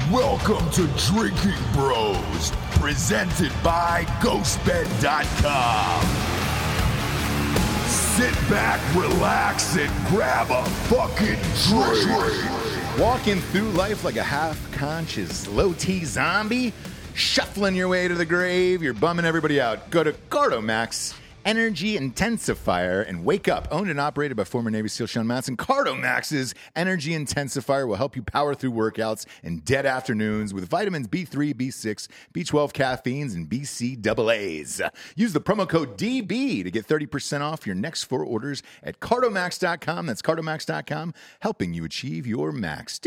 Welcome to Drinking Bros, presented by GhostBed.com. Sit back, relax, and grab a fucking drink. Walking through life like a half-conscious low-T zombie, shuffling your way to the grave, you're bumming everybody out. Go to Cardomax Energy Intensifier and wake up. Owned and operated by former Navy SEAL Sean Matson, Cardomax's Energy Intensifier will help you power through workouts and dead afternoons with vitamins B3, B6, B12 caffeines, and BCAAs. Use the promo code DB to get 30% off your next 4 orders at Cardomax.com. That's Cardomax.com, helping you achieve your max.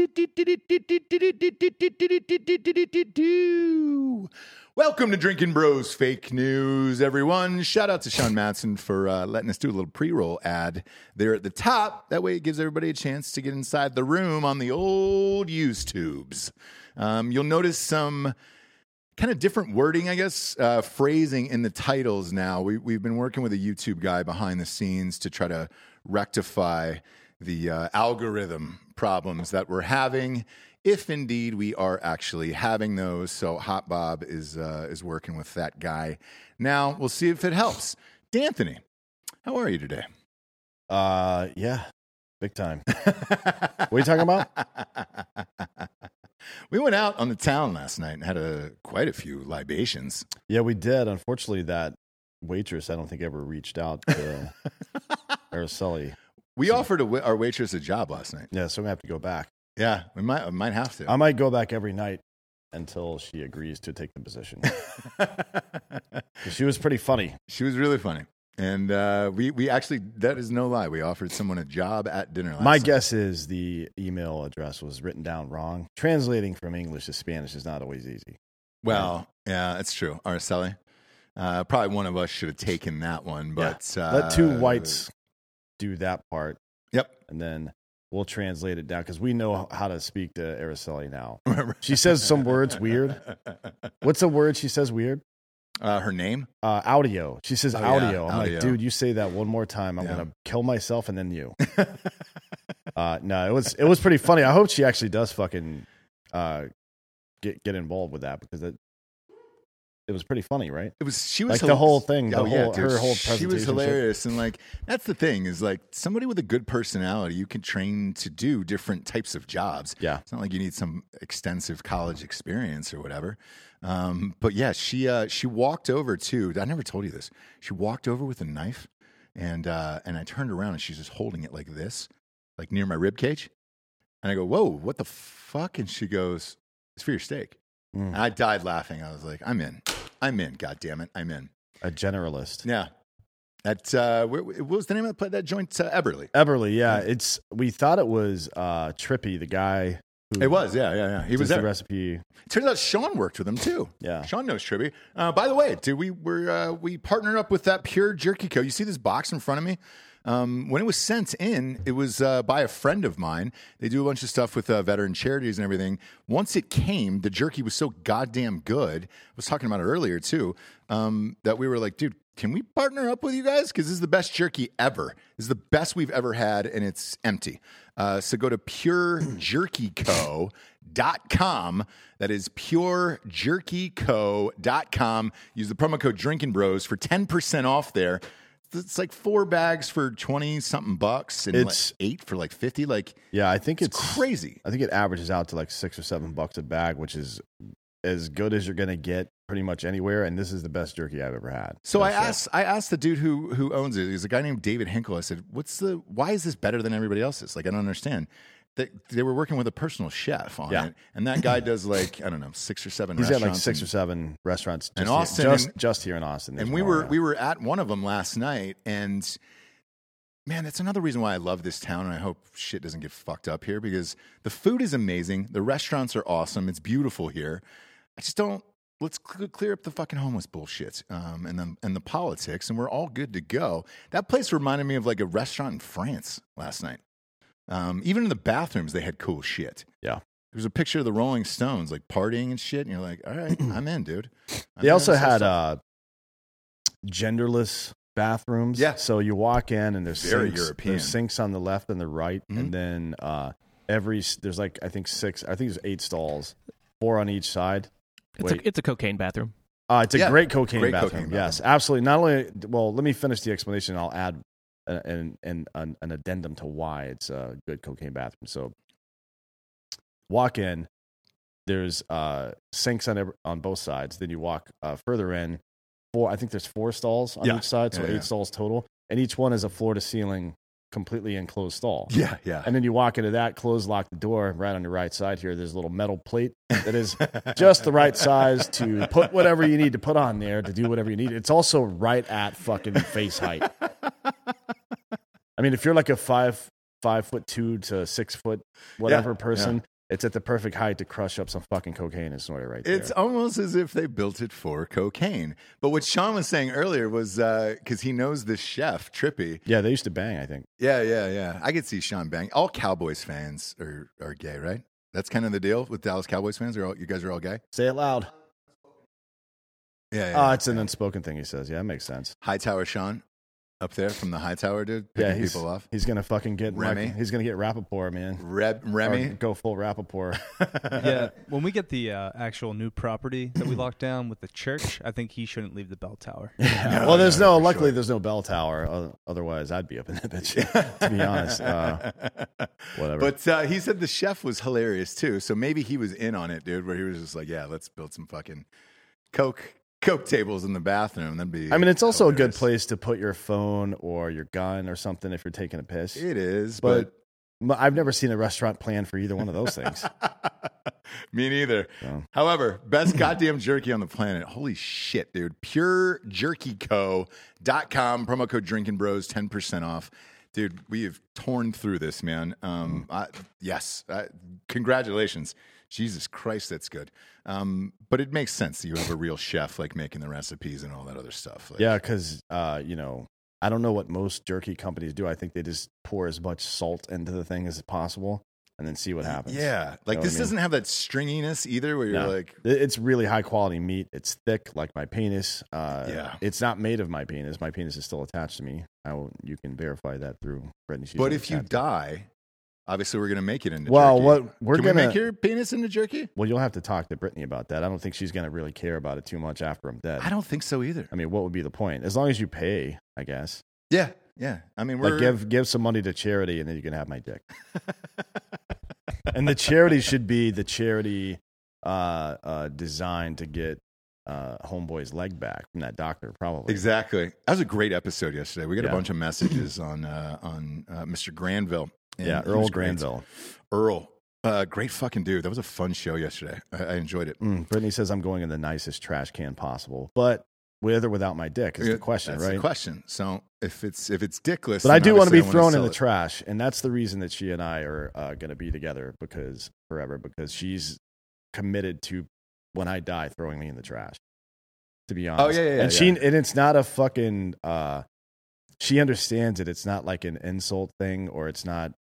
Welcome to Drinking Bros Fake News, everyone. Shout out to Sean Matson for letting us do a little pre-roll ad there at the top. That way it gives everybody a chance to get inside the room on the old YouTubes. You'll notice some kind of different wording, I guess, phrasing in the titles now. We've been working with a YouTube guy behind the scenes to try to rectify the algorithm problems that we're having, if indeed we are actually having those. So Hot Bob is working with that guy. Now we'll see if it helps. D'Anthony, how are you today? Yeah, big time. What are you talking about? We went out on the town last night and had quite a few libations. Yeah, we did. Unfortunately, that waitress, I don't think ever reached out to Araceli. We offered our waitress a job last night. Yeah, so we have to go back. Yeah, we might have to. I might go back every night until she agrees to take the position. She was pretty funny. She was really funny. And we actually, that is no lie, we offered someone a job at dinner last My night. guess is the email address was written down wrong. Translating from English to Spanish is not always easy. Well, yeah, it's true. Araceli. Probably one of us should have taken that one, but... Yeah. Let two whites do that part. Yep. And then we'll translate it down because we know how to speak to Araceli now. She says some words weird. What's a word she says weird? Her name? Audio. She says audio. Yeah, I'm audio. like, dude, you say that one more time, I'm going to kill myself and then you. No, it was pretty funny. I hope she actually does fucking get involved with that because it was pretty funny, right? She was like the whole thing, dude, her whole presentation. She was hilarious, and like that's the thing is like somebody with a good personality, you can train to do different types of jobs. Yeah, it's not like you need some extensive college experience or whatever. But yeah, she walked over too. I never told you this. She walked over with a knife, and I turned around and she's just holding it like this, like near my rib cage, and I go, "Whoa, what the fuck?" And she goes, "It's for your steak." And I died laughing. I was like, I'm in. God damn it. I'm in. A generalist. Yeah. What was the name of that joint? Eberly. Eberly, yeah. We thought it was Trippy, the guy who... It was, yeah. He was there. The recipe. Turns out Sean worked with him, too. Yeah. Sean knows Trippy. By the way, dude, we partnered up with that Pure Jerky Co. You see this box in front of me? When it was sent in, it was by a friend of mine. They do a bunch of stuff with veteran charities and everything. Once it came, the jerky was so goddamn good. I was talking about it earlier too, that we were like, dude, can we partner up with you guys? Because this is the best jerky ever. This is the best we've ever had, and it's empty. So go to purejerkyco.com. That is purejerkyco.com. Use the promo code Drinking Bros for 10% off there. It's like 4 bags for 20-something bucks, and it's 8 for like 50. Like, yeah, I think it's crazy. I think it averages out to like $6 or $7 a bag, which is as good as you're going to get pretty much anywhere. And this is the best jerky I've ever had. So I asked the dude who owns it. He's a guy named David Hinkle. I said, why is this better than everybody else's? Like, I don't understand. They were working with a personal chef on it, and that guy does like, I don't know, 6 or 7 He's restaurants. got like 6 or 7 restaurants in Austin, just here in Austin. And we were at one of them last night, and man, that's another reason why I love this town, and I hope shit doesn't get fucked up here, because the food is amazing, the restaurants are awesome, it's beautiful here. I just don't. Let's clear up the fucking homeless bullshit, and the politics, and we're all good to go. That place reminded me of like a restaurant in France last night. Even in the bathrooms, they had cool shit. Yeah. There was a picture of the Rolling Stones, like partying and shit. And you're like, all right, I'm in, dude. They also had genderless bathrooms. Yeah. So you walk in and there's very sinks, European. There's sinks on the left and the right. Mm-hmm. And then there's like, I think 6, I think there's 8 stalls. 4 on each side. It's a cocaine bathroom. It's a great cocaine bathroom. Cocaine yes, absolutely. Not only, well, let me finish the explanation. I'll add an addendum to why it's a good cocaine bathroom. So, walk in. There's sinks on both sides. Then you walk further in. I think there's 4 stalls on each side, so 8 stalls total. And each one is a floor-to-ceiling, completely enclosed stall. Yeah, yeah. And then you walk into that, lock the door. Right on your right side here, there's a little metal plate that is just the right size to put whatever you need to put on there to do whatever you need. It's also right at fucking face height. I mean, if you're like a 5'2" to 6 foot whatever person, it's at the perfect height to crush up some fucking cocaine and snort it right there. It's almost as if they built it for cocaine. But what Sean was saying earlier was because he knows the chef, Trippy. Yeah, they used to bang, I think. Yeah. I could see Sean bang. All Cowboys fans are gay, right? That's kind of the deal with Dallas Cowboys fans. You guys are all gay? Say it loud. Yeah. It's an unspoken thing he says. Yeah, it makes sense. Hightower Sean up there from the Hightower, dude. Picking people off. He's going to fucking get Remy. He's going to get Rappaport, man. Remy? Or go full Rappaport. Yeah, when we get the actual new property that we locked down with the church, I think he shouldn't leave the bell tower. Yeah. Well, luckily there's no bell tower. Otherwise, I'd be up in that bitch, to be honest. Whatever. But he said the chef was hilarious, too. So maybe he was in on it, dude, where he was just like, yeah, let's build some fucking Coke tables in the bathroom. That'd be. I mean, it's also a good place to put your phone or your gun or something if you're taking a piss. It is, but I've never seen a restaurant plan for either one of those things. Me neither. So. However, best goddamn jerky on the planet. Holy shit, dude. PureJerkyCo.com. Promo code Drinking Bros, 10% off. Dude, we have torn through this, man. Congratulations. Jesus Christ, that's good. But it makes sense that you have a real chef like making the recipes and all that other stuff. Like, yeah, because I don't know what most jerky companies do. I think they just pour as much salt into the thing as possible and then see what happens. Yeah, like this doesn't have that stringiness either. Where you're like, it's really high quality meat. It's thick, like my penis. Yeah, it's not made of my penis. My penis is still attached to me. You can verify that through Brittany. But if you die. Obviously, we're going to make it into jerky. Can we make your penis into jerky? Well, you'll have to talk to Brittany about that. I don't think she's going to really care about it too much after I'm dead. I don't think so either. I mean, what would be the point? As long as you pay, I guess. Yeah. I mean, we're give some money to charity, and then you can have my dick. And the charity should be the charity designed to get Homeboy's leg back from that doctor, probably. Exactly. That was a great episode yesterday. We got a bunch of messages on Mr. Granville. Yeah, Earl Granville. Earl. Great fucking dude. That was a fun show yesterday. I enjoyed it. Brittany says I'm going in the nicest trash can possible, but with or without my dick is the question, that's right? The question. So if it's dickless, but I do want to be thrown in the trash, and that's the reason that she and I are going to be together forever because she's committed to when I die throwing me in the trash. To be honest, and it's not a fucking. She understands it. It's not like an insult thing, or it's not.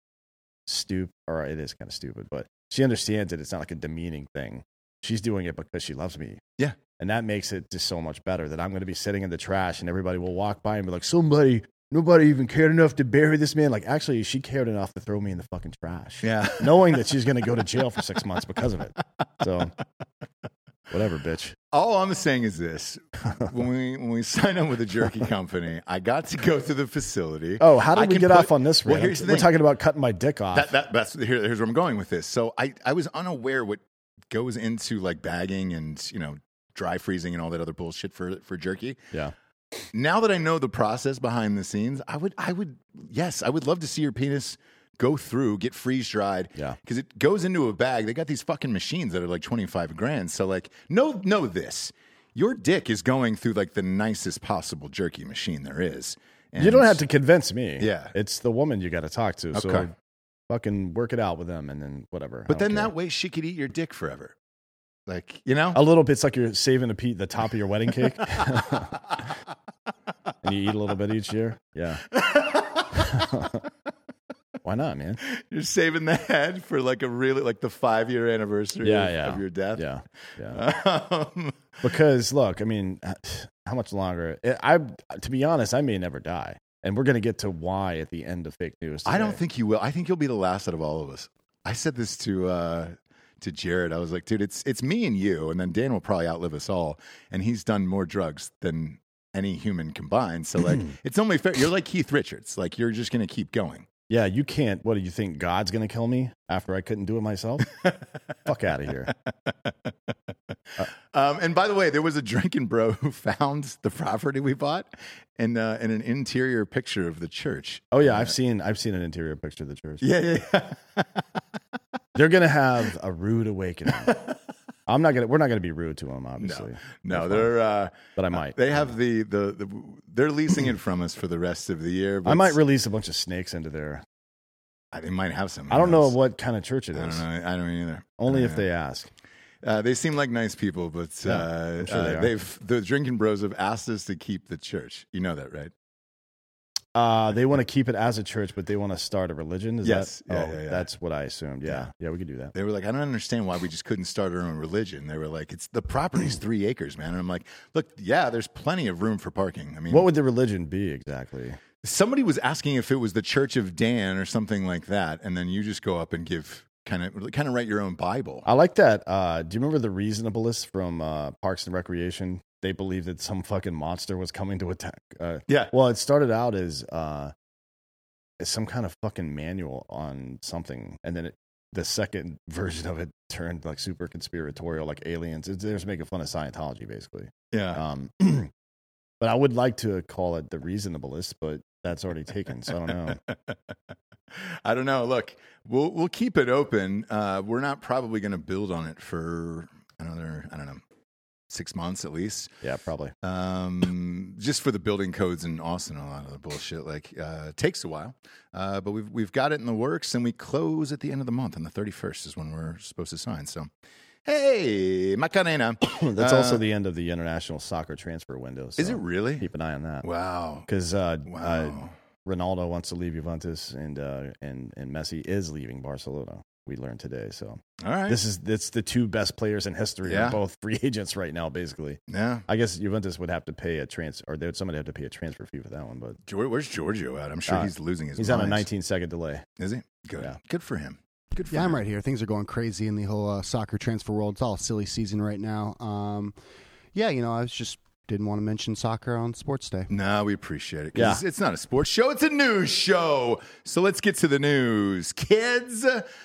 Or it is kind of stupid, but she understands it. It's not like a demeaning thing. She's doing it because she loves me. Yeah. And that makes it just so much better that I'm going to be sitting in the trash and everybody will walk by and be like, nobody even cared enough to bury this man. Like, actually, she cared enough to throw me in the fucking trash. Yeah. Knowing that she's going to go to jail for 6 months because of it. So, whatever, bitch. All I'm saying is this. When we signed up with a jerky company, I got to go to the facility. Oh, how did we get off on this? Well, here's the thing. We're talking about cutting my dick off. Here's where I'm going with this. So I was unaware what goes into like bagging and, dry freezing and all that other bullshit for jerky. Yeah. Now that I know the process behind the scenes, I would love to see your penis go through, get freeze dried. Yeah. Because it goes into a bag. They got these fucking machines that are like $25,000. So like, know this. Your dick is going through like the nicest possible jerky machine there is. And you don't have to convince me. Yeah. It's the woman you got to talk to. Okay. So fucking work it out with them and then whatever. But then that way she could eat your dick forever. Like, A little bit. It's like you're saving the top of your wedding cake. And you eat a little bit each year. Yeah. Why not, man? You're saving the head for like the 5-year anniversary of your death. Yeah. Because look, I mean, how much longer? To be honest, I may never die, and we're gonna get to why at the end of fake news today. I don't think you will. I think you'll be the last out of all of us. I said this to to Jared. I was like, dude, it's me and you, and then Dan will probably outlive us all, and he's done more drugs than any human combined. So like, it's only fair. You're like Keith Richards. Like, you're just gonna keep going. Yeah, you can't. What do you think? God's going to kill me after I couldn't do it myself? Fuck out of here. And by the way, there was a drinking bro who found the property we bought in an interior picture of the church. Oh yeah, I've seen an interior picture of the church. Yeah. They're going to have a rude awekening. We're not going to be rude to them, obviously. No, they're but I might. They have they're leasing it from us for the rest of the year. But I might release a bunch of snakes into there. They might have some. I don't know what kind of church it is. I don't either. Only if they ask. They seem like nice people, but I'm sure they are. The drinking bros have asked us to keep the church. You know that, right? They want to keep it as a church, but they want to start a religion. Is Yes. that? Yeah. That's what I assumed. Yeah, we could do that. They were like, I don't understand why we just couldn't start our own religion. They were like, it's the property's 3 acres, man. And I'm like, look, yeah, there's plenty of room for parking. I mean, What would the religion be exactly? somebody was asking if it was the Church of Dan or something like that, and then you just go up and give kind of write your own Bible. I like that. Do you remember the Reasonableists from Parks and Recreation? They believed that some fucking monster was coming to attack. Yeah. Well, it started out as some kind of fucking manual on something, and then the second version of it turned like super conspiratorial, like aliens. They're just making fun of Scientology, basically. Yeah. But I would like to call it the Reasonableists, but that's already taken, so I don't know. I don't know. Look, we'll keep it open. We're not probably going to build on it for another, 6 months at least. Yeah, probably. Just for the building codes in Austin, a lot of the bullshit takes a while. But we've got it in the works, and we close at the end of the month. On the 31st is when we're supposed to sign. So, hey, Macarena. That's also the end of the international soccer transfer window. So is it really? keep an eye on that. Wow. Because Wow. Ronaldo wants to leave Juventus, and Messi is leaving Barcelona. We learned today. So All right. it's the two best players in history. Yeah. They're both free agents right now, basically. Yeah. I guess Juventus would have to pay somebody have to pay a transfer fee for that one. But Where's Giorgio at? I'm sure he's losing his he's mind. on a 19-second delay. Is he? Good. Yeah. Good for him. Good for Yeah, him. I'm right here. Things are going crazy in the whole soccer transfer world. It's all silly season right now. I just didn't want to mention soccer on Sports Day. No, we appreciate it. 'Cause it's not a sports show. It's a news show. So let's get to the news. Kids,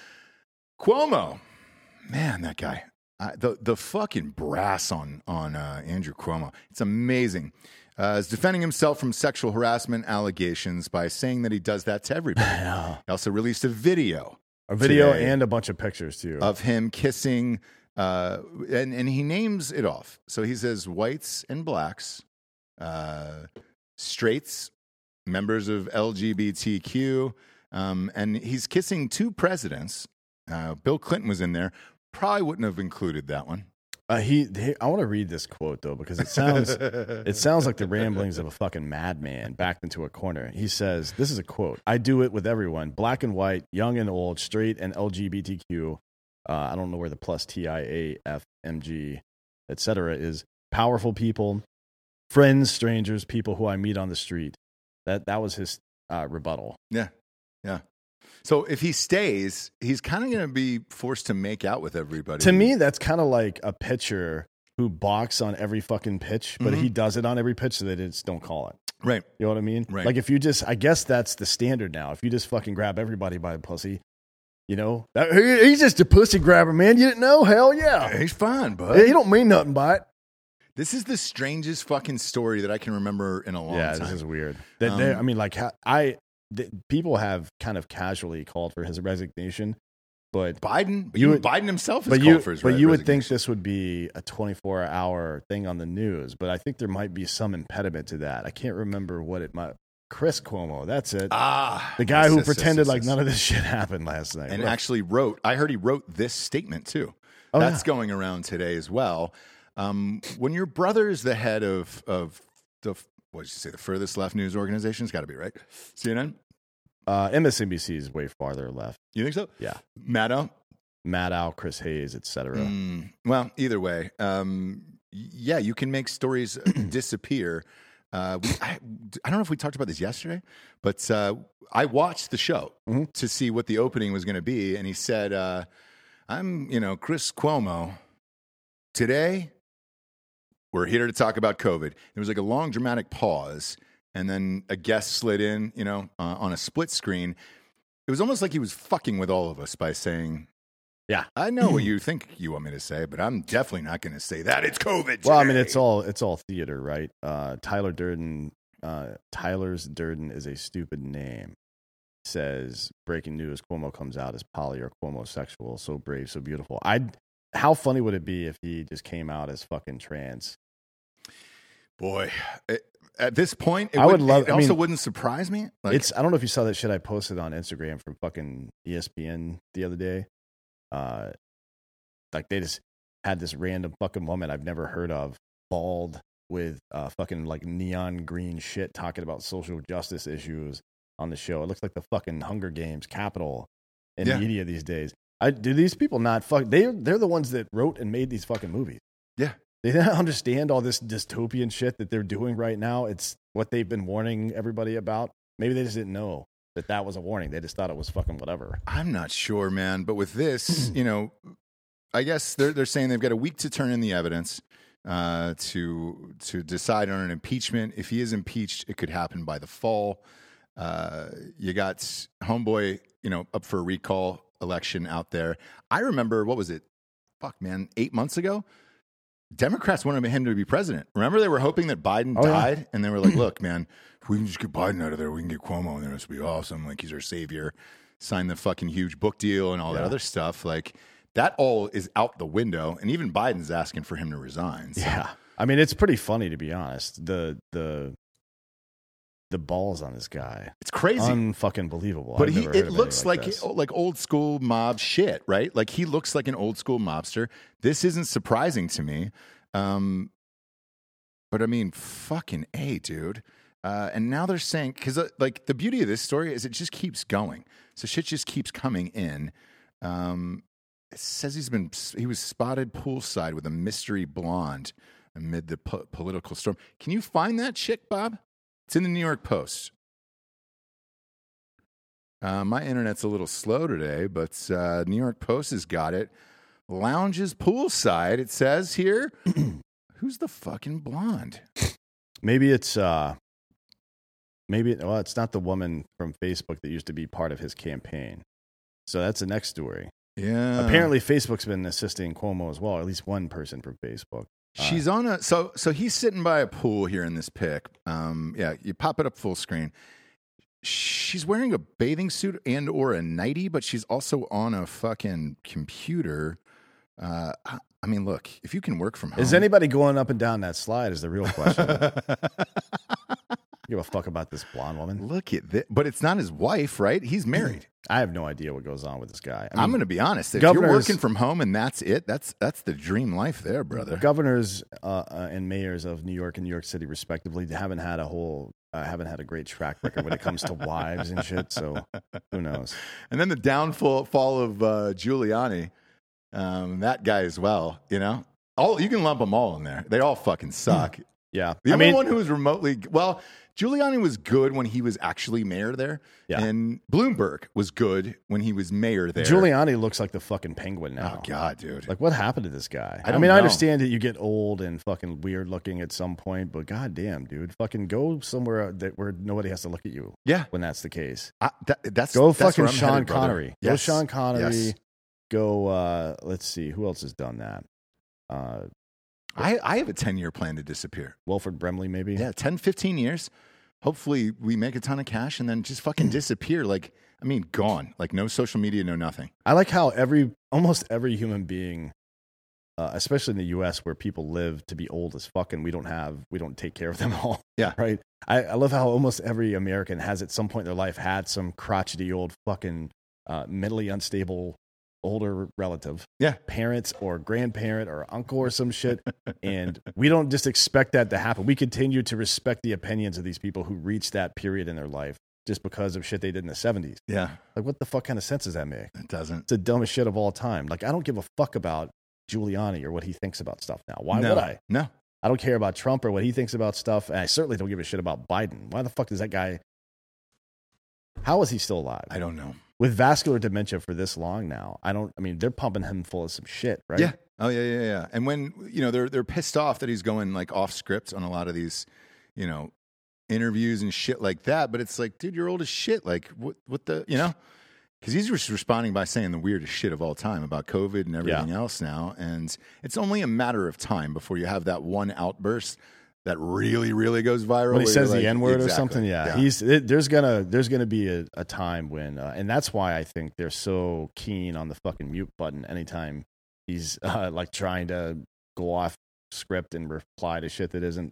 Cuomo. Man, that guy. The fucking brass on Andrew Cuomo. It's amazing. Is defending himself from sexual harassment allegations by saying that he does that to everybody. He also released a video. Today And a bunch of pictures, too. Of him kissing, and he names it off. So he says whites and blacks, straights, members of LGBTQ, and he's kissing 2 presidents. Bill Clinton was in there. Probably wouldn't have included that one. I want to read this quote, though, because it sounds like the ramblings of a fucking madman backed into a corner. He says, this is a quote, "I do it with everyone, black and white, young and old, straight and LGBTQ. I don't know where the plus TIAFMG, etc. is. Powerful people, friends, strangers, people who I meet on the street." That was his rebuttal. Yeah. So if he stays, he's kind of going to be forced to make out with everybody. To me, that's kind of like a pitcher who balks on every fucking pitch, but he does it on every pitch, so they just don't call it. Right. You know what I mean? Right. Like if you just, I guess that's the standard now. If you just fucking grab everybody by the pussy, he's just a pussy grabber, man. You didn't know? Hell yeah. He's fine, bud. He don't mean nothing by it. This is the strangest fucking story that I can remember in a long time. This is weird. People have kind of casually called for his resignation, but Biden himself has but called for his But you would think resignation. this would be a 24-hour thing on the news, but I think there might be some impediment to that. I can't remember what it might. Chris Cuomo, that's it. The guy who pretended like none of this shit happened last night. And actually I heard he wrote this statement too. That's going around today as well. When your brother is the head of the, what did you say, the furthest left news organization? It's got to be, right? CNN? MSNBC is way farther left. You think so? Yeah. Maddow, Chris Hayes, etc. Well, either way, you can make stories disappear. I don't know if we talked about this yesterday, but I watched the show to see what the opening was going to be, and he said, I'm, Chris Cuomo. Today, we're here to talk about COVID. There was like a long dramatic pause, and then a guest slid in, on a split screen. It was almost like he was fucking with all of us by saying, Yeah, I know what you think you want me to say, but I'm definitely not going to say that. It's COVID today. Well, I mean, it's all theater, right? Tyler's Durden is a stupid name. Says, breaking news, Cuomo comes out as poly or Cuomo-sexual, so brave, so beautiful. How funny would it be if he just came out as fucking trans? Boy, at this point, it wouldn't surprise me. I don't know if you saw that shit I posted on Instagram from fucking ESPN the other day. Like they just had this random fucking woman I've never heard of, bald with fucking like neon green shit, talking about social justice issues on the show. It looks like the fucking Hunger Games capital in media these days. Do these people not fuck? They're the ones that wrote and made these fucking movies. Yeah. They don't understand all this dystopian shit that they're doing right now. It's what they've been warning everybody about. Maybe they just didn't know that was a warning. They just thought it was fucking whatever. I'm not sure, man. But with this, I guess they're saying they've got a week to turn in the evidence to decide on an impeachment. If he is impeached, it could happen by the fall. You got homeboy, up for a recall election out there. I remember, what was it? 8 months ago? Democrats wanted him to be president. Remember, they were hoping that Biden died, yeah. And they were like, look, man, if we can just get Biden out of there, we can get Cuomo in there. This would be awesome. Like, he's our savior. Sign the fucking huge book deal and all that other stuff. Like, that all is out the window. And even Biden's asking for him to resign. So. Yeah. I mean, it's pretty funny, to be honest. The balls on this guy. It's crazy. Unfucking believable. But it looks like old school mob shit, right? Like he looks like an old school mobster. This isn't surprising to me. But I mean, fucking A, dude. And now they're saying, because like the beauty of this story is it just keeps going. So shit just keeps coming in. It says he was spotted poolside with a mystery blonde amid the political storm. Can you find that chick, Bob? It's in the New York Post. My internet's a little slow today, but New York Post has got it. Lounges poolside, it says here. Who's the fucking blonde? Maybe it's it's not the woman from Facebook that used to be part of his campaign. So that's the next story. Yeah. Apparently Facebook's been assisting Cuomo as well, at least one person from Facebook. She's on so he's sitting by a pool here in this pic. You pop it up full screen. She's wearing a bathing suit and or a nightie, but she's also on a fucking computer. I mean, look, if you can work from home. Is anybody going up and down that slide is the real question. Give a fuck about this blonde woman. Look at this. But it's not his wife, right? He's married. I have no idea what goes on with this guy. I'm going to be honest. If you're working from home and that's it, that's the dream life there, brother. Governors and mayors of New York and New York City, respectively, haven't had a great track record when it comes to wives and shit. So who knows? And then the downfall of Giuliani, that guy as well. You can lump them all in there. They all fucking suck. Yeah, the only one who was remotely Giuliani was good when he was actually mayor there. Yeah. And Bloomberg was good when he was mayor there. Giuliani looks like the fucking penguin now. Oh, God, dude. Like, what happened to this guy? I know. understand that you get old and fucking weird looking at some point, but goddamn, dude. Fucking go somewhere where nobody has to look at you. Yeah. When that's the case. That's fucking Sean Connery. Yes. Go Sean Connery. Yes. Go, let's see. Who else has done that? I have a 10-year plan to disappear. Wilford Brimley, maybe? Yeah, 10, 15 years. Hopefully we make a ton of cash and then just fucking disappear. Like, I mean, gone. Like, no social media, no nothing. I like how almost every human being, especially in the U.S. where people live to be old as fuck and we don't take care of them all. Yeah. Right? I love how almost every American has at some point in their life had some crotchety old fucking mentally unstable older relative, parents or grandparent or uncle or some shit, and we don't just expect that to happen. We continue to respect the opinions of these people who reached that period in their life just because of shit they did in the 70s. Yeah. Like, what the fuck kind of sense does that make? It doesn't. It's the dumbest shit of all time. Like, I don't give a fuck about Giuliani or what he thinks about stuff now. Why would I? No. I don't care about Trump or what he thinks about stuff, and I certainly don't give a shit about Biden. Why the fuck does that guy... How is he still alive? I don't know. with vascular dementia for this long now, I mean, they're pumping him full of some shit, right? Yeah. Oh yeah. And when they're pissed off that he's going like off script on a lot of these, interviews and shit like that. But it's like, dude, you're old as shit. Like what the because he's just responding by saying the weirdest shit of all time about COVID and everything else now. And it's only a matter of time before you have that one outburst that really, really goes viral. When he says the like, N-word or something, there's gonna be a time when, and that's why I think they're so keen on the fucking mute button anytime he's like trying to go off script and reply to shit that isn't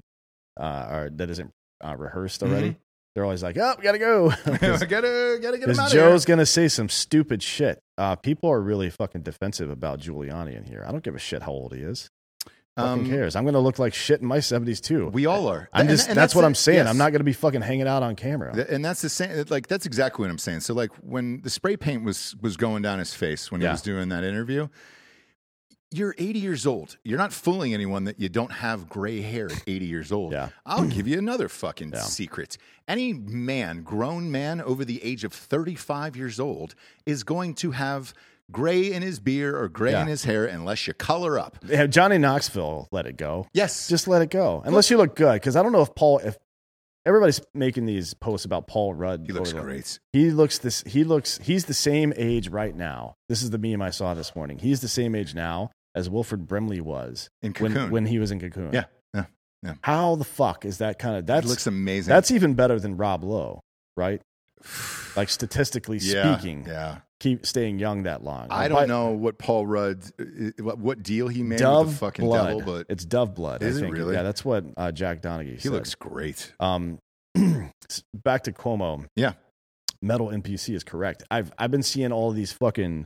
rehearsed already. Mm-hmm. They're always like, "Oh, we gotta go." gotta get him out of Joe's here. gonna say some stupid shit. People are really fucking defensive about Giuliani in here. I don't give a shit how old he is. Fucking cares? I'm gonna look like shit in my 70s too. We all are. And that's what I'm saying. Yes. I'm not gonna be fucking hanging out on camera. And that's the same. Like that's exactly what I'm saying. So like when the spray paint was going down his face when he was doing that interview. You're 80 years old. You're not fooling anyone that you don't have gray hair at 80 years old. Yeah. I'll give you another fucking secret. Any grown man over the age of 35 years old is going to have gray in his beard or gray in his hair unless you color up. Yeah, Johnny Knoxville let it go. Yes. Just let it go. Unless you look good. Because I don't know if everybody's making these posts about Paul Rudd. He looks great. He's the same age right now. This is the meme I saw this morning. He's the same age now as Wilford Brimley was in Cocoon. When he was in Cocoon. Yeah. How the fuck is that kind of... That looks amazing. That's even better than Rob Lowe, right? Like statistically speaking. Yeah. Keep staying young that long. I don't know what Paul Rudd, what deal he made Dove with the fucking blood. devil, but it's Dove blood. Is I think. It really? Yeah, that's what Jack Donaghy said. He looks great. Back to Cuomo. Yeah. Metal NPC is correct. I've been seeing all of these fucking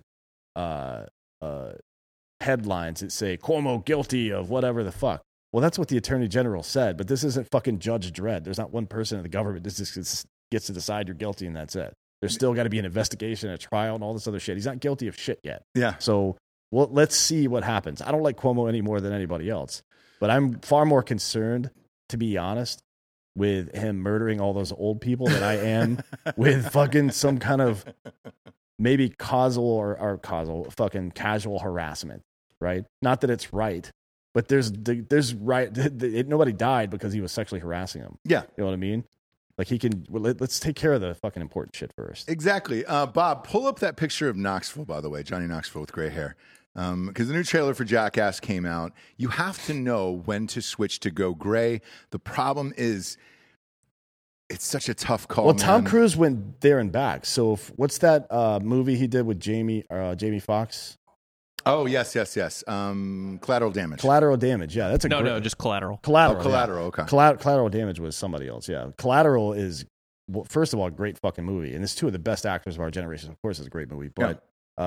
headlines that say Cuomo guilty of whatever the fuck. Well, that's what the Attorney General said, but this isn't fucking Judge Dredd. There's not one person in the government that just gets to decide you're guilty and that's it. There's still got to be an investigation, a trial, and all this other shit. He's not guilty of shit yet. Yeah. So, well, let's see what happens. I don't like Cuomo any more than anybody else, but I'm far more concerned, to be honest, with him murdering all those old people than I am with fucking some kind of maybe causal fucking casual harassment, right? Not that it's right, but there's right. Nobody died because he was sexually harassing him. Yeah. You know what I mean? Like let's take care of the fucking important shit first. Exactly. Bob, pull up that picture of Knoxville, by the way, Johnny Knoxville with gray hair. Because the new trailer for Jackass came out. You have to know when to switch to go gray. The problem is it's such a tough call. Well, Tom Cruise went there and back. So what's that movie he did with Jamie Foxx? Oh, yes. Collateral Damage. Collateral Damage, yeah. That's no, just Collateral. Collateral. Oh, Collateral, okay. Collateral Damage was somebody else, yeah. Collateral is, well, first of all, a great fucking movie. And it's two of the best actors of our generation. Of course, it's a great movie. But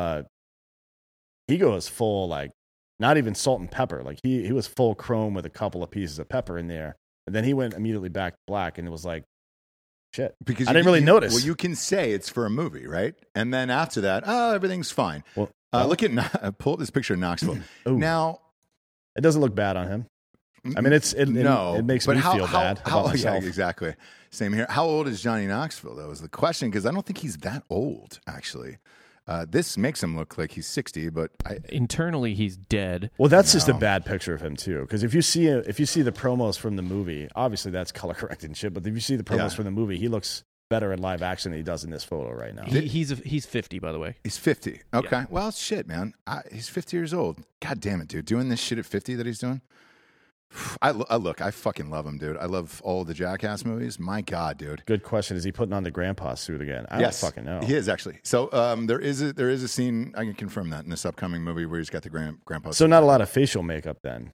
he goes full, like, not even salt and pepper. Like, he was full chrome with a couple of pieces of pepper in there. And then he went immediately back to black, and it was like, shit. Because I didn't really notice. Well, you can say it's for a movie, right? And then after that, everything's fine. Well, pull up this picture of Knoxville. Now, it doesn't look bad on him. I mean, it makes me feel bad about myself. Yeah, exactly. Same here. How old is Johnny Knoxville, though, is the question, because I don't think he's that old, actually. This makes him look like he's 60, but internally he's dead. Well, that's just a bad picture of him too. Because if you see the promos from the movie, obviously that's color corrected and shit. But if you see the promos from the movie, he looks better in live action than he does in this photo right now. He's 50, by the way. He's 50. Okay. Yeah. Well, shit, man. He's 50 years old. God damn it, dude. Doing this shit at 50 that he's doing. I fucking love him, dude. I love all the Jackass movies. My God, dude. Good question. Is he putting on the grandpa suit again? I don't fucking know. He is, actually. So there is a scene, I can confirm that, in this upcoming movie where he's got the grandpa suit. So not a lot of facial makeup then.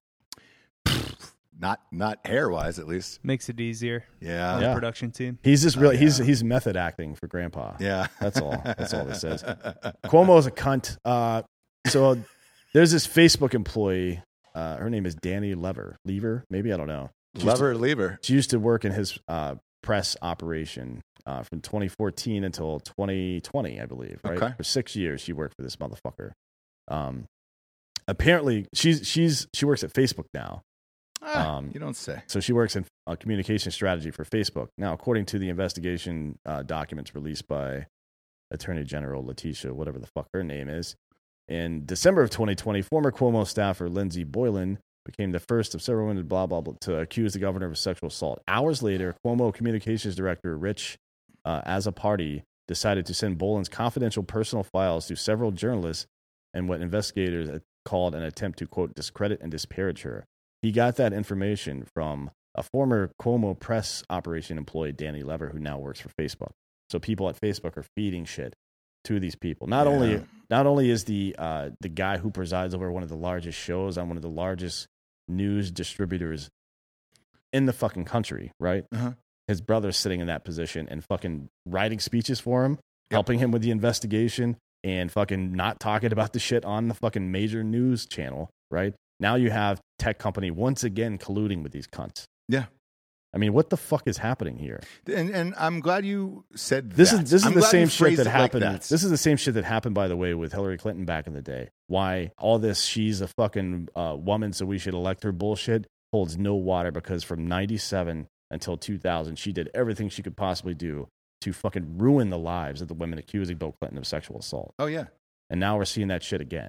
Not hair wise, at least. Makes it easier. Yeah. On the production team. He's just really he's method acting for grandpa. Yeah. That's all this says. Cuomo's a cunt. So there's this Facebook employee. Her name is Danny Lever, maybe, I don't know. Lever. She used to work in his press operation from 2014 until 2020, I believe. Right? Okay. For 6 years, she worked for this motherfucker. Apparently, she works at Facebook now. You don't say. So she works in communication strategy for Facebook. Now, according to the investigation documents released by Attorney General Letitia, whatever the fuck her name is. In December of 2020, former Cuomo staffer Lindsey Boylan became the first of several women to accuse the governor of sexual assault. Hours later, Cuomo communications director Rich Azzopardi decided to send Boylan's confidential personal files to several journalists in what investigators called an attempt to, quote, discredit and disparage her. He got that information from a former Cuomo press operation employee, Danny Lever, who now works for Facebook. So people at Facebook are feeding shit to these people. Not only is the guy who presides over one of the largest shows on one of the largest news distributors in the fucking country, right? Uh-huh. His brother's sitting in that position and fucking writing speeches for him, helping him with the investigation, and fucking not talking about the shit on the fucking major news channel, right? Now you have tech company once again colluding with these cunts. Yeah. I mean, what the fuck is happening here? And I'm glad you said this that. Is I'm the glad same you shit phrased that it happened. Like that. This is the same shit that happened, by the way, with Hillary Clinton back in the day. Why all this she's a fucking woman, so we should elect her bullshit holds no water, because from 97 until 2000, she did everything she could possibly do to fucking ruin the lives of the women accusing Bill Clinton of sexual assault. Oh, yeah. And now we're seeing that shit again.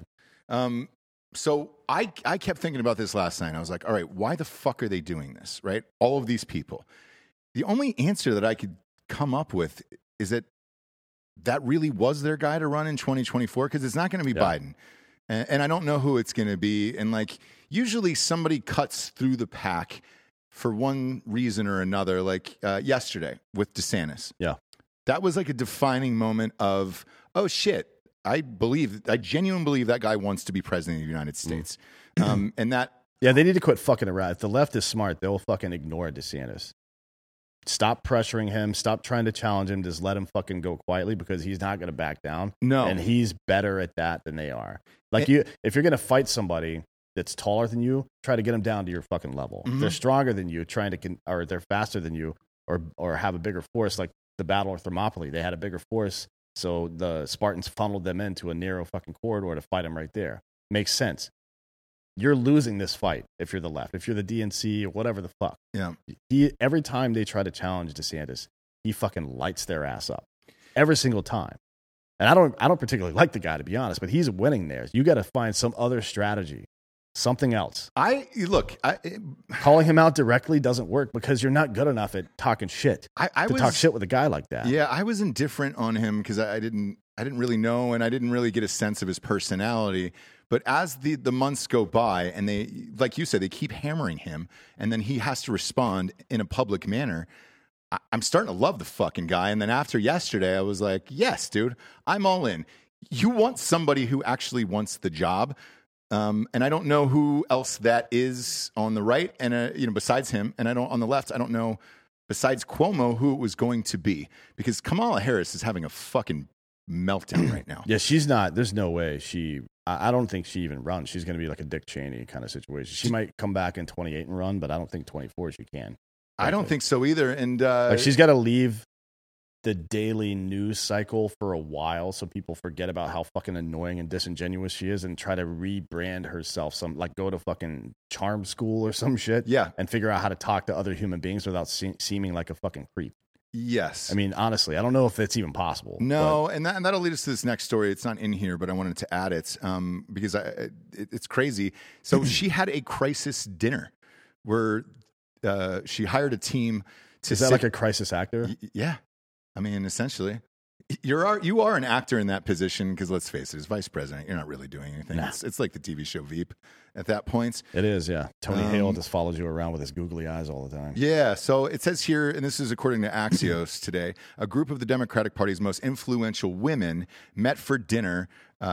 So I kept thinking about this last night. I was like, all right, why the fuck are they doing this, right? All of these people. The only answer that I could come up with is that really was their guy to run in 2024, because it's not going to be Biden. And I don't know who it's going to be. And like, usually somebody cuts through the pack for one reason or another, like yesterday with DeSantis. Yeah. That was like a defining moment of, oh shit, I genuinely believe that guy wants to be president of the United States. And that. Yeah, they need to quit fucking around. If the left is smart, they'll fucking ignore DeSantis. Stop pressuring him. Stop trying to challenge him. Just let him fucking go quietly, because he's not going to back down. No. And he's better at that than they are. Like, if you're going to fight somebody that's taller than you, try to get them down to your fucking level. If they're stronger than you, or they're faster than you, or have a bigger force, like the Battle of Thermopylae. They had a bigger force, so the Spartans funneled them into a narrow fucking corridor to fight them right there. Makes sense. You're losing this fight if you're the left, if you're the DNC or whatever the fuck. Yeah. Every time they try to challenge DeSantis, he fucking lights their ass up every single time. And I don't particularly like the guy, to be honest, but he's winning there. You got to find some other strategy, something else. Calling him out directly doesn't work, because you're not good enough at talking shit. Talk shit with a guy like that. Yeah, I was indifferent on him because I didn't really know, and I didn't really get a sense of his personality. But as the months go by, and they, like you said, they keep hammering him, and then he has to respond in a public manner, I'm starting to love the fucking guy. And then after yesterday, I was like, yes, dude, I'm all in. You want somebody who actually wants the job. And I don't know who else that is on the right, and besides him, and on the left, I don't know besides Cuomo who it was going to be, because Kamala Harris is having a fucking meltdown right now. Yeah, she's not. There's no way I don't think she even runs. She's going to be like a Dick Cheney kind of situation. She might come back in 28 and run, but I don't think 24 she can. I don't think so either. And she's got to leave the daily news cycle for a while, so people forget about how fucking annoying and disingenuous she is, and try to rebrand herself. Go to fucking charm school or some shit. Yeah, and figure out how to talk to other human beings without seeming like a fucking creep. Yes. I mean, honestly, I don't know if it's even possible. No, and that'll lead us to this next story. It's not in here, but I wanted to add it because it's crazy. So she had a crisis dinner where she hired a team to Is that like a crisis actor? Yeah. I mean, essentially. You are an actor in that position, because let's face it, as vice president, you're not really doing anything. Nah. It's like the TV show Veep at that point. It is, yeah. Tony Hale just follows you around with his googly eyes all the time. Yeah, so it says here, and this is according to Axios today, a group of the Democratic Party's most influential women met for dinner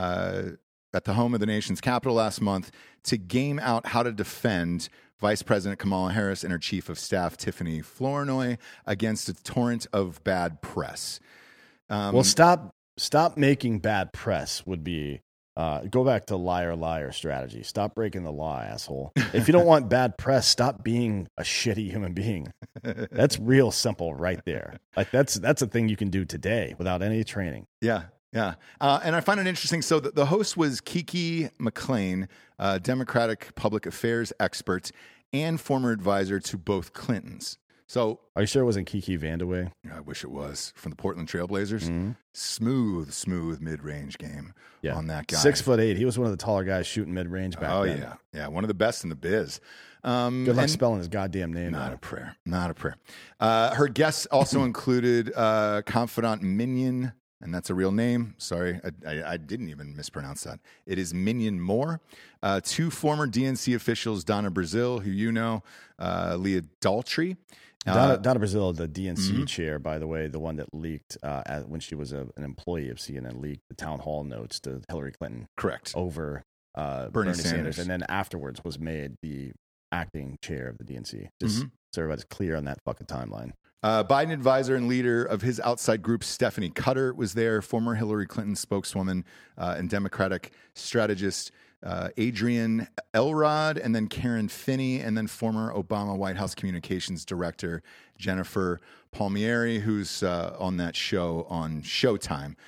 at the home of the nation's capital last month to game out how to defend Vice President Kamala Harris and her chief of staff, Tiffany Flournoy, against a torrent of bad press. Well, stop making bad press would be go back to liar strategy. Stop breaking the law, asshole. If you don't want bad press, stop being a shitty human being. That's real simple right there. Like that's a thing you can do today without any training. Yeah. And I find it interesting. So the host was Kiki McClain, Democratic public affairs expert and former advisor to both Clintons. So Are you sure it wasn't Kiki Vandeweghe? I wish it was from the Portland Trailblazers. Mm-hmm. Smooth mid-range game on that guy. 6'8". He was one of the taller guys shooting mid-range back then. Yeah, one of the best in the biz. Good luck spelling his goddamn name. Not a prayer. Her guests also included confidant Minion, and that's a real name. Sorry, I didn't even mispronounce that. It is Minion Moore. 2 former DNC officials, Donna Brazil, who you know, Leah Daltrey. Donna Brazil, the DNC chair, by the way, the one that leaked when she was an employee of CNN, leaked the town hall notes to Hillary Clinton. Correct. Over Bernie Sanders. And then afterwards was made the acting chair of the DNC. Just so everybody's clear on that fucking timeline. Biden advisor and leader of his outside group, Stephanie Cutter, was there. Former Hillary Clinton spokeswoman and Democratic strategist Adrienne Elrod, and then Karen Finney, and then former Obama White House communications director Jennifer Palmieri, who's on that show on Showtime.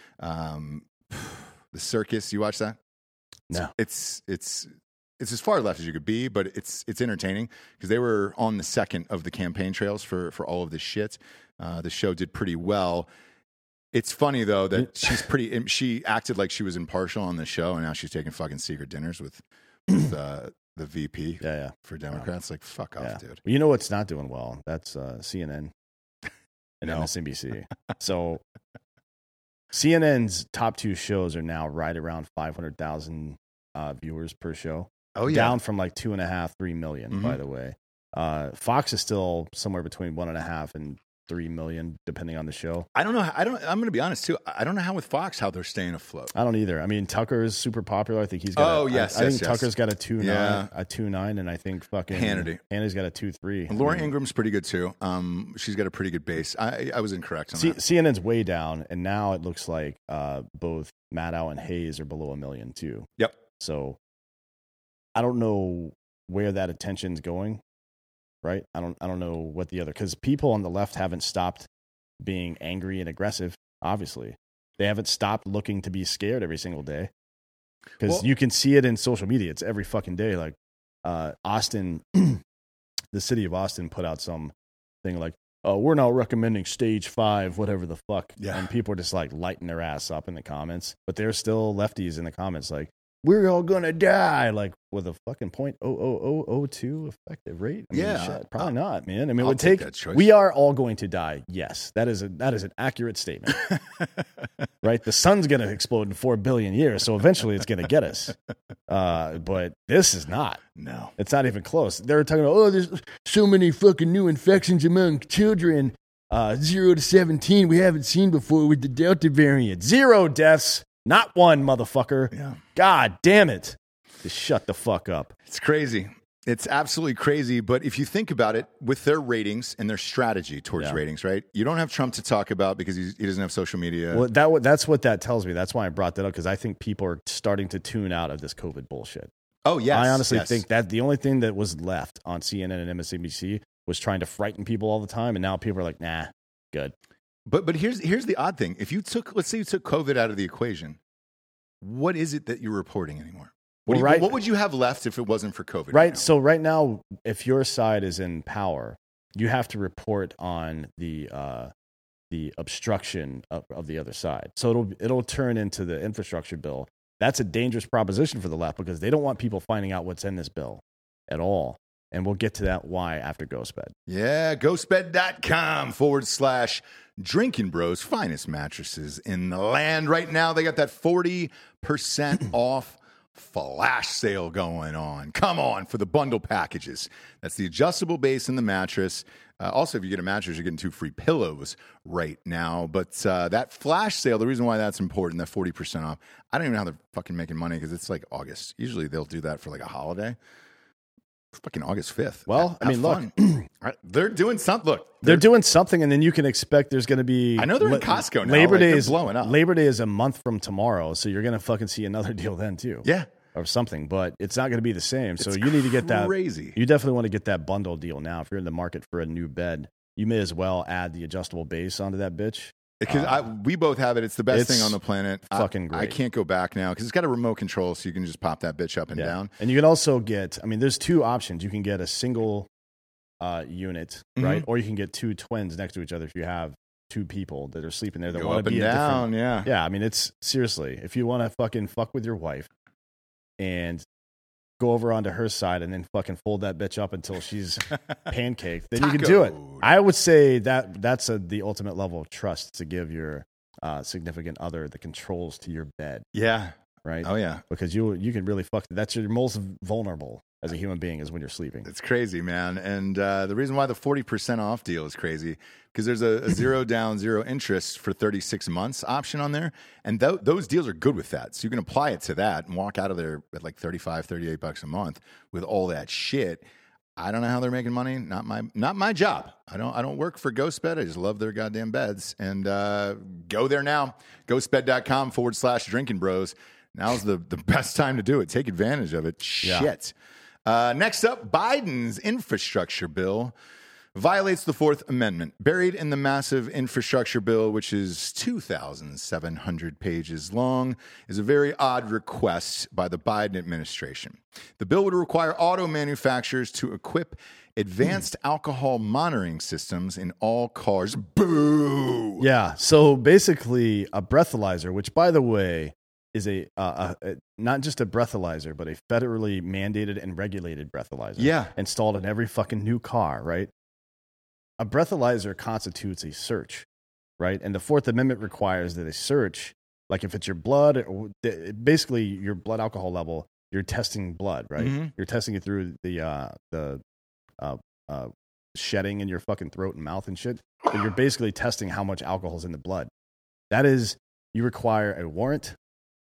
The Circus, you watch that? No. It's as far left as you could be, but it's entertaining because they were on the second of the campaign trails for all of this shit. The show did pretty well. It's funny though that she acted like she was impartial on the show, and now she's taking fucking secret dinners with the VP for Democrats. Like, fuck off, dude. Well, you know what's not doing well? That's CNN and MSNBC. So CNN's top 2 shows are now right around 500,000 viewers per show. Oh yeah, down from like 2.5-3 million. By the way, Fox is still somewhere between 1.5 and 3 million, depending on the show. I'm going to be honest too. I don't know how with Fox how they're staying afloat. I don't either. I mean, Tucker is super popular. I think he's got. I think Tucker's got a 2.9, and I think fucking Hannity's got a 2.3. Laura Ingram's pretty good too. She's got a pretty good base. I was incorrect on that. CNN's way down, and now it looks like both Maddow and Hayes are below 1 million too. Yep. So I don't know where that attention's going. Right? I don't know what the other, because people on the left haven't stopped being angry and aggressive. Obviously, they haven't stopped looking to be scared every single day, because you can see it in social media. It's every fucking day. Like Austin, the city of Austin put out some thing like, "Oh, we're not recommending stage 5, whatever the fuck." Yeah. And people are just like lighting their ass up in the comments, but there's still lefties in the comments like, "We're all gonna die," like with a fucking 0.00002 effective rate. I mean, shit, probably not, man. I mean, it would take. We are all going to die. Yes, that is an accurate statement. Right? The sun's gonna explode in 4 billion years, so eventually it's gonna get us. But this is not. No, it's not even close. They're talking about, there's so many fucking new infections among children, 0 to 17 we haven't seen before with the Delta variant. 0 deaths. Not 1, motherfucker. Yeah. God damn it. Just shut the fuck up. It's crazy. It's absolutely crazy. But if you think about it, with their ratings and their strategy towards ratings, right? You don't have Trump to talk about because he doesn't have social media. Well, that's what that tells me. That's why I brought that up, because I think people are starting to tune out of this COVID bullshit. Oh, yes. I honestly think that the only thing that was left on CNN and MSNBC was trying to frighten people all the time. And now people are like, nah, good. But here's the odd thing. If let's say you took COVID out of the equation, what is it that you're reporting anymore? What would you have left if it wasn't for COVID? Right. So right now, if your side is in power, you have to report on the obstruction of the other side. So it'll turn into the infrastructure bill. That's a dangerous proposition for the left, because they don't want people finding out what's in this bill at all. And we'll get to that why after GhostBed. Yeah, ghostbed.com/Drinking Bros, finest mattresses in the land. Right now, they got that 40% off flash sale going on. Come on, for the bundle packages. That's the adjustable base in the mattress. Also, if you get a mattress, you're getting 2 free pillows right now. But that flash sale, the reason why that's important, that 40% off, I don't even know how they're fucking making money, because it's like August. Usually they'll do that for like a holiday. Fucking August 5th. Well, I mean, look, they're doing something. Look, they're doing something, and then you can expect there's going to be. I know they're in Costco now. Labor Day is blowing up. Labor Day is a month from tomorrow, so you're going to fucking see another deal then too. Yeah, or something, but it's not going to be the same. So you need to get that. Crazy. You definitely want to get that bundle deal now. If you're in the market for a new bed, you may as well add the adjustable base onto that bitch. Because we both have it. It's the best thing on the planet. Fucking great. I can't go back now because it's got a remote control, so you can just pop that bitch up and down. And you can also get, I mean, there's 2 options. You can get a single unit, right? Or you can get 2 twins next to each other if you have 2 people that are sleeping there that Go want up to be and at different. down, Yeah, I mean, it's seriously, if you want to fucking fuck with your wife and go over onto her side and then fucking fold that bitch up until she's pancaked, then you can do it. Tacoed. I would say that's the ultimate level of trust to give your significant other the controls to your bed, Yeah. right? Oh, yeah. Because you can really fuck. That's your most vulnerable as a human being is when you're sleeping. It's crazy, man. And the reason why the 40% off deal is crazy, because there's a 0 down, 0 interest for 36 months option on there. And those deals are good with that. So you can apply it to that and walk out of there at like $35, $38 a month with all that shit. I don't know how they're making money. Not my job. I don't work for GhostBed. I just love their goddamn beds. And go there now. Ghostbed.com/drinking bros. Now's the best time to do it. Take advantage of it. Yeah. Shit. Next up, Biden's infrastructure bill violates the Fourth Amendment. Buried in the massive infrastructure bill, which is 2,700 pages long, is a very odd request by the Biden administration. The bill would require auto manufacturers to equip advanced alcohol monitoring systems in all cars. Boo! Yeah. So basically, a breathalyzer, which by the way is a not just a breathalyzer, but a federally mandated and regulated breathalyzer. Yeah. Installed in every fucking new car, right? A breathalyzer constitutes a search, right? And the Fourth Amendment requires that a search, like if it's your blood, or basically your blood alcohol level, you're testing blood, right? Mm-hmm. You're testing it through the shedding in your fucking throat and mouth and shit. But you're basically testing how much alcohol is in the blood. That is, you require a warrant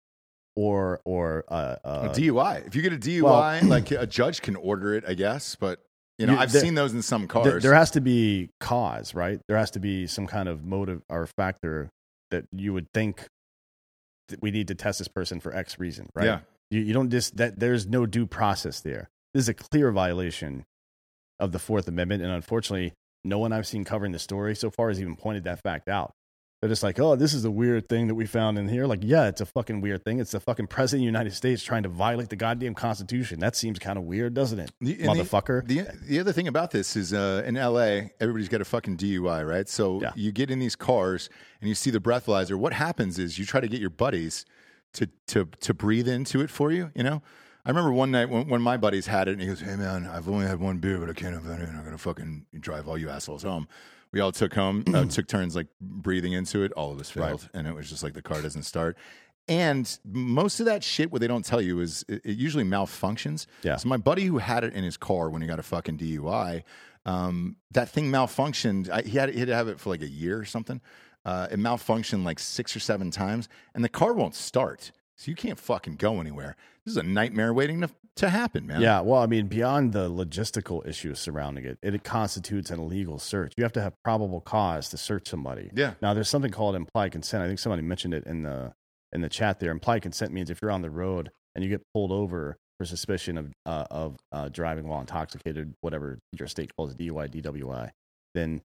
or a DUI. If you get a DUI, like a judge can order it, I guess. But I've seen those in some cars. There has to be cause, right? There has to be some kind of motive or factor that you would think that we need to test this person for X reason, right? Yeah. You don't just that. There's no due process there. This is a clear violation of the Fourth Amendment, and unfortunately, no one I've seen covering the story so far has even pointed that fact out. They're just like, oh, this is a weird thing that we found in here. Like, yeah, it's a fucking weird thing. It's the fucking president of the United States trying to violate the goddamn Constitution. That seems kind of weird, doesn't it, motherfucker? The other thing about this is in L.A., everybody's got a fucking DUI, right? So you get in these cars and you see the breathalyzer. What happens is you try to get your buddies to breathe into it for you, I remember one night when my buddies had it, and he goes, hey, man, I've only had one beer, but I can't have any, and I'm going to fucking drive all you assholes home. We all took turns like breathing into it. All of us failed, right. And it was just like the car doesn't start. And most of that shit, what they don't tell you is it usually malfunctions. Yeah. So my buddy who had it in his car when he got a fucking DUI, that thing malfunctioned. He had to have it for like a year or something. It malfunctioned like 6 or 7 times, and the car won't start. So you can't fucking go anywhere. This is a nightmare waiting to happen, man. Yeah, well, I mean, beyond the logistical issues surrounding it, it constitutes an illegal search. You have to have probable cause to search somebody. Yeah. Now, there's something called implied consent. I think somebody mentioned it in the chat there. Implied consent means if you're on the road and you get pulled over for suspicion of driving while intoxicated, whatever your state calls it, DUI, DWI, then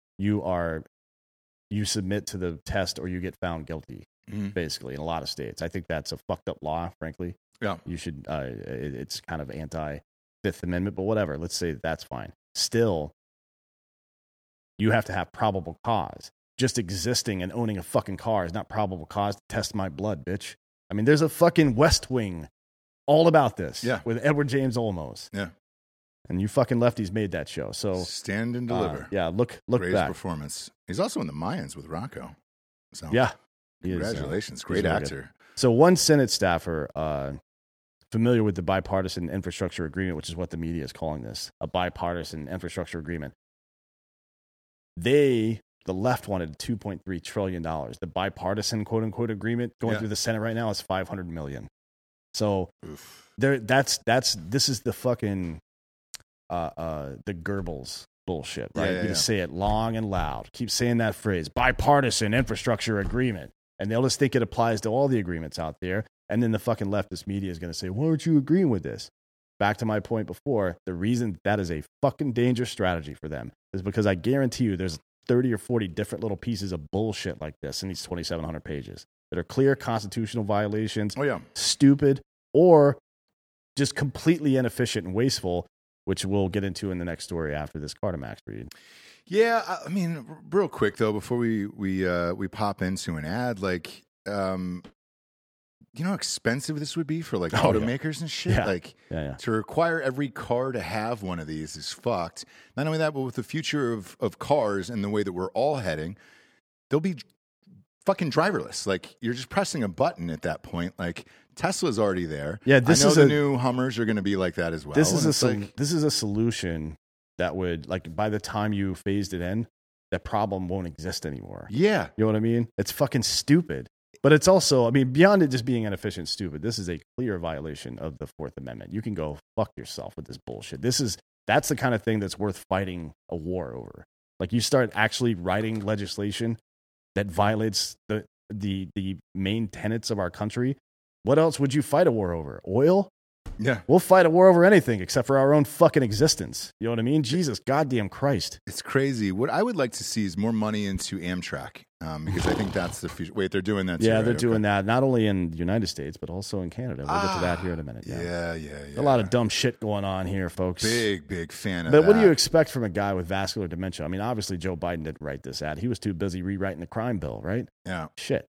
you submit to the test or you get found guilty. Basically, in a lot of states. I think that's a fucked up law, frankly. Yeah. You should, it's kind of anti-Fifth Amendment, but whatever. Let's say that's fine. Still, you have to have probable cause. Just existing and owning a fucking car is not probable cause to test my blood, bitch. I mean, there's a fucking West Wing all about this. Yeah. With Edward James Olmos. Yeah. And you fucking lefties made that show. So Stand and Deliver. Yeah, look Greatest back. performance. He's also in the Mayans with Rocco. So Yeah. congratulations. Great really actor. Good. So one Senate staffer familiar with the bipartisan infrastructure agreement, which is what the media is calling this, a bipartisan infrastructure agreement. The left wanted $2.3 trillion. The bipartisan quote unquote agreement going through the Senate right now is $500 million. So this is the fucking the Goebbels bullshit, right? You say it long and loud. Keep saying that phrase, bipartisan infrastructure agreement. And they'll just think it applies to all the agreements out there. And then the fucking leftist media is going to say, why aren't you agreeing with this? Back to my point before, the reason that is a fucking dangerous strategy for them is because I guarantee you there's 30 or 40 different little pieces of bullshit like this in these 2,700 pages that are clear constitutional violations, Oh, yeah. stupid, or just completely inefficient and wasteful. which we'll get into in the next story after this Cardamax read. Yeah, I mean, real quick though, before we pop into an ad, like, you know how expensive this would be for like automakers and shit. Yeah. Like, Yeah. to require every car to have one of these is fucked. Not only that, but with the future of cars and the way that we're all heading, they'll be fucking driverless. Like, you're just pressing a button at that point. Like, Tesla's already there. Yeah, this I know is the a- new Hummers are going to be like that as well. This And is it's like, this is a solution that would, like, by the time you phased it in, that problem won't exist anymore. yeah, You know what I mean? It's fucking stupid. But it's also, I mean, beyond it just being inefficient, stupid, this is a clear violation of the Fourth Amendment. You can go fuck yourself with this bullshit. That's the kind of thing that's worth fighting a war over. Like, you start actually writing legislation that violates the main tenets of our country. What else would you fight a war over? Oil? yeah. We'll fight a war over anything except for our own fucking existence. You know what I mean? Jesus goddamn Christ. It's crazy. What I would like to see is more money into Amtrak, because I think that's the future. Wait, they're doing that too, Yeah, right? they're doing Okay. that not only in the United States, but also in Canada. We'll get to that here in a minute. Yeah. A lot of dumb shit going on here, folks. Big fan of But that. what do you expect from a guy with vascular dementia? I mean, obviously, Joe Biden didn't write this ad. He was too busy rewriting the crime bill, right? Yeah. Shit.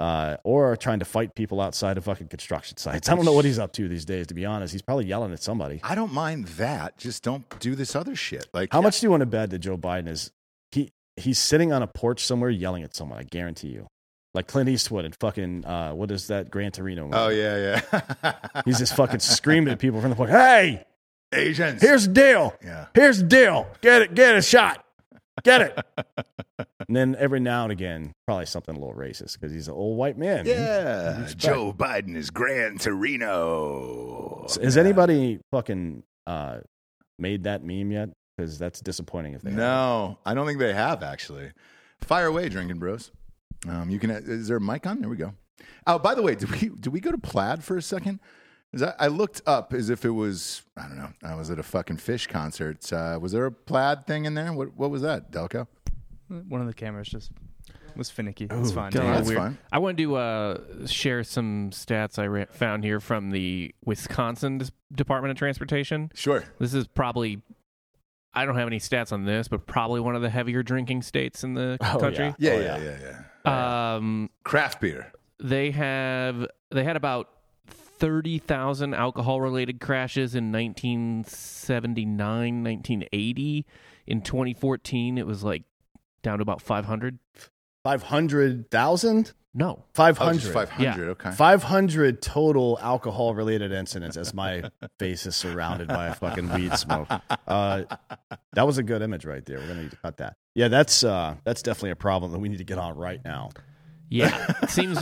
Or trying to fight people outside of fucking construction sites. I don't know what he's up to these days, to be honest. He's probably yelling at somebody. I don't mind that. Just don't do this other shit. Like, How much do you want to bet that Joe Biden is he's sitting on a porch somewhere yelling at someone? I guarantee you. Like Clint Eastwood and fucking what is that Gran Torino movie? Oh yeah. He's just fucking screaming at people from the porch. Hey, Asians. here's the deal. Yeah. Here's the deal. Get a shot. Get it. And then every now and again, probably something a little racist because he's an old white man. Yeah. Respect. Joe Biden is Gran Torino. Has anybody fucking made that meme yet? Because that's disappointing if they haven't. No, I don't think they have actually. Fire away, drinking bros. You can. Is there a mic on? There we go. Oh, by the way, did we go to Plaid for a second? I looked up as if it was, I don't know, I was at a fucking Fish concert. Was there a Plaid thing in there? What was that, Delco? One of the cameras just was finicky. It's fine. God. Yeah, that's weird. fine. I want to share some stats I found here from the Wisconsin Department of Transportation. Sure. This is probably, I don't have any stats on this, but probably one of the heavier drinking states in the country. Yeah. Craft beer. They had about 30,000 alcohol-related crashes in 1979, 1980. In 2014, it was like down to about 500. 500,000? No. 500. 500. Yeah. Okay. 500 total alcohol-related incidents as my face is surrounded by a fucking weed smoke. That was a good image right there. We're going to need to cut that. Yeah, that's definitely a problem that we need to get on right now. Yeah, it seems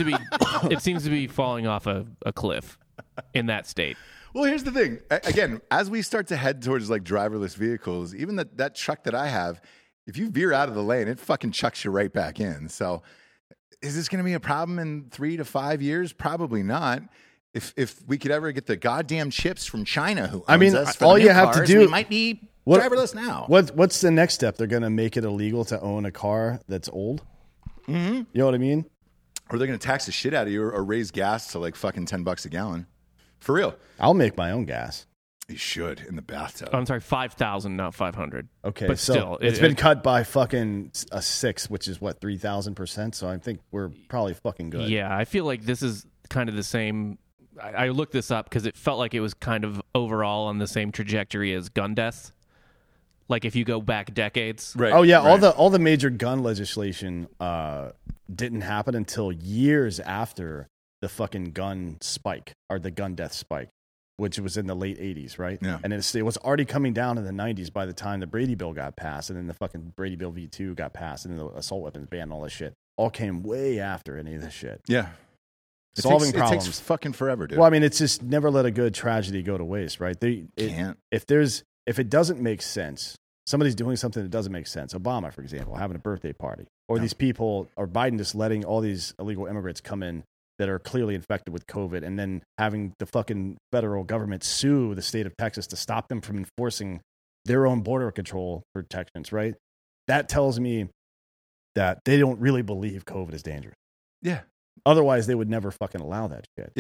to be falling off a cliff in that state. Well, here's the thing. Again, as we start to head towards like driverless vehicles, even that truck that I have, if you veer out of the lane, it fucking chucks you right back in. So is this going to be a problem in 3 to 5 years? Probably not. If we could ever get the goddamn chips from China, who owns us for all the you new have to cars, do- we might be driverless now. What's the next step? They're going to make it illegal to own a car that's old? Mm-hmm. You know what I mean? Or they're going to tax the shit out of you or raise gas to like fucking $10 a gallon. For real. I'll make my own gas. You should in the bathtub. Oh, I'm sorry, 5,000, not 500. Okay, But so still, it's been cut by fucking a 6, which is what, 3,000%. So I think we're probably fucking good. Yeah, I feel like this is kind of the same. I looked this up because it felt like it was kind of overall on the same trajectory as gun deaths. Like if you go back decades. Right. Oh yeah, right. all the major gun legislation didn't happen until years after the fucking gun spike or the gun death spike, which was in the late 80s, right? Yeah. And it was already coming down in the 90s by the time the Brady Bill got passed, and then the fucking Brady Bill V2 got passed, and then the assault weapons ban and all this shit all came way after any of this shit. Yeah. Solving It problems. takes fucking forever, dude. Well, I mean, it's just never let a good tragedy go to waste, right? Can't. If it doesn't make sense, somebody's doing something that doesn't make sense. Obama, for example, having a birthday party, or these people, or Biden just letting all these illegal immigrants come in that are clearly infected with COVID, and then having the fucking federal government sue the state of Texas to stop them from enforcing their own border control protections, right? That tells me that they don't really believe COVID is dangerous. Yeah. Otherwise, they would never fucking allow that shit. Yeah.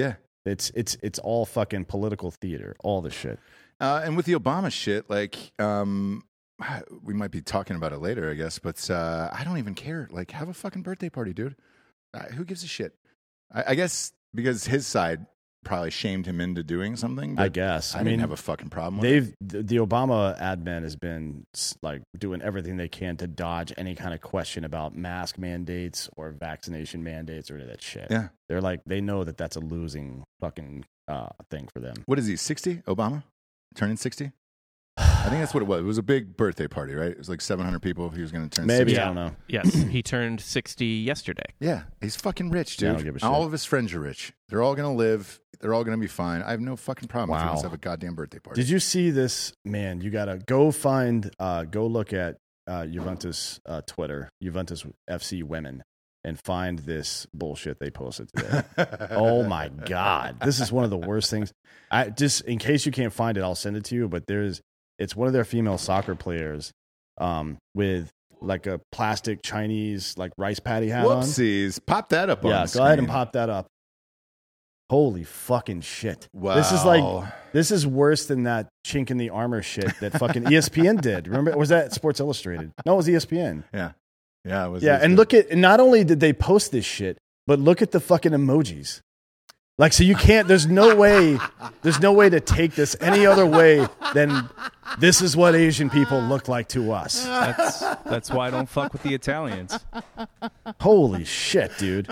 It's all fucking political theater, all the shit. And with the Obama shit, like, we might be talking about it later, I guess, but I don't even care. Like, have a fucking birthday party, dude. Who gives a shit? I guess because his side probably shamed him into doing something. But I guess. I mean, didn't have a fucking problem with it. the Obama admin has been like doing everything they can to dodge any kind of question about mask mandates or vaccination mandates or any of that shit. Yeah. They're like, they know that that's a losing fucking thing for them. What is he, 60? Obama? Turning 60? I think that's what it was. It was a big birthday party, right? It was like 700 people. He was going to turn Maybe, 60. I don't know. Yes, he turned 60 yesterday. Yeah, he's fucking rich, Yeah, I dude. don't give a shit. All of his friends are rich. They're all going to live. They're all going to be fine. I have no fucking problem if he Wow. wants to have a goddamn birthday party. Did you see this? Man, you got to go look at Juventus Twitter, Juventus FC women, and find this bullshit they posted today. Oh my God. This is one of the worst things. Just in case you can't find it, I'll send it to you, but it's one of their female soccer players with like a plastic Chinese like rice patty hat on. Whoopsies. Pop that up on Yeah, the go ahead and screen. pop that up. Holy fucking shit. Wow. This is worse than that chink in the armor shit that fucking ESPN did. Remember, or was that Sports Illustrated? No, it was ESPN. Yeah. Yeah, it was. Yeah, and look at, not only did they post this shit, but look at the fucking emojis. Like, so you can't, there's no way to take this any other way than this is what Asian people look like to us. That's why I don't fuck with the Italians. Holy shit, dude.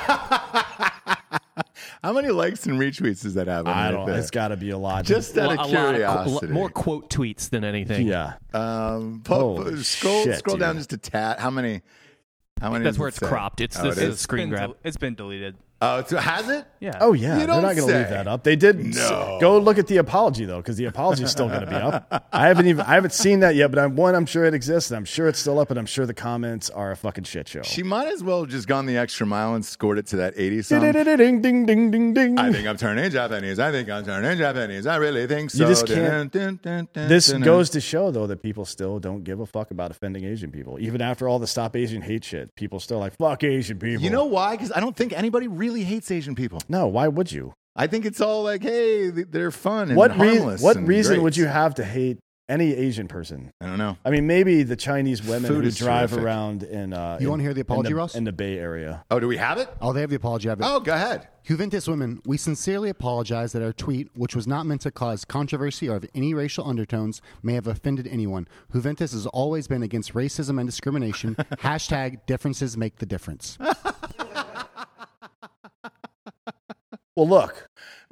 How many likes and retweets does that have? I don't know. It's got to be a lot. Just out A of lot curiosity. more quote tweets than anything. yeah. Scroll shit, down dude. just a tad. How many? That's does where it it's say? cropped. It's Oh, this it is a is? screen grab. It's been deleted. Oh, has it? Yeah. Oh yeah, You they're don't not going to leave say. that up. They did. No. Go look at the apology though, because the apology is still going to be up. I haven't seen that yet, but I'm sure it exists, and I'm sure it's still up, and I'm sure the comments are a fucking shit show. She might as well have just gone the extra mile and scored it to that 80 song. Ding ding ding ding ding. I think I'm turning Japanese. I really think so. You just can't. This goes to show though that people still don't give a fuck about offending Asian people, even after all the Stop Asian Hate shit. People still like fuck Asian people. You know why? Because I don't think anybody really hates Asian people. No, why would you? I think it's all like, hey, they're fun and What harmless. What and reason great. would you have to hate any Asian person? I don't know. I mean, maybe the Chinese women Food who is drive terrific. around in. You wanna hear the apology, Ross? In the Bay Area. Oh, do we have it? Oh, they have the apology. I have it. Oh, go ahead. Juventus women, we sincerely apologize that our tweet, which was not meant to cause controversy or have any racial undertones, may have offended anyone. Juventus has always been against racism and discrimination. Hashtag differences make the difference. Well, look.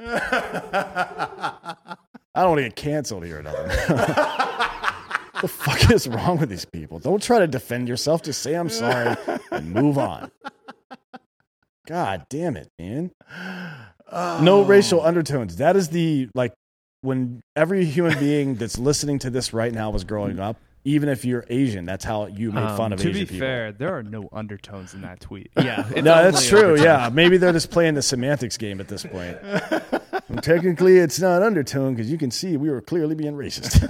I don't want to get canceled here or nothing. What the fuck is wrong with these people? Don't try to defend yourself. Just say I'm sorry and move on. God damn it, man. No racial undertones. That is when every human being that's listening to this right now was growing up, even if you're Asian, that's how you make fun of To Asian be people. fair, there are no undertones in that tweet. Yeah, it's No, that's only true. over- Yeah, maybe they're just playing the semantics game at this point. And technically, it's not undertone because you can see we were clearly being racist.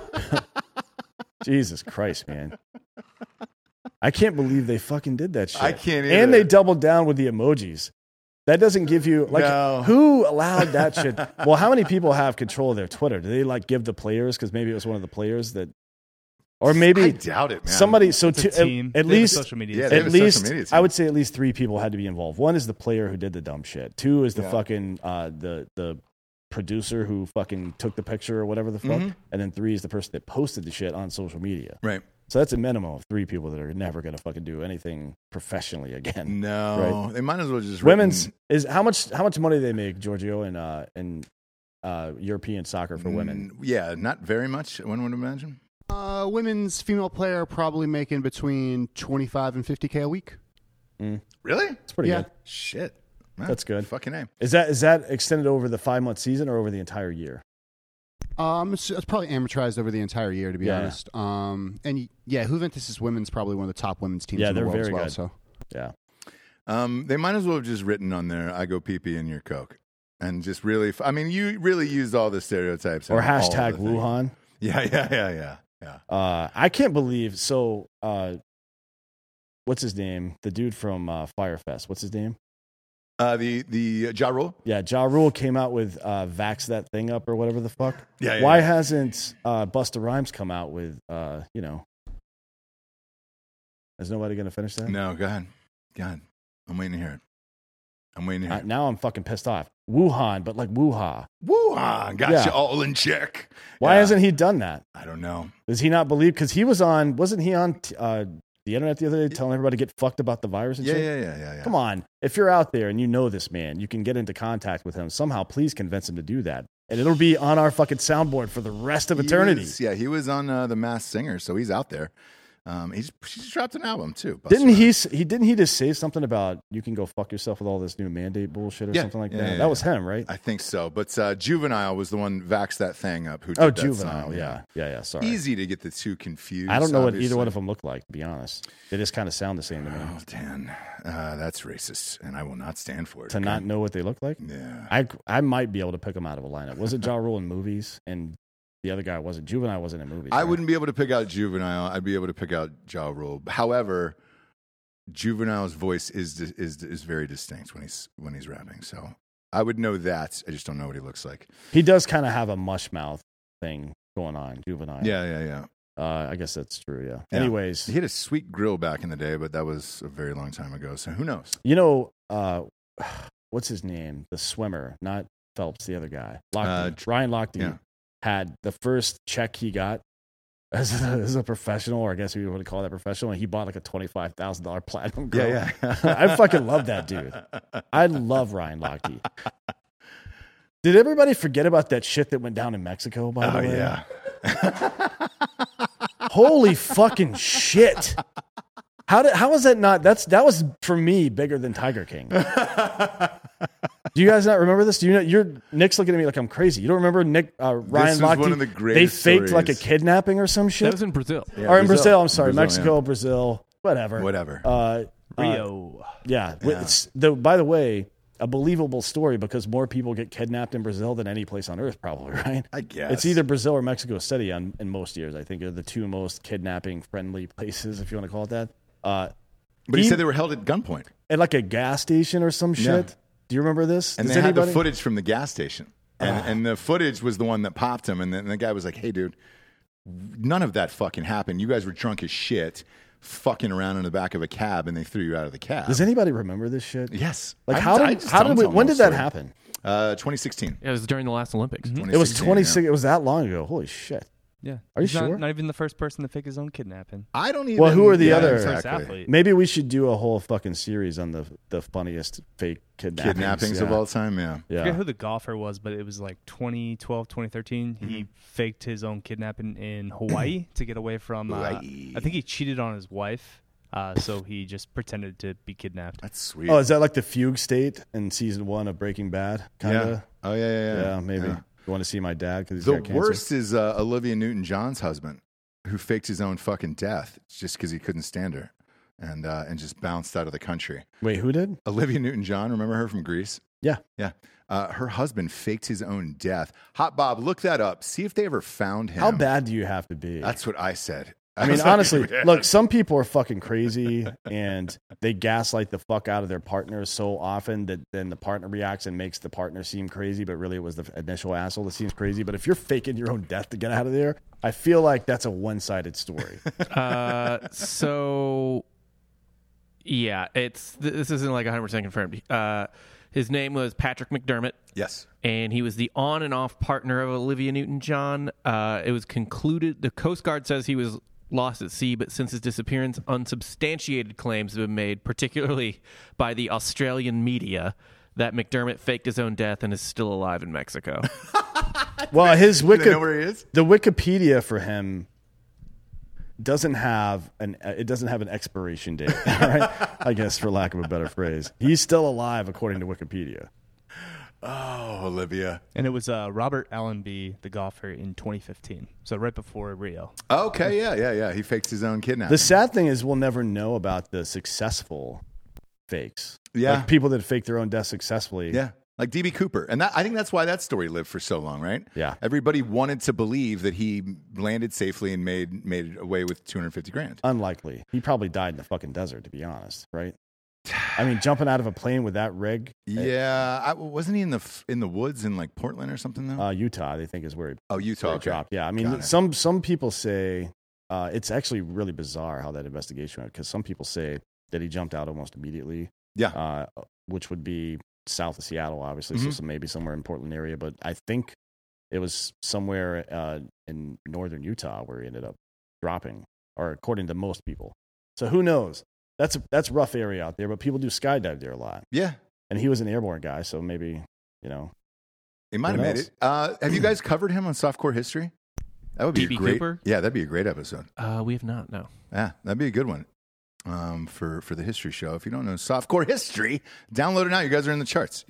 Jesus Christ, man! I can't believe they fucking did that shit. I can't And either. they doubled down with the emojis. That doesn't give you No. who allowed that shit? Well, how many people have control of their Twitter? Do they give the players because maybe it was one of the players that, or maybe I doubt it, man. somebody? So It's a team. at They have a least social media. Yeah, team. they have at a social least media team. I would say at least 3 people had to be involved. One is the player who did the dumb shit. 2 is the Yeah. fucking the producer who fucking took the picture or whatever the fuck, Mhm. and then 3 is the person that posted the shit on social media. Right. So that's a minimum of 3 people that are never gonna fucking do anything professionally again. No, they might as well just Women's written- is how much money they make, Giorgio, in European soccer for women. Yeah, not very much. One would imagine. Women's female player probably making between 25 and 50K a week. Really? It's pretty Yeah. good. Shit. Man, That's good. Fucking A. Is that extended over the 5-month season or over the entire year? It's probably amortized over the entire year, to be Yeah. honest. And yeah, Juventus' women's probably one of the top women's teams Yeah, in the they're world as very well. good. So Yeah. They might as well have just written on there, I go pee-pee in your Coke. And just really, I mean, you really used all the stereotypes. Or and all of hashtag the things. Wuhan. Yeah. I can't believe so. What's his name? The dude from Firefest. What's his name? The Ja Rule. Yeah, Ja Rule came out with Vax That Thing Up or whatever the fuck. Yeah. Why hasn't Busta Rhymes come out with, is nobody going to finish that? No, go ahead. I'm waiting to hear it. Now I'm fucking pissed off. Wuhan, but like Wuha. Wuhan got Yeah. you all in check. Why Yeah. hasn't he done that? I don't know. Does he not believe? Because wasn't he on the internet the other day telling everybody to get fucked about the virus and shit? Yeah. Come on. If you're out there and you know this man, you can get into contact with him. Somehow, please convince him to do that. And it'll be on our fucking soundboard for the rest of eternity. He was on The Masked Singer, so he's out there. He just dropped an album too. Busta Didn't Rhymes. he just say something about you can go fuck yourself with all this new mandate bullshit or something like that? Yeah, that was him, right? I think so. But Juvenile was the one Vax That Thing Up. Who did Oh, that Juvenile. song. Yeah. Sorry. Easy to get the two confused. I don't know what either obviously. one of them looked like, to be honest. They just kind of sound the same to me. Oh, Dan, that's racist, and I will not stand for it. To not know what they look like? Yeah. I might be able to pick them out of a lineup. Was it Ja Rule in movies? And the other guy wasn't. Juvenile wasn't in movies. I right? wouldn't be able to pick out Juvenile. I'd be able to pick out Ja Rule. However, Juvenile's voice is very distinct when he's rapping. So I would know that. I just don't know what he looks like. He does kind of have a mush mouth thing going on, Juvenile. Yeah. I guess that's true, yeah. Yeah. Anyways. He had a sweet grill back in the day, but that was a very long time ago. So who knows? You know, what's his name? The swimmer, not Phelps, the other guy. Ryan Lochte yeah. had the first check he got as a professional, or I guess we would call that professional, and he bought like a $25,000 platinum grill. Yeah. I fucking love that dude. I love Ryan Lochte. Did everybody forget about that shit that went down in Mexico, by the way? Yeah. Holy fucking shit. How was that not? That was for me bigger than Tiger King. Do you guys not remember this? Do you know? Nick's looking at me like I'm crazy. You don't remember Ryan Lochte? One of the They greatest faked stories. like a kidnapping or some shit. That was in Brazil. Yeah, or in Brazil. I'm sorry, Brazil, Mexico, Brazil, whatever. Rio. Yeah. By the way, a believable story because more people get kidnapped in Brazil than any place on earth, probably, right? I guess. It's either Brazil or Mexico City in most years. I think are the two most kidnapping-friendly places, if you want to call it that. But he said they were held at gunpoint. At like a gas station or some shit. Yeah. Do you remember this? And Does they had the anybody- footage from the gas station. And the footage was the one that popped him. And then the guy was like, hey, dude, none of that fucking happened. You guys were drunk as shit, fucking around in the back of a cab, and they threw you out of the cab. Does anybody remember this shit? Yes. Like I how just did don't we? tell When the did that story. happen? 2016. It was during the last Olympics. It was 2016, 26. yeah. It was that long ago. Holy shit. Yeah. Are you He's not- sure? Not even the first person to fake his own kidnapping. I don't even. Well, who are the other- First exactly. athlete. Maybe we should do a whole fucking series on the funniest fake kidnappings yeah. of all time? Yeah. I forget Yeah. who the golfer was, but it was like 2012, 2013. Mm-hmm. He faked his own kidnapping in Hawaii to get away from. Hawaii. I think he cheated on his wife, so he just pretended to be kidnapped. That's sweet. Oh, is that like the fugue state in season 1 of Breaking Bad? Kind yeah. of. Oh, yeah. Yeah, maybe. Yeah. You want to see my dad because he's The got cancer? worst is Olivia Newton-John's husband, who faked his own fucking death just because he couldn't stand her, and just bounced out of the country. Wait, who did? Olivia Newton-John, remember her from Grease? Yeah. Yeah. Her husband faked his own death. Hot Bob, look that up. See if they ever found him. How bad do you have to be? That's what I said. I mean, was like, honestly, yeah. look, some people are fucking crazy and they gaslight the fuck out of their partners so often that then the partner reacts and makes the partner seem crazy, but really it was the initial asshole that seems crazy. But if you're faking your own death to get out of there, I feel like that's a one-sided story. So, yeah, this isn't like 100% confirmed. His name was Patrick McDermott. Yes. And he was the on and off partner of Olivia Newton-John. It was concluded, the Coast Guard says he was lost at sea, but since his disappearance, unsubstantiated claims have been made, particularly by the Australian media, that McDermott faked his own death and is still alive in Mexico. Well, his Do they know where he is? the Wikipedia for him doesn't have an expiration date, all right? I guess for lack of a better phrase. He's still alive according to Wikipedia. Oh, Olivia. And it was Robert Allenby, the golfer, in 2015. So right before Rio. Okay, yeah. He faked his own kidnapping. The sad thing is we'll never know about the successful fakes. Yeah. Like people that fake their own death successfully. Yeah, like DB Cooper. And I think that's why that story lived for so long, right? Yeah. Everybody wanted to believe that he landed safely and made away with $250,000. Unlikely. He probably died in the fucking desert, to be honest, right? I mean, jumping out of a plane with that rig. Yeah, wasn't he in the woods in like Portland or something though? Utah, they think is where he Utah dropped. Yeah, I mean, some people say it's actually really bizarre how that investigation went because some people say that he jumped out almost immediately. Yeah, which would be south of Seattle, obviously, so maybe somewhere in Portland area. But I think it was somewhere in northern Utah where he ended up dropping, or according to most people. So who knows? That's a rough area out there, but people do skydive there a lot. Yeah, and he was an airborne guy, so maybe he might have made it. Have you guys covered him on Softcore History? That would be DB great. Cooper? Yeah, that'd be a great episode. We have not. No. Yeah, that'd be a good one. For the history show. If you don't know Softcore History, download it now. You guys are in the charts.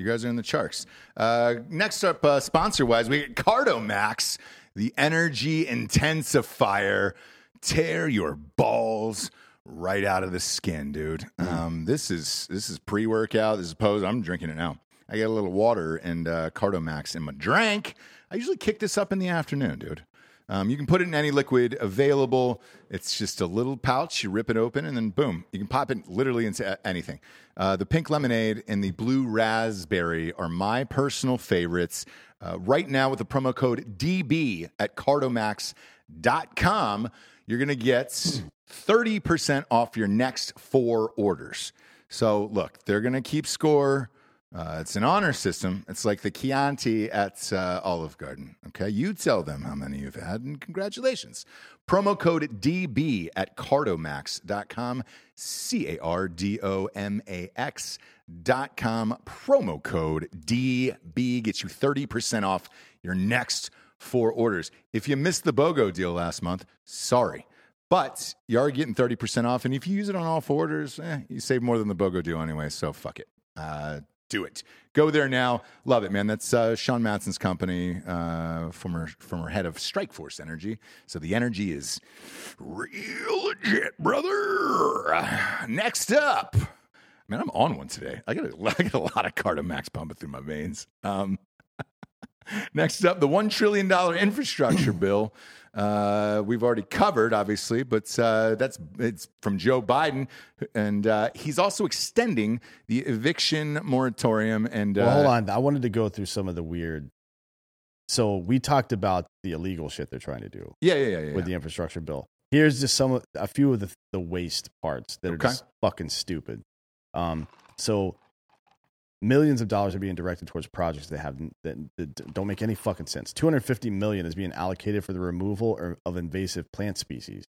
Next up, sponsor-wise, we get Cardomax, the energy intensifier. Tear your balls right out of the skin, dude. This is pre-workout. This is post. I'm drinking it now. I got a little water and Cardomax in my drink. I usually kick this up in the afternoon, dude. You can put it in any liquid available. It's just a little pouch. You rip it open, and then boom, you can pop it literally into anything. The pink lemonade and the blue raspberry are my personal favorites. Right now, with the promo code DB at cardomax.com, you're going to get 30% off your next 4 orders. So, look, they're going to keep score. It's an honor system. It's like the Chianti at Olive Garden. Okay, you tell them how many you've had, and congratulations. Promo code DB at cardomax.com, cardomax.com. Promo code DB gets you 30% off your next 4 orders. If you missed the BOGO deal last month, sorry. But you are getting 30% off, and if you use it on all 4 orders, you save more than the BOGO deal anyway, so fuck it. Do it. Go there now. Love it, man. That's Sean Matson's company, former head of Strikeforce Energy. So the energy is real legit, brother. Next up, man, I'm on one today. I got a lot of Cardomax pumping through my veins. Next up, the $1 trillion infrastructure bill. We've already covered, obviously, but it's from Joe Biden, and he's also extending the eviction moratorium. And well, hold on, I wanted to go through some of the weird. So we talked about the illegal shit they're trying to do. Yeah. With the infrastructure bill. Here's just a few of the waste parts that are just fucking stupid. So millions of dollars are being directed towards projects that don't make any fucking sense. $250 million is being allocated for the removal of invasive plant species.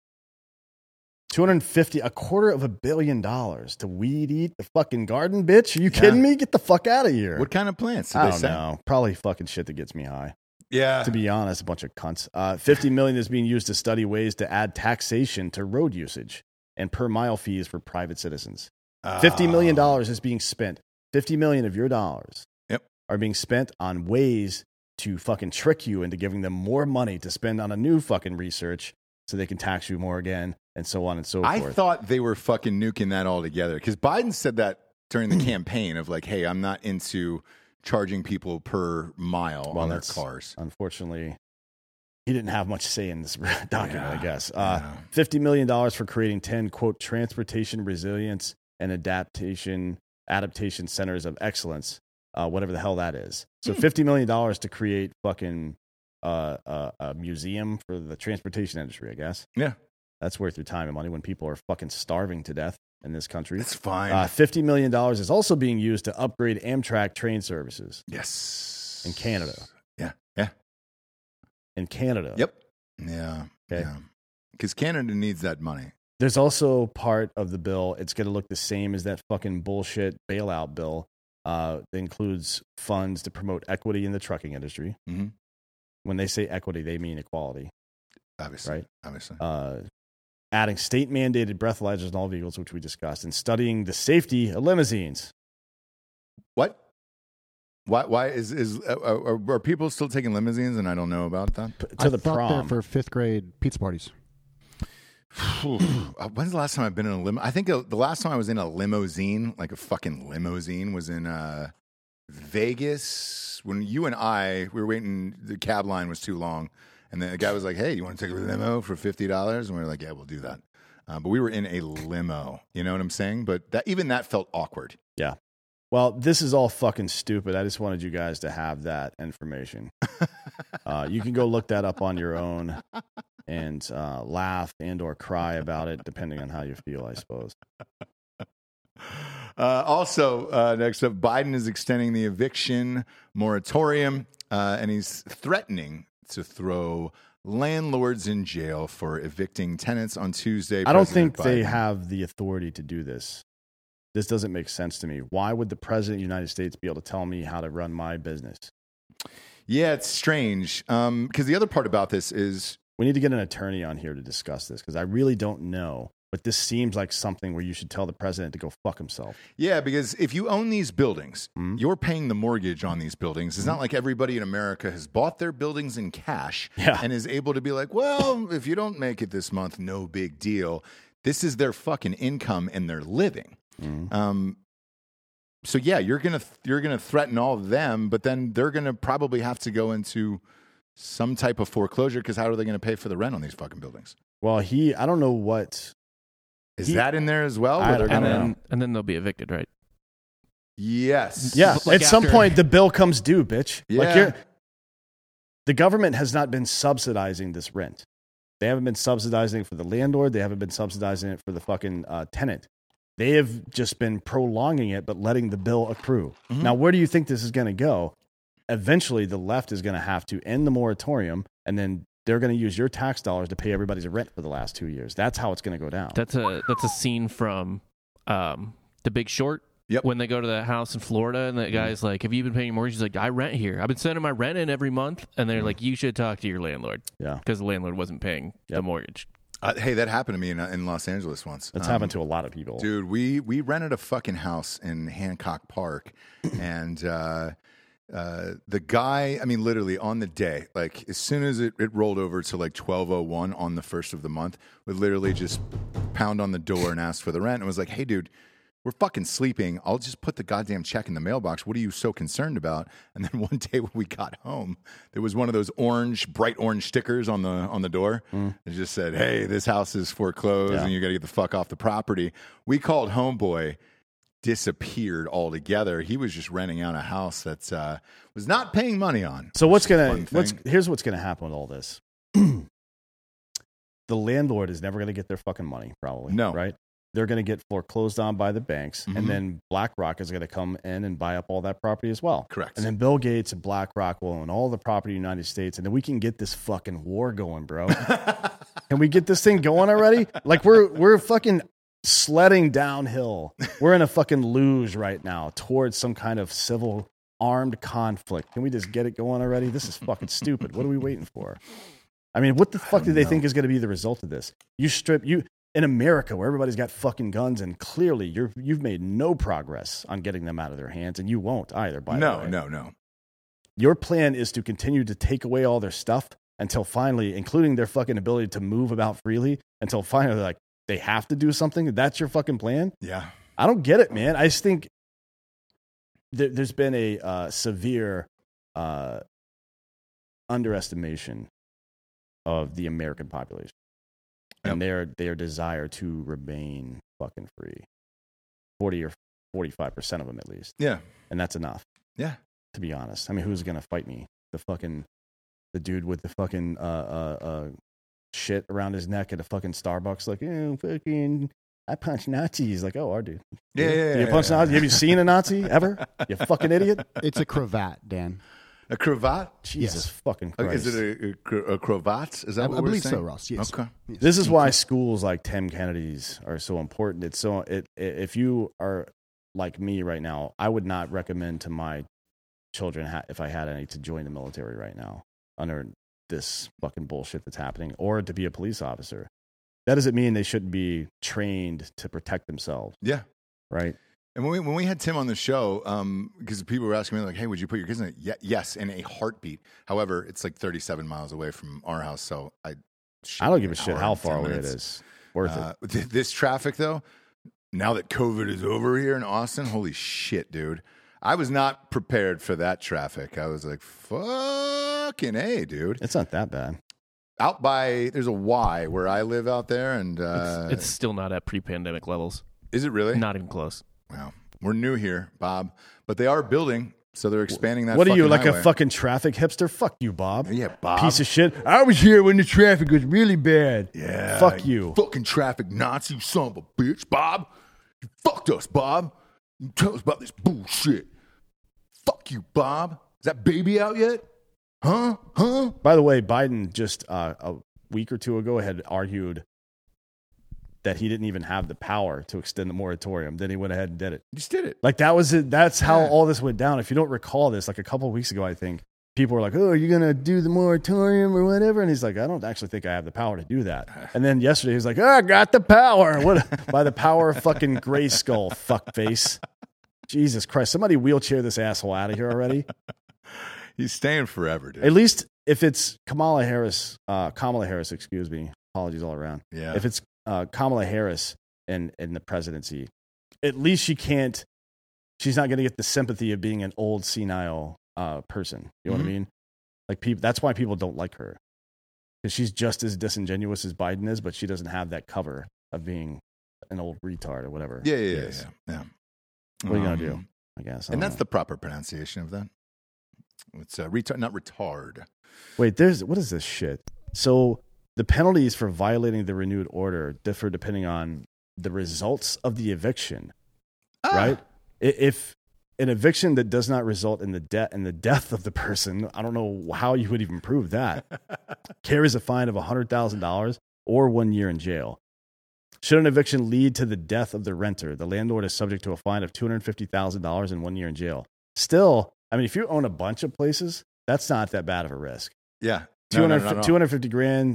$250 million to weed eat the fucking garden, bitch. Are you kidding me? Get the fuck out of here. What kind of plants? I don't know. Probably fucking shit that gets me high. Yeah. To be honest, a bunch of cunts. $50 million is being used to study ways to add taxation to road usage and per mile fees for private citizens. $50 million is being spent. 50 million of your dollars are being spent on ways to fucking trick you into giving them more money to spend on a new fucking research so they can tax you more again, and so on and so forth. I thought they were fucking nuking that all together because Biden said that during the campaign of like, hey, I'm not into charging people per mile on their cars. Unfortunately, he didn't have much say in this document, I guess. $50 million for creating 10, quote, transportation resilience and adaptation centers of excellence, whatever the hell that is. So $50 million to create fucking a museum for the transportation industry, I guess. Yeah. That's worth your time and money when people are fucking starving to death in this country. That's fine. $50 million is also being used to upgrade Amtrak train services. Yes. In Canada. Yeah. In Canada. Yep. Yeah. Okay. Yeah. Because Canada needs that money. There's also part of the bill, it's going to look the same as that fucking bullshit bailout bill that includes funds to promote equity in the trucking industry. Mm-hmm. When they say equity, they mean equality. Obviously. Right? Obviously. Adding state-mandated breathalyzers in all vehicles, which we discussed, and studying the safety of limousines. What? Why are people still taking limousines and I don't know about that? I thought they're for 5th grade pizza parties. When's the last time I've been in a limo? I think the last time I was in a limousine, like a fucking limousine, was in Vegas when you and we were waiting. The cab line was too long, and then the guy was like, "Hey, you want to take a limo for $50?" And we were like, "Yeah, we'll do that." but we were in a limo. You know what I'm saying? But even that felt awkward. Yeah. Well, this is all fucking stupid. I just wanted you guys to have that information. You can go look that up on your own and laugh and or cry about it, depending on how you feel, I suppose. Also, next up, Biden is extending the eviction moratorium, and he's threatening to throw landlords in jail for evicting tenants on Tuesday. I don't President think they Biden- have the authority to do this. This doesn't make sense to me. Why would the president of the United States be able to tell me how to run my business? Yeah, it's strange. Because the other part about this is, We need to get an attorney on here to discuss this because I really don't know. But this seems like something where you should tell the president to go fuck himself. yeah, because if you own these buildings, you're paying the mortgage on these buildings. It's not like everybody in America has bought their buildings in cash and is able to be like, well, if you don't make it this month, no big deal. This is their fucking income and their living. So yeah, you're gonna threaten all of them, but then they're gonna probably have to go into some type of foreclosure because how are they gonna pay for the rent on these fucking buildings? Well, I don't know what. Is that in there as well? I Where they're don't gonna- know. And then they'll be evicted, right? Yes. Yeah, Like at some after- point the bill comes due, bitch. Yeah. The government has not been subsidizing this rent. They haven't been subsidizing it for the landlord. They haven't been subsidizing it for the fucking tenant. They have just been prolonging it, but letting the bill accrue. Now, where do you think this is going to go? Eventually, the left is going to have to end the moratorium, and then they're going to use your tax dollars to pay everybody's rent for the last 2 years. That's how it's going to go down. That's a scene from The Big Short. Yep. When they go to the house in Florida and the guy's like, have you been paying your mortgage? He's like, I rent here. I've been sending my rent in every month. And they're like, you should talk to your landlord. Yeah. Because the landlord wasn't paying the mortgage. Hey, that happened to me in Los Angeles once. That's happened to a lot of people. Dude, we rented a fucking house in Hancock Park, and the guy, I mean, literally on the day, like as soon as it rolled over to like 12:01 on the first of the month, would literally just pound on the door and ask for the rent, and was like, "Hey, dude, we're fucking sleeping. I'll just put the goddamn check in the mailbox. What are you so concerned about?" And then one day when we got home, there was one of those bright orange stickers on the door. It just said, "Hey, this house is foreclosed and you got to get the fuck off the property." We called homeboy, disappeared altogether. He was just renting out a house that was not paying money on. So here's what's gonna happen with all this. The landlord is never gonna get their fucking money, probably. No. Right? They're gonna get foreclosed on by the banks, and then BlackRock is gonna come in and buy up all that property as well. Correct. And then Bill Gates and BlackRock will own all the property in the United States, and then we can get this fucking war going, bro. Can we get this thing going already? Like we're fucking sledding downhill. We're in a fucking luge right now towards some kind of civil armed conflict. Can we just get it going already? This is fucking stupid. What are we waiting for? I mean, what the fuck do they think is going to be the result of this? In America, where everybody's got fucking guns, and clearly you've made no progress on getting them out of their hands, and you won't either. By the way, No. your plan is to continue to take away all their stuff until finally, including their fucking ability to move about freely, until finally, like, they have to do something. That's your fucking plan. Yeah. I don't get it, man. I just think there's been a severe underestimation of the American population and their desire to remain fucking free. 40 or 45% of them, at least. Yeah. And that's enough. Yeah. To be honest. I mean, who's going to fight me? The dude with the fucking shit around his neck at a fucking Starbucks, like, fucking, I punch Nazis. Like, oh, our dude. Yeah. Do you punch Nazis? Have you seen a Nazi ever? You fucking idiot. It's a cravat, Dan. A cravat? Jesus fucking Christ. Is it a cravat? Is that what I we're believe saying? so, Ross. Yes. Okay. Yes. This is why schools like Tim Kennedy's are so important. If you are like me right now, I would not recommend to my children, if I had any, to join the military right now under this fucking bullshit that's happening, or to be a police officer. That doesn't mean they shouldn't be trained to protect themselves. Yeah. Right. And when we had Tim on the show, because people were asking me, like, hey, would you put your kids in it? Yes, in a heartbeat. However, it's like 37 miles away from our house, so I don't give a shit how far away it is. Worth it. This traffic, though, now that COVID is over here in Austin, holy shit, dude. I was not prepared for that traffic. I was like, fucking A, dude. It's not that bad. out by there's a Y where I live out there, and It's still not at pre-pandemic levels. is it really? Not even close. Wow, we're new here, Bob, but they are building, so they're expanding that. What are you, fucking like highway. a fucking traffic hipster? Fuck you, Bob. Yeah, Bob. Piece of shit. I was here when the traffic was really bad. Yeah, Fuck you. fucking traffic Nazi, you son of a bitch, Bob. You fucked us, Bob. You tell us about this bullshit. Fuck you, Bob. Is that baby out yet? Huh? By the way, Biden just a week or two ago had argued that he didn't even have the power to extend the moratorium. Then he went ahead and did it. You just did it. Like that was it. That's how Yeah. all this went down. If you don't recall this, like a couple of weeks ago, I think people were like, "Oh, are you gonna do the moratorium or whatever?" And he's like, "I don't actually think I have the power to do that." And then yesterday he was like, "Oh, I got the power." What by the power of fucking Grayskull, fuckface. Jesus Christ! Somebody wheelchair this asshole out of here already. He's staying forever, dude. At least if it's Kamala Harris, excuse me, apologies all around. Yeah. If it's Kamala Harris in the presidency, at least she's not going to get the sympathy of being an old senile person. You know what I mean? Like that's why people don't like her, because she's just as disingenuous as Biden is, but she doesn't have that cover of being an old retard or whatever. Yeah. What are you gonna do? I guess. I And don't that's know. the proper pronunciation of that. It's retard, not retard. Wait, what is this shit? So the penalties for violating the renewed order differ depending on the results of the eviction, right? If an eviction that does not result in the death of the person, I don't know how you would even prove that, carries a fine of $100,000 or 1 year in jail. Should an eviction lead to the death of the renter, the landlord is subject to a fine of $250,000 and 1 year in jail. Still, I mean, if you own a bunch of places, that's not that bad of a risk. Yeah. 250 grand.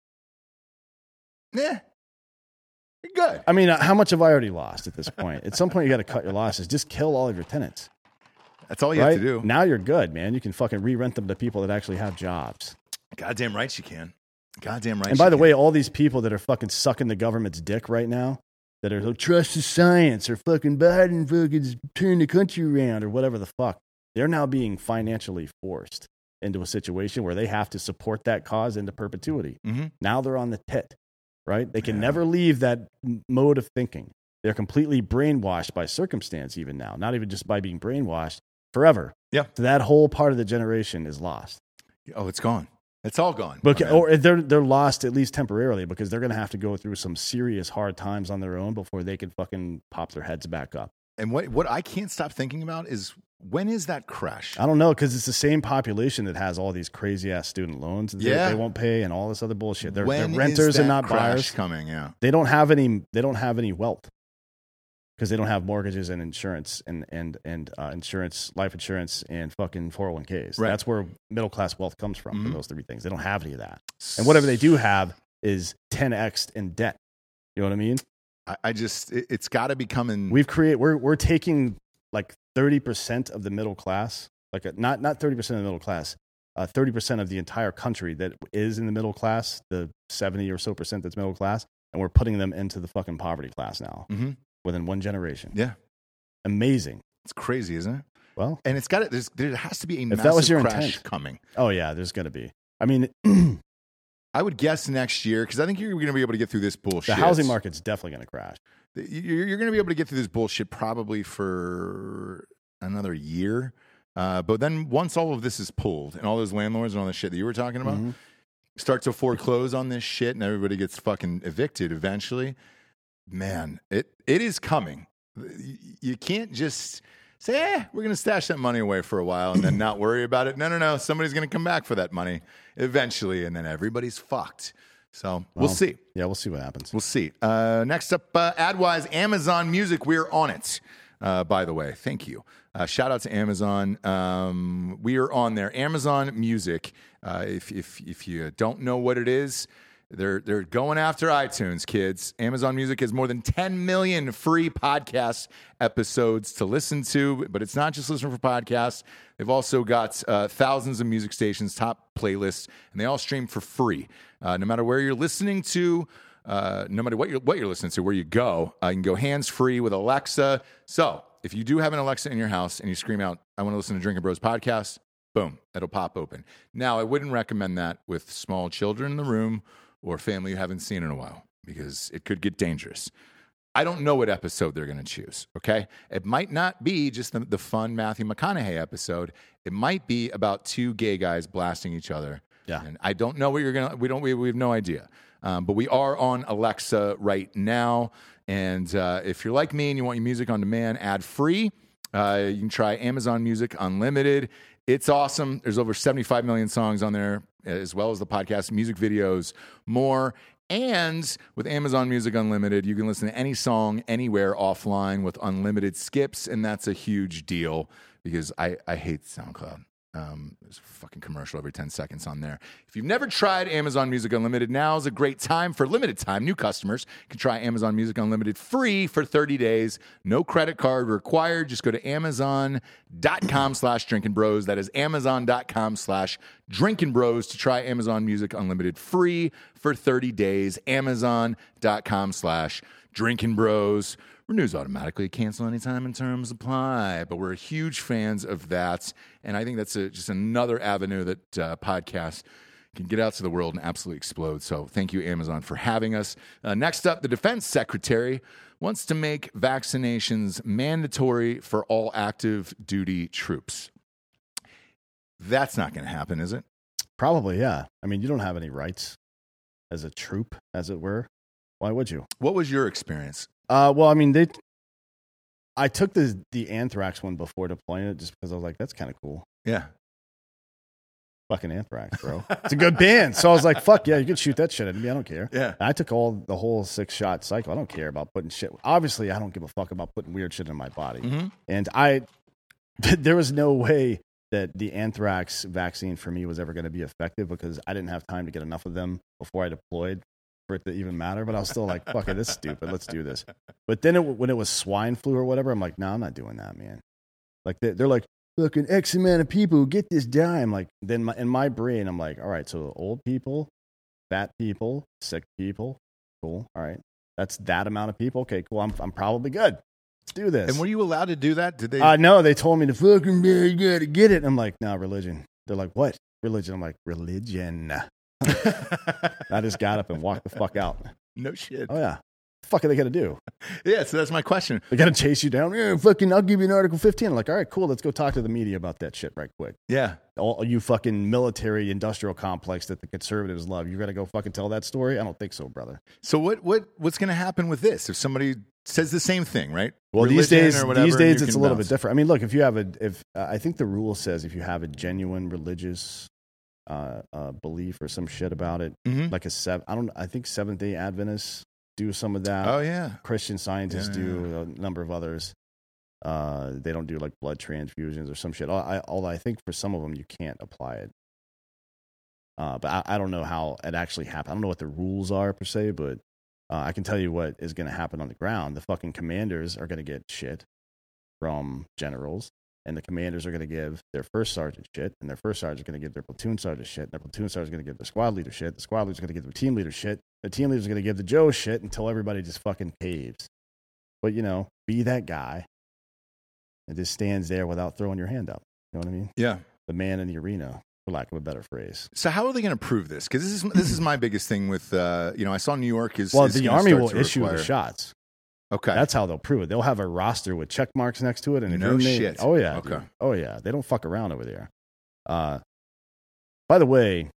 Yeah. You're good. I mean, how much have I already lost at this point? At some point, you got to cut your losses. Just kill all of your tenants. That's all you Right? have to do. Now you're good, man. You can fucking re-rent them to people that actually have jobs. Goddamn right you can. Goddamn right. And by the way, all these people that are fucking sucking the government's dick right now, that are like, trust the science, or fucking Biden fucking turn the country around, or whatever the fuck, they're now being financially forced into a situation where they have to support that cause into perpetuity. Now they're on the tit, right? They can never leave that mode of thinking. They're completely brainwashed by circumstance even now, not even just by being brainwashed, forever. Yeah. So that whole part of the generation is lost. Oh, it's gone. It's all gone. But, my man. or they're lost at least temporarily, because they're going to have to go through some serious hard times on their own before they can fucking pop their heads back up. And what I can't stop thinking about is, when is that crash? I don't know, because it's the same population that has all these crazy ass student loans that Yeah. they won't pay and all this other bullshit. They're When renters is that and not crash buyers. coming? Yeah. They don't have any wealth, because they don't have mortgages and insurance and insurance, life insurance, and fucking 401ks. Right. That's where middle class wealth comes from, for those three things. They don't have any of that. And whatever they do have is 10x in debt. You know what I mean? I just, it's got to be coming. We're taking like 30% of the middle class, like not 30% of the middle class, 30% of the entire country that is in the middle class, the 70 or so percent that's middle class, and we're putting them into the fucking poverty class now within one generation. Yeah. Amazing. It's crazy, isn't it? Well, And it's got to, there has to be a if massive that was your crash intent. coming. Oh yeah, there's going to be. I mean, I would guess next year, because I think you're going to be able to get through this bullshit. the housing market's definitely going to crash. You're going to be able to get through this bullshit probably for another year. But then once all of this is pulled, and all those landlords and all the shit that you were talking about start to foreclose on this shit, and everybody gets fucking evicted eventually, man, it is coming. You can't just say, we're going to stash that money away for a while and then not worry about it. No. Somebody's going to come back for that money eventually, and then everybody's fucked. So we'll see. Yeah, we'll see what happens. We'll see. Next up, ad-wise, Amazon Music. We're on it, by the way. Thank you. Shout out to Amazon. We are on there. Amazon Music. If you don't know what it is, they're going after iTunes, kids. Amazon Music has more than 10 million free podcast episodes to listen to, but it's not just listening for podcasts. They've also got thousands of music stations, top playlists, and they all stream for free. No matter where you're listening to, no matter what you're listening to, where you go, you can go hands-free with Alexa. So if you do have an Alexa in your house and you scream out, I want to listen to Drinking Bros podcast, Boom, it'll pop open. Now, I wouldn't recommend that with small children in the room or family you haven't seen in a while because it could get dangerous. I don't know what episode they're going to choose, okay? It might not be just the fun Matthew McConaughey episode. It might be about two gay guys blasting each other. Yeah. And I don't know what you're going to, we have no idea. But we are on Alexa right now. And if you're like me and you want your music on demand ad-free, you can try Amazon Music Unlimited. It's awesome. There's over 75 million songs on there, as well as the podcast, music videos, more. And with Amazon Music Unlimited, you can listen to any song anywhere offline with unlimited skips, and that's a huge deal because I hate SoundCloud. There's a fucking commercial every 10 seconds on there. If you've never tried Amazon Music Unlimited, now is a great time. For limited time, new customers can try Amazon Music Unlimited free for 30 days. No credit card required. Just go to amazon.com/drinkingbros. That is amazon.com/drinkingbros to try Amazon Music Unlimited free for 30 days. Amazon.com/drinkingbros. Renews automatically, cancel anytime, and terms apply. But we're huge fans of that, and I think that's just another avenue that podcasts can get out to the world and absolutely explode. So thank you, Amazon, for having us. Next up, the Defense Secretary wants to make vaccinations mandatory for all active duty troops. That's not going to happen, is it? Probably, yeah. I mean, you don't have any rights as a troop, as it were. Why would you? What was your experience? Well, I mean, I took the Anthrax one before deploying it just because I was like, that's kind of cool. Yeah. Fucking Anthrax, bro. It's a good band. So I was like, fuck yeah, you can shoot that shit at me. I don't care. Yeah. I took the whole 6-shot cycle. I don't care about putting shit. Obviously, I don't give a fuck about putting weird shit in my body. Mm-hmm. And there was no way that the Anthrax vaccine for me was ever going to be effective because I didn't have time to get enough of them before I deployed for it to even matter. But I was still like, fuck it, this is stupid. Let's do this. But then when it was swine flu or whatever, I'm like, no, I'm not doing that, man. Like they're like, look, an X amount of people get this dime. Like then in my brain, I'm like, all right, so old people, fat people, sick people, cool. All right, that's that amount of people. Okay, cool. I'm probably good. Let's do this. And were you allowed to do that? Did they? No, they told me to fucking you gotta get it. I'm like, no, religion. They're like, what? Religion. I'm like, religion. I just got up and walked the fuck out. No shit. Oh yeah. The fuck are they gonna do? Yeah, so that's my question. They gotta chase you down. Yeah, fucking, I'll give you an Article 15. I'm like, all right, cool. Let's go talk to the media about that shit right quick. Yeah. All you fucking military industrial complex that the conservatives love. You gotta go fucking tell that story? I don't think so, brother. So what's gonna happen with this if somebody says the same thing, right? Well, Religion these or whatever, days you it's can a little bounce. bit different. I mean, look, if you have I think the rule says if you have a genuine religious belief or some shit about it, Mhm. like I think Seventh-day Adventists do some of that. Oh yeah. Christian Scientists Yeah, do, a number of others. They don't do like blood transfusions or some shit. Although I think for some of them you can't apply it. But I don't know how it actually happened. I don't know what the rules are per se, but I can tell you what is going to happen on the ground. The fucking commanders are going to get shit from generals, and the commanders are going to give their first sergeant shit, and their first sergeant is going to give their platoon sergeant shit, and their platoon sergeant is going to give their squad leader shit. The squad leader is going to give their team leader shit. The team leader is going to give the Joe shit until everybody just fucking caves. But, be that guy that just stands there without throwing your hand up. You know what I mean? Yeah. The man in the arena, for lack of a better phrase. So how are they going to prove this? Because this is my biggest thing with I saw New York is Well, is the gonna Army start will to issue require- the shots. Okay. That's how they'll prove it. They'll have a roster with check marks next to it. And if No your name- shit. Oh, yeah. Okay. Dude. Oh, yeah. They don't fuck around over there. By the way,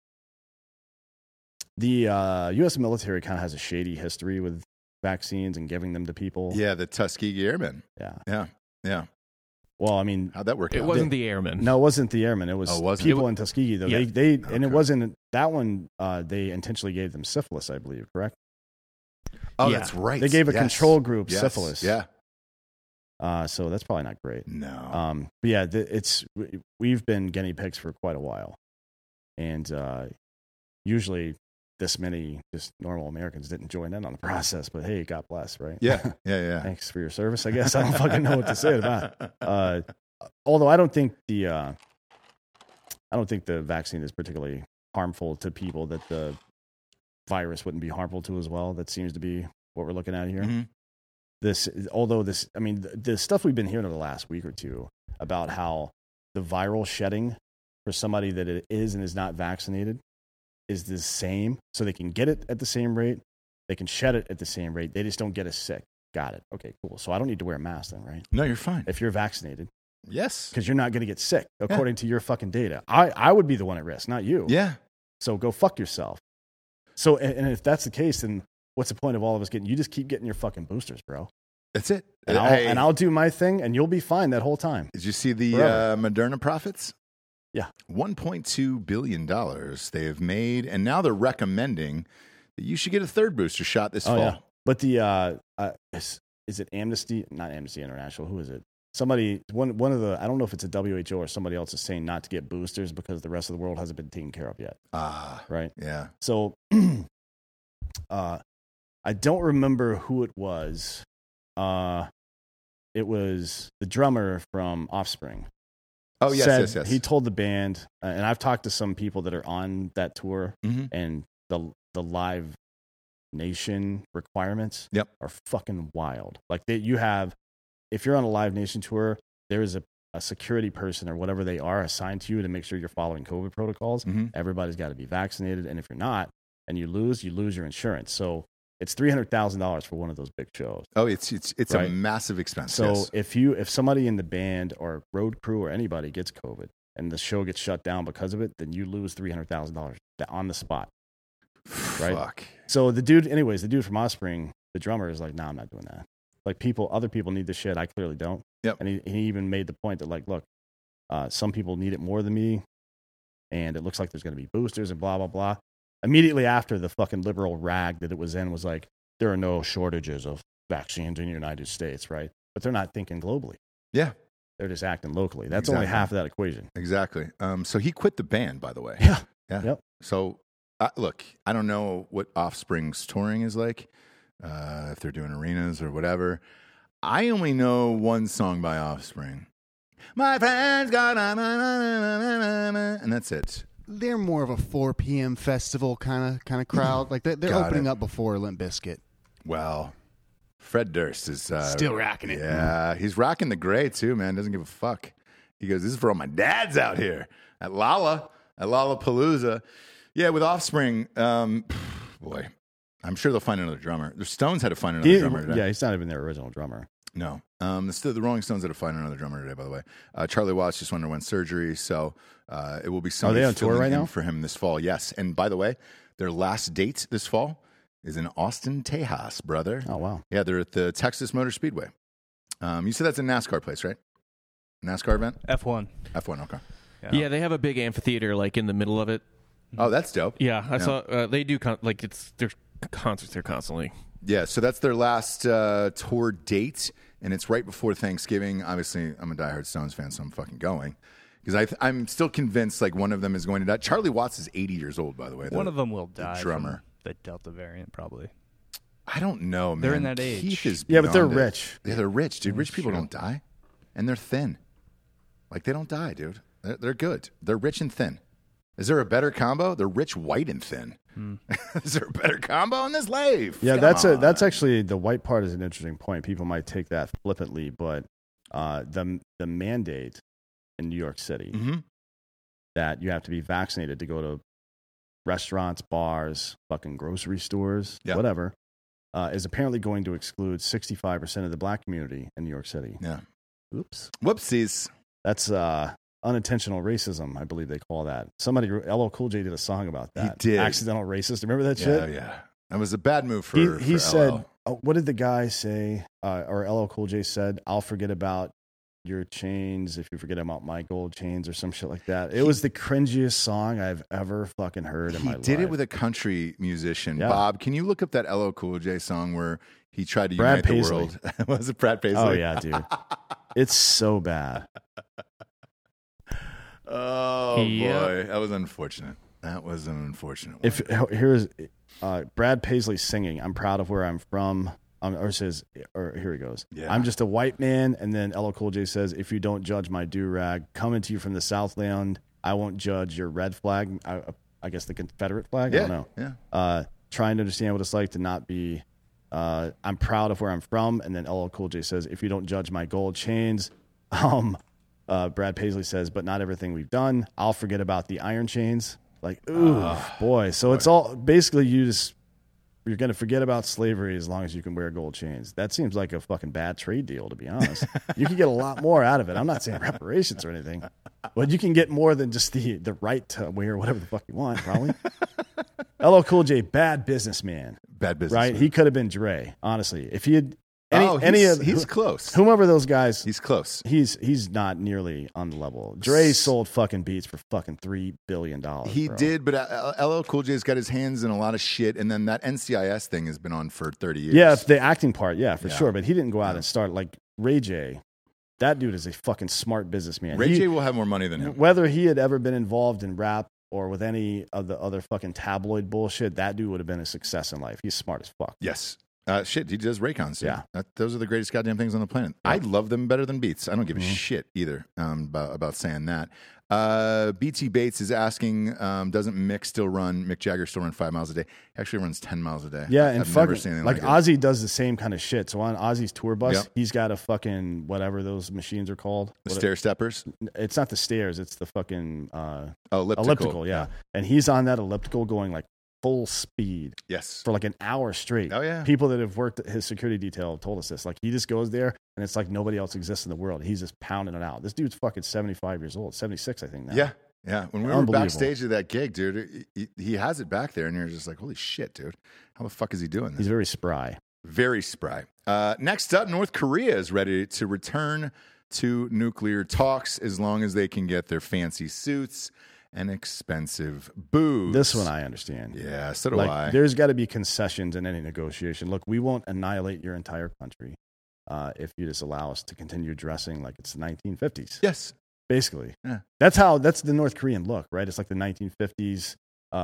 the U.S. military kind of has a shady history with vaccines and giving them to people. Yeah, the Tuskegee Airmen. Yeah. Yeah. Well, I mean, How'd that work It out? wasn't the airmen. no, it wasn't the airmen. It was wasn't people it? in Tuskegee, though. Yeah. And Okay. it wasn't that one. They intentionally gave them syphilis, I believe, correct? Oh, Yeah. that's right. They gave a Yes. control group Yes. syphilis. Yeah. So that's probably not great. No. But yeah, we've been guinea pigs for quite a while, and usually this many just normal Americans didn't join in on the process. But hey, God bless, right? Yeah. Yeah. Thanks for your service. I guess I don't fucking know what to say about it. Although I don't think the vaccine is particularly harmful to people. That the virus wouldn't be harmful to as well. That seems to be what we're looking at here. Mhm. The stuff we've been hearing over the last week or two about how the viral shedding for somebody that it is and is not vaccinated is the same. So they can get it at the same rate. They can shed it at the same rate. They just don't get as sick. Got it. Okay, cool. So I don't need to wear a mask then, right? No, you're fine. If you're vaccinated. Yes. Because you're not going to get sick, according to your fucking data. I would be the one at risk, not you. Yeah. So go fuck yourself. So, and if that's the case, then what's the point of all of us getting, you just keep getting your fucking boosters, bro. That's it. And I'll do my thing and you'll be fine that whole time. Did you see the Moderna profits? Yeah. $1.2 billion they have made. And now they're recommending that you should get a third booster shot this fall. Yeah. But the, is it Amnesty? Not Amnesty International. Who is it? Somebody, one of the, I don't know if it's a WHO or somebody else is saying not to get boosters because the rest of the world hasn't been taken care of yet. Right? Yeah. So, I don't remember who it was. It was the drummer from Offspring. Oh, yes. He told the band, and I've talked to some people that are on that tour, and the Live Nation requirements are fucking wild. Like if you're on a Live Nation tour, there is a security person or whatever they are assigned to you to make sure you're following COVID protocols. Everybody's got to be vaccinated, and if you're not, and you lose your insurance. So it's $300,000 for one of those big shows. Oh, it's right? A massive expense. So if somebody in the band or road crew or anybody gets COVID and the show gets shut down because of it, then you lose $300,000 on the spot. Right. Fuck. So the dude from Offspring, the drummer, is like, "No, I'm not doing that. Like other people need this shit. I clearly don't." Yep. And he even made the point that like, look, some people need it more than me, and it looks like there's going to be boosters and blah blah blah. Immediately after, the fucking liberal rag that it was in was like, there are no shortages of vaccines in the United States, right? But they're not thinking globally. Yeah. They're just acting locally. That's only half of that equation. Exactly. So he quit the band, by the way. Yeah. Yep. So, look, I don't know what Offspring's touring is like, if they're doing arenas or whatever. I only know one song by Offspring. My friends got and that's it. They're more of a 4 p.m. festival kind of crowd. Like they're opening up before Limp Bizkit. Well, Fred Durst is still rocking it. Yeah, he's rocking the gray too, man. Doesn't give a fuck. He goes, "This is for all my dads out here at Lollapalooza." Yeah, with Offspring, boy, I'm sure they'll find another drummer. The Stones had to find another drummer today. Yeah, he's not even their original drummer. No. The Rolling Stones had to find another drummer today, by the way. Charlie Watts just underwent surgery, so it will be somebody Are they on tour right now? For him this fall. Yes. And by the way, their last date this fall is in Austin, Tejas, brother. Oh, wow. Yeah, they're at the Texas Motor Speedway. You said that's a NASCAR place, right? NASCAR event? F1. F1, okay. Yeah, they have a big amphitheater like in the middle of it. Oh, that's dope. Yeah, I saw they do it's their concerts there constantly. Yeah, so that's their last tour date, and it's right before Thanksgiving. Obviously, I'm a diehard Stones fan, so I'm fucking going. Because I'm still convinced like one of them is going to die. Charlie Watts is 80 years old, by the way. One of them will die. Drummer. The Delta variant, probably. I don't know, man. They're in that age. Keith is yeah, but they're beyond it. rich. Yeah, they're rich, dude. Rich people don't die, and they're thin. Like they don't die, dude. They're good. They're rich and thin. Is there a better combo? They're rich, white, and thin. Is there a better combo in this life? Yeah, Come on. that's actually the white part is an interesting point. People might take that flippantly, but the mandate in New York City that you have to be vaccinated to go to restaurants, bars, fucking grocery stores, whatever, is apparently going to exclude 65% of the black community in New York City. Yeah. Oops. Whoopsies. That's unintentional racism, I believe they call that. LL Cool J did a song about that. He did. Accidental racist. Remember that shit? Yeah. That was a bad move for He for said, LL. what did the guy say? Or LL Cool J said, "I'll forget about your chains if you forget about my gold chains," or some shit like that. It was the cringiest song I've ever fucking heard in my life. He did it with a country musician. Yeah. Bob, can you look up that LL Cool J song where he tried to Brad unite Paisley. the world? Was it Brad Paisley? Oh, yeah, dude. It's so bad. Oh, Yeah. boy. That was unfortunate. That was an unfortunate one. Here's Brad Paisley singing, "I'm proud of where I'm from." Here he goes. Yeah. "I'm just a white man." And then LL Cool J says, "If you don't judge my do-rag, coming to you from the Southland, I won't judge your red flag." I guess the Confederate flag? I don't know. Yeah. Trying to understand what it's like to not be, I'm proud of where I'm from. And then LL Cool J says, "If you don't judge my gold chains, Brad Paisley says, but not everything we've done. I'll forget about the iron chains. Like, ooh, boy. So it's all basically you're going to forget about slavery as long as you can wear gold chains. That seems like a fucking bad trade deal, to be honest. You can get a lot more out of it. I'm not saying reparations or anything, but you can get more than just the right to wear whatever the fuck you want, probably. LL Cool J, bad businessman. Bad business. Right? He could have been Dre, honestly. If he had he's close. Whomever those guys, He's close. he's not nearly on the level. Dre sold fucking beats for fucking $3 billion. He bro. did, but LL Cool J's got his hands in a lot of shit, and then that NCIS thing has been on for 30 years. Yeah, the acting part, for Yeah. sure. But he didn't go out and start like Ray J. That dude is a fucking smart businessman. Ray J will have more money than him. Whether he had ever been involved in rap or with any of the other fucking tabloid bullshit, that dude would have been a success in life. He's smart as fuck. Yes. Shit, he does Raycons. Dude. Yeah. Those are the greatest goddamn things on the planet. I love them better than Beats. I don't give a shit either about saying that. BT Bates is asking, doesn't Mick Jagger still run 5 miles a day? He actually runs 10 miles a day. Yeah, and I've never fucking seen anything like it. Ozzy does the same kind of shit. So on Ozzy's tour bus, Yep. he's got a fucking whatever those machines are called. The stair steppers. It's not the stairs. It's the fucking Elliptical. Yeah, and he's on that elliptical going like full speed Yes. for like an hour straight. Oh, yeah. People that have worked at his security detail have told us this. Like he just goes there and it's like nobody else exists in the world. He's just pounding it out. This dude's fucking 75 years old, 76 I think now. Yeah. Yeah. When we were Unbelievable. backstage at that gig, dude, he has it back there, and you're just like, holy shit, dude. How the fuck is he doing this? He's very spry. Very spry. Next up, North Korea is ready to return to nuclear talks as long as they can get their fancy suits and expensive booze. This one I understand. Yeah, so do I. There's got to be concessions in any negotiation. Look, we won't annihilate your entire country if you just allow us to continue dressing like it's the 1950s. Yes. Basically. Yeah. That's the North Korean look, right? It's like the 1950s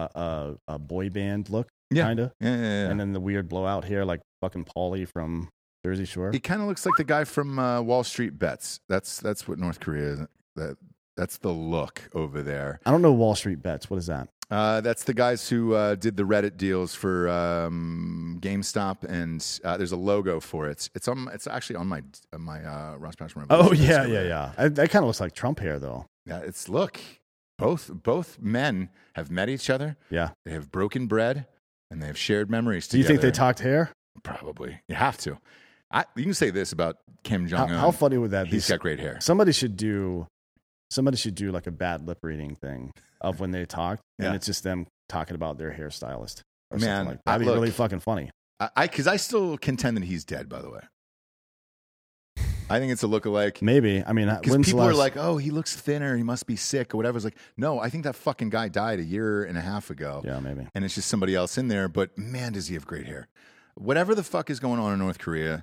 boy band look, Yeah. kind of. Yeah. And then the weird blowout hair like fucking Paulie from Jersey Shore. He kind of looks like the guy from Wall Street Bets. That's what North Korea is. That's the look over there. I don't know Wall Street Bets. What is that? That's the guys who did the Reddit deals for GameStop, and there's a logo for it. It's actually on my Ross Patchman. Oh, yeah. That kind of looks like Trump hair, though. Yeah, it's look. Both men have met each other. Yeah. They have broken bread, and they have shared memories Do you together. think they talked hair? Probably. You have to. You can say this about Kim Jong Un. How funny would that be? He's got great hair. Somebody should do like a bad lip reading thing of when they talk, Yeah. and it's just them talking about their hairstylist or Man, something like that. That'd be look, really fucking funny. Because I still contend that he's dead, by the way. I think it's a lookalike. Maybe. I mean, Because people are like, oh, he looks thinner. He must be sick or whatever. It's like, no, I think that fucking guy died a year and a half ago. yeah, maybe. And it's just somebody else in there. But man, does he have great hair. Whatever the fuck is going on in North Korea,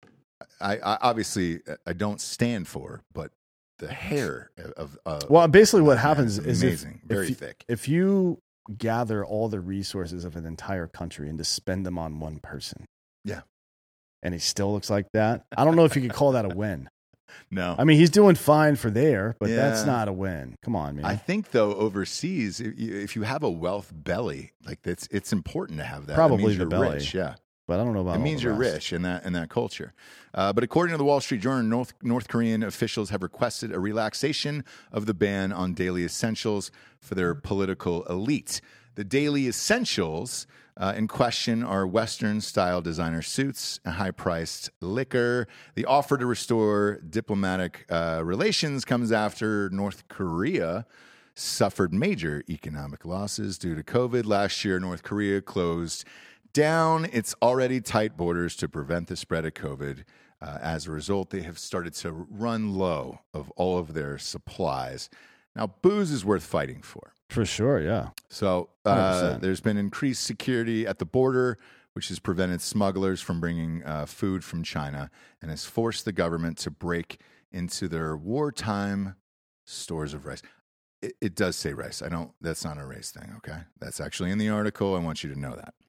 I obviously I don't stand for, but the hair of Well, basically, what man, happens it's is amazing, very thick. If you gather all the resources of an entire country and just spend them on one person, Yeah. and he still looks like that, I don't know if you could call that a win. No. I mean, he's doing fine for there, but that's Yeah. not a win. Come on, man. I think though overseas, if you have a wealth belly, like it's important to have that. Probably it means the you're belly. rich, yeah. but I don't know about It all means the you're rest. rich in that culture. But according to the Wall Street Journal, North Korean officials have requested a relaxation of the ban on daily essentials for their political elite. The daily essentials in question are Western-style designer suits, high-priced liquor. The offer to restore diplomatic relations comes after North Korea suffered major economic losses due to COVID. Last year, North Korea closed down its already tight borders to prevent the spread of COVID. As a result, they have started to run low of all of their supplies. Now, booze is worth fighting for. For sure, yeah. So 100%. there's been increased security at the border, which has prevented smugglers from bringing food from China and has forced the government to break into their wartime stores of rice. It does say rice. That's not a race thing, okay? That's actually in the article. I want you to know that.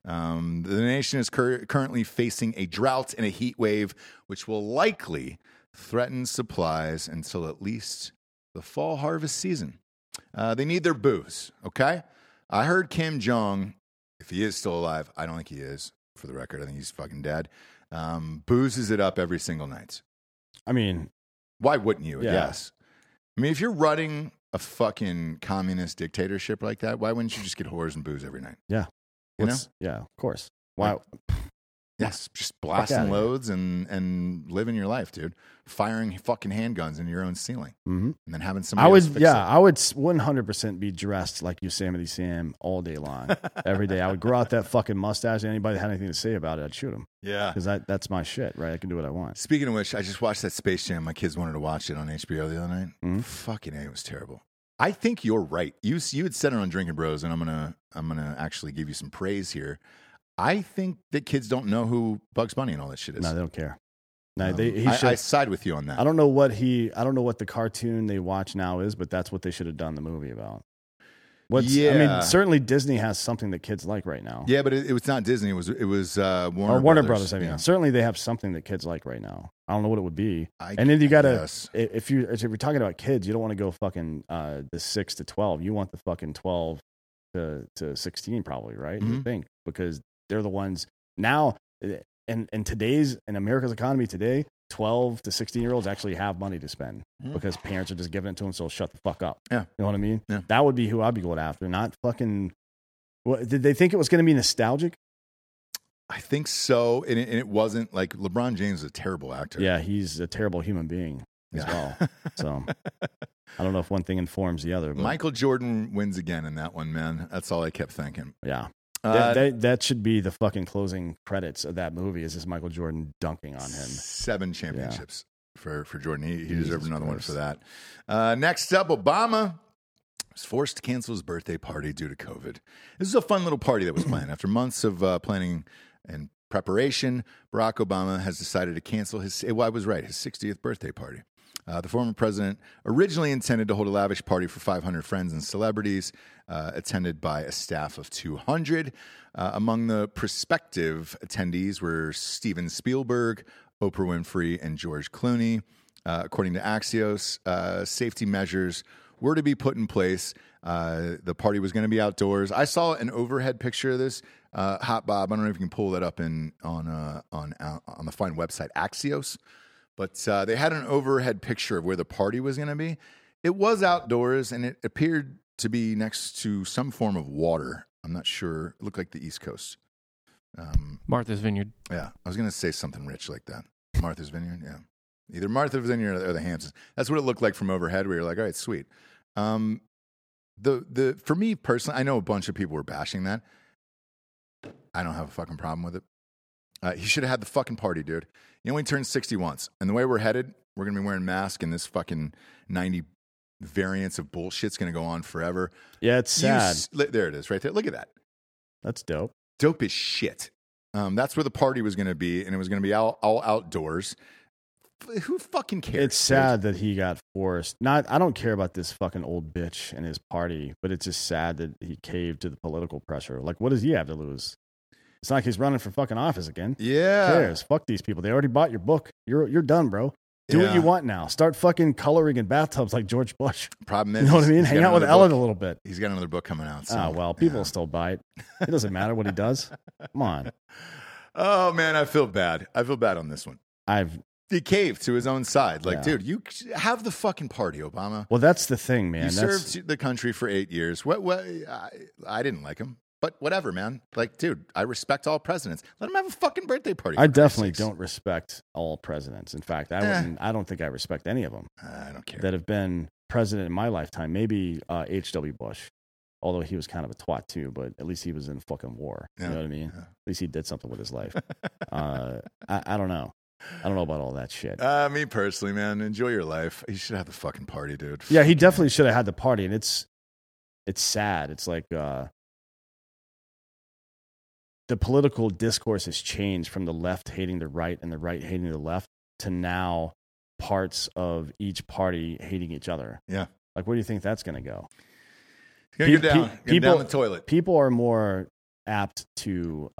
The nation is currently facing a drought and a heat wave, which will likely threaten supplies until at least the fall harvest season. They need their booze, okay? I heard Kim Jong, if he is still alive, I don't think he is, for the record. I think he's fucking dead. Boozes it up every single night. I mean, Why wouldn't you? Yeah. Yes. I mean, if you're running a fucking communist dictatorship like that, why wouldn't you just get whores and booze every night? Yeah. You know? Yeah, of course. Wow. Yes, just outta blasting here. loads and living your life, dude. Firing fucking handguns into your own ceiling, and then having somebody. I would, else fix yeah, it. I would 100% be dressed like Yosemite Sam all day long, every day. I would grow out that fucking mustache. Anybody that had anything to say about it, I'd shoot him Yeah. because that's my shit, right? I can do what I want. Speaking of which, I just watched that Space Jam. My kids wanted to watch it on HBO the other night. Fucking A, it was terrible. I think you're right. You had said it on Drinking Bros, and I'm gonna actually give you some praise here. I think that kids don't know who Bugs Bunny and all that shit is. No, they don't care. No, I side with you on that. I don't know what the cartoon they watch now is, but that's what they should have done the movie about. I mean, certainly Disney has something that kids like right now. Yeah, but it was not Disney. It was Warner Brothers. I mean, Yeah. certainly they have something that kids like right now. I don't know what it would be. I And then you got to, guess. if you're talking about kids, you don't want to go fucking the 6 to 12. You want the fucking 12 to 16 probably, right? You think, because they're the ones now. In America's economy today, 12 to 16-year-olds actually have money to spend because parents are just giving it to them, so shut the fuck up. Yeah. You know what I mean? Yeah. That would be who I'd be going after, not fucking... What, did they think it was going to be nostalgic? I think so, and it wasn't. Like, LeBron James is a terrible actor. Yeah, he's a terrible human being as well. So I don't know if one thing informs the other. But Michael Jordan wins again in that one, man. That's all I kept thinking. yeah. That should be the fucking closing credits of that movie, is just Michael Jordan dunking on him. 7 championships for Jordan. He Jesus deserved another one Christ. for that. Next up, Obama was forced to cancel his birthday party due to COVID. This is a fun little party that was planned. After months of planning and preparation, Barack Obama has decided to cancel his 60th birthday party. The former president originally intended to hold a lavish party for 500 friends and celebrities, attended by a staff of 200. Among the prospective attendees were Steven Spielberg, Oprah Winfrey, and George Clooney. According to Axios, safety measures were to be put in place. The party was going to be outdoors. I saw an overhead picture of this. Hot Bob, I don't know if you can pull that up on the fine website Axios. But they had an overhead picture of where the party was going to be. It was outdoors, and it appeared to be next to some form of water. I'm not sure. It looked like the East Coast. Martha's Vineyard. Yeah, I was going to say something rich like that. Martha's Vineyard, yeah. Either Martha's Vineyard or the Hamptons. That's what it looked like from overhead, where you're like, all right, sweet. For me personally, I know a bunch of people were bashing that. I don't have a fucking problem with it. He should have had the fucking party, dude. He only turned 60 once. And the way we're headed, we're going to be wearing masks, and this fucking 90 variants of bullshit's going to go on forever. Yeah, it's sad. There it is, right there. Look at that. That's dope. Dope as shit. That's where the party was going to be, and it was going to be all outdoors. Who fucking cares? It's sad that he got forced. I don't care about this fucking old bitch and his party, but it's just sad that he caved to the political pressure. Like, what does he have to lose? It's not like he's running for fucking office again. Yeah. Who cares? Fuck these people. They already bought your book. You're done, bro. Do what you want now. Start fucking coloring in bathtubs like George Bush. Problem is, You know what I mean? he's Hang got out with another Ellen book. a little bit. He's got another book coming out. So, Well, people will still buy it. It doesn't matter what he does. Come on. Oh man, I feel bad. I feel bad on this one. He caved to his own side. Like, dude, you have the fucking party, Obama. Well, that's the thing, man. You served the country for 8 years. I didn't like him, but whatever, man. Like, dude, I respect all presidents. Let him have a fucking birthday party. I definitely don't respect all presidents. In fact, I don't think I respect any of them I don't care. that have been president in my lifetime. Maybe H.W. Bush, although he was kind of a twat too, but at least he was in fucking war. You know what I mean? Yeah. At least he did something with his life. I don't know. I don't know about all that shit. Me personally, man, enjoy your life. You should have the fucking party, dude. Yeah, he definitely should have had the party, and it's sad. It's like the political discourse has changed from the left hating the right and the right hating the left to now parts of each party hating each other. Yeah. Like, where do you think that's going to go? It's gonna go down. Go down the toilet. People are more apt to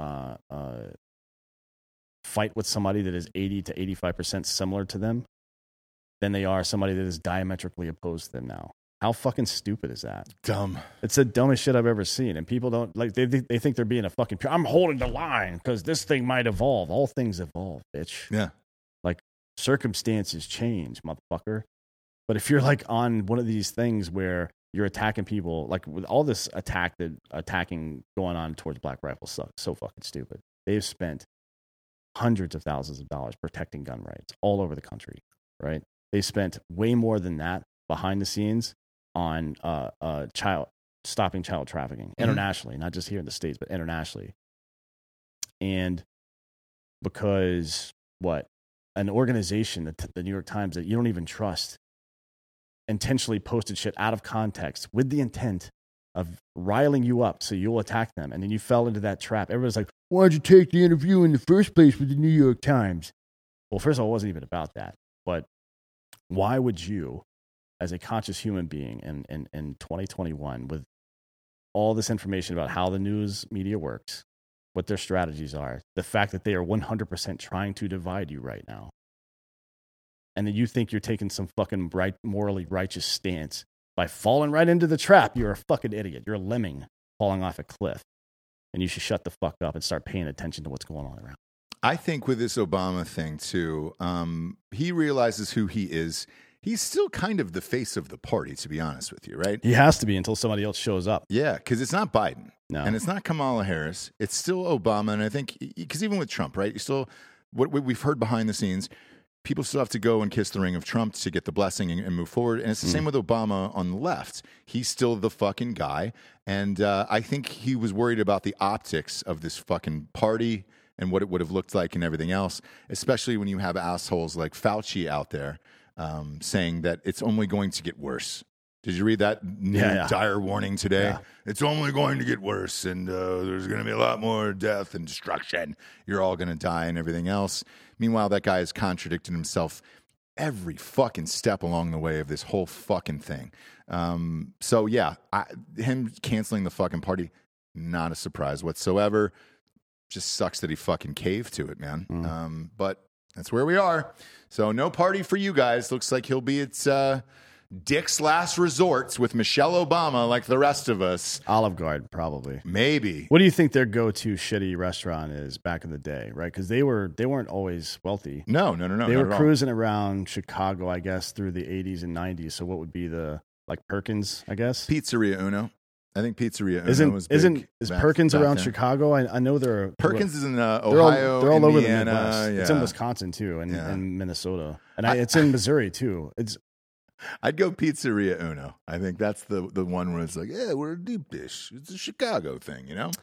fight with somebody that is 80 to 85% similar to them than they are somebody that is diametrically opposed to them now. How fucking stupid is that? Dumb. It's the dumbest shit I've ever seen. And people don't like, they think they're being a fucking, I'm holding the line because this thing might evolve. All things evolve, bitch. Yeah. Like, circumstances change, motherfucker. But if you're like on one of these things where you're attacking people, like with all this attacking going on towards Black Rifle, so fucking stupid. They've spent hundreds of thousands of dollars protecting gun rights all over the country, right? They spent way more than that behind the scenes on stopping child trafficking internationally, not just here in the States, but internationally. And because an organization, the New York Times, that you don't even trust, intentionally posted shit out of context with the intent of riling you up so you'll attack them, and then you fell into that trap. Everybody's like, why'd you take the interview in the first place with the New York Times? Well, first of all, it wasn't even about that. But why would you, as a conscious human being in 2021, with all this information about how the news media works, what their strategies are, the fact that they are 100% trying to divide you right now, and then you think you're taking some fucking morally righteous stance by falling right into the trap, you're a fucking idiot. You're a lemming falling off a cliff. And you should shut the fuck up and start paying attention to what's going on around. I think with this Obama thing, too, he realizes who he is. He's still kind of the face of the party, to be honest with you, right? He has to be until somebody else shows up. Yeah, because it's not Biden. No. And it's not Kamala Harris. It's still Obama. And I think, because even with Trump, right, you still, what we've heard behind the scenes, people still have to go and kiss the ring of Trump to get the blessing and move forward. And it's the same with Obama on the left. He's still the fucking guy. And I think he was worried about the optics of this fucking party and what it would have looked like and everything else, especially when you have assholes like Fauci out there saying that it's only going to get worse. Did you read that dire warning today? Yeah. It's only going to get worse, and there's going to be a lot more death and destruction. You're all going to die and everything else. Meanwhile, that guy has contradicted himself every fucking step along the way of this whole fucking thing. So, yeah, him canceling the fucking party, not a surprise whatsoever. Just sucks that he fucking caved to it, man. But that's where we are. So no party for you guys. Looks like he'll be at Dick's Last Resorts with Michelle Obama like the rest of us. Olive Garden, probably. Maybe. What do you think their go-to shitty restaurant is back in the day, right? Because they weren't always wealthy. No. They were cruising around Chicago, I guess, through the 80s and 90s. So what would be like Perkins, I guess? Pizzeria Uno. I think Pizzeria Uno was big. Is Perkins around Chicago? I know they're... Perkins is in Ohio, they're all Indiana, over the Midwest. Yeah. It's in Wisconsin, too, and Minnesota. And it's in Missouri, too. I'd go Pizzeria Uno. I think that's the one where it's like, yeah, we're a deep dish. It's a Chicago thing, you know?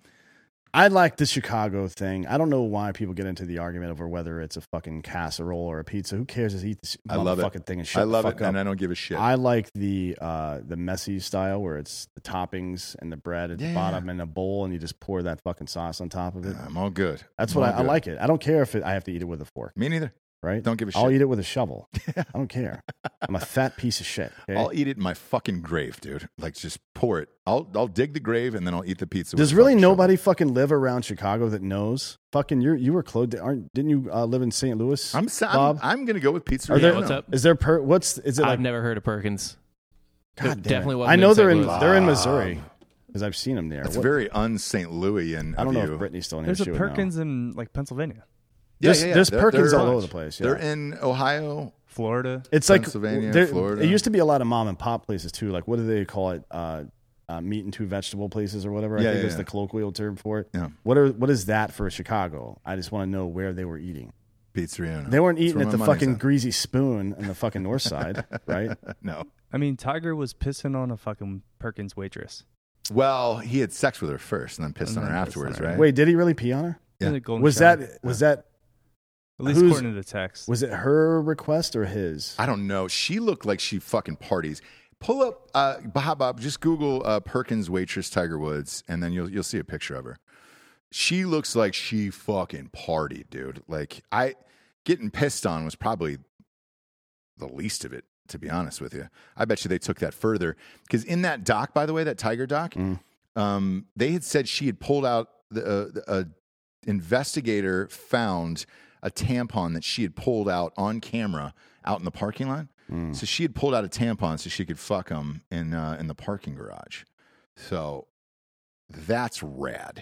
I like the Chicago thing. I don't know why people get into the argument over whether it's a fucking casserole or a pizza. Who cares? Just eat this fucking thing and shut the fuck up. I love it, and I don't give a shit. I like the messy style where it's the toppings and the bread at the bottom in a bowl, and you just pour that fucking sauce on top of it. I'm all good. That's what I like it. I don't care if I have to eat it with a fork. Me neither. Right? Don't give a shit. I'll eat it with a shovel. I don't care. I'm a fat piece of shit. Okay? I'll eat it in my fucking grave, dude. Like, just pour it. I'll dig the grave and then I'll eat the pizza. Does really nobody fucking live around Chicago that knows? Fucking you were close. Didn't you live in St. Louis? Bob? I'm gonna go with Pizzeria. What's up? Is there is it? I've never heard of Perkins. God damn definitely it. wasn't. I know they're in in Missouri because I've seen them there. It's very un-St. Louisian. I don't know if Brittany's still in here. There's a Perkins in like Pennsylvania. There's Perkins all over the place. Yeah. They're in Ohio, Florida. It's like Pennsylvania, Florida. It used to be a lot of mom and pop places too. Like what do they call it? Meat and two vegetable places or whatever. I think is the colloquial term for it. Yeah. What is that for Chicago? I just want to know where they were eating. Pizzeria. They weren't eating at the fucking Greasy Spoon in the fucking north side, right? No. I mean, Tiger was pissing on a fucking Perkins waitress. Well, he had sex with her first and then pissed on her afterwards, right? Wait, did he really pee on her? Yeah. Was that at least according to the text? Was it her request or his? I don't know. She looked like she fucking parties. Pull up, Bob, just Google Perkins waitress Tiger Woods, and then you'll see a picture of her. She looks like she fucking partied, dude. Like, getting pissed on was probably the least of it, to be honest with you. I bet you they took that further. Because in that doc, by the way, that Tiger doc, they had said she had pulled out, a investigator found a tampon that she had pulled out on camera out in the parking lot. So she had pulled out a tampon so she could fuck him in the parking garage. So that's rad.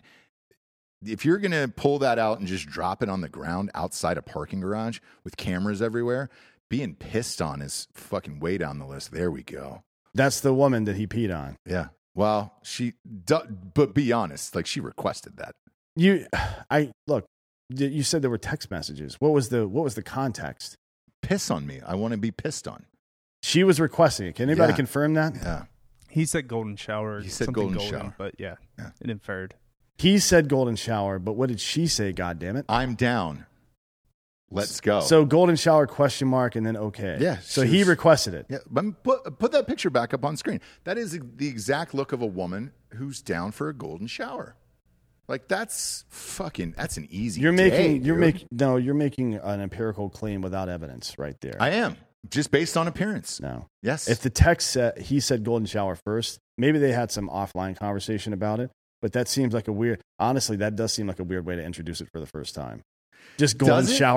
If you're going to pull that out and just drop it on the ground outside a parking garage with cameras everywhere, being pissed on is fucking way down the list. There we go. That's the woman that he peed on. Yeah. Well, but be honest, like she requested that. You said there were text messages. What was the context? Piss on me. I want to be pissed on. She was requesting it. Can anybody confirm that? Yeah. He said golden shower. He said something golden shower. But yeah, it inferred. He said golden shower, but what did she say? God damn it! I'm down. Let's go. So golden shower ? And then okay. Yeah. So he requested it. Yeah. But put that picture back up on screen. That is the exact look of a woman who's down for a golden shower. Like that's an easy. You're making an empirical claim without evidence right there. I am. Just based on appearance. No. Yes. If the text said he said golden shower first, maybe they had some offline conversation about it. But that seems like honestly, that does seem like a weird way to introduce it for the first time. Just golden shower ?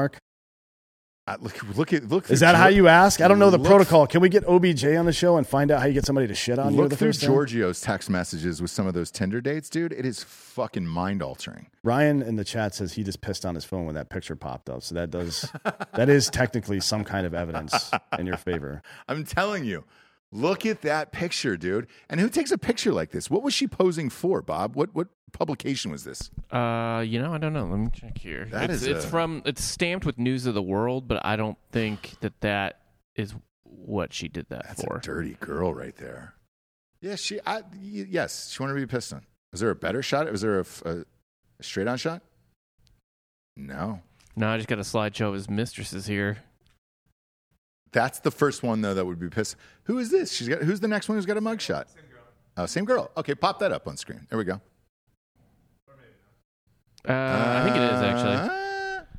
Look. Is that how you ask? I don't know the protocol. Can we get OBJ on the show and find out how you get somebody to shit on you? Look through Giorgio's text messages with some of those Tinder dates, dude. It is fucking mind altering. Ryan in the chat says he just pissed on his phone when that picture popped up. So that is technically some kind of evidence in your favor. I'm telling you. Look at that picture, dude. And who takes a picture like this? What was she posing for, Bob? What publication was this? I don't know. Let me check here. It's stamped with News of the World, but I don't think that is what she did that for. That's a dirty girl right there. Yeah, she wanted to be pissed on. Was there a better shot? Was there a straight on shot? No. No, I just got a slideshow of his mistresses here. That's the first one, though, that would be pissed. Who is this? Who's the next one who's got a mugshot? Same girl. Oh, same girl. Okay, pop that up on screen. There we go. I think it is, actually.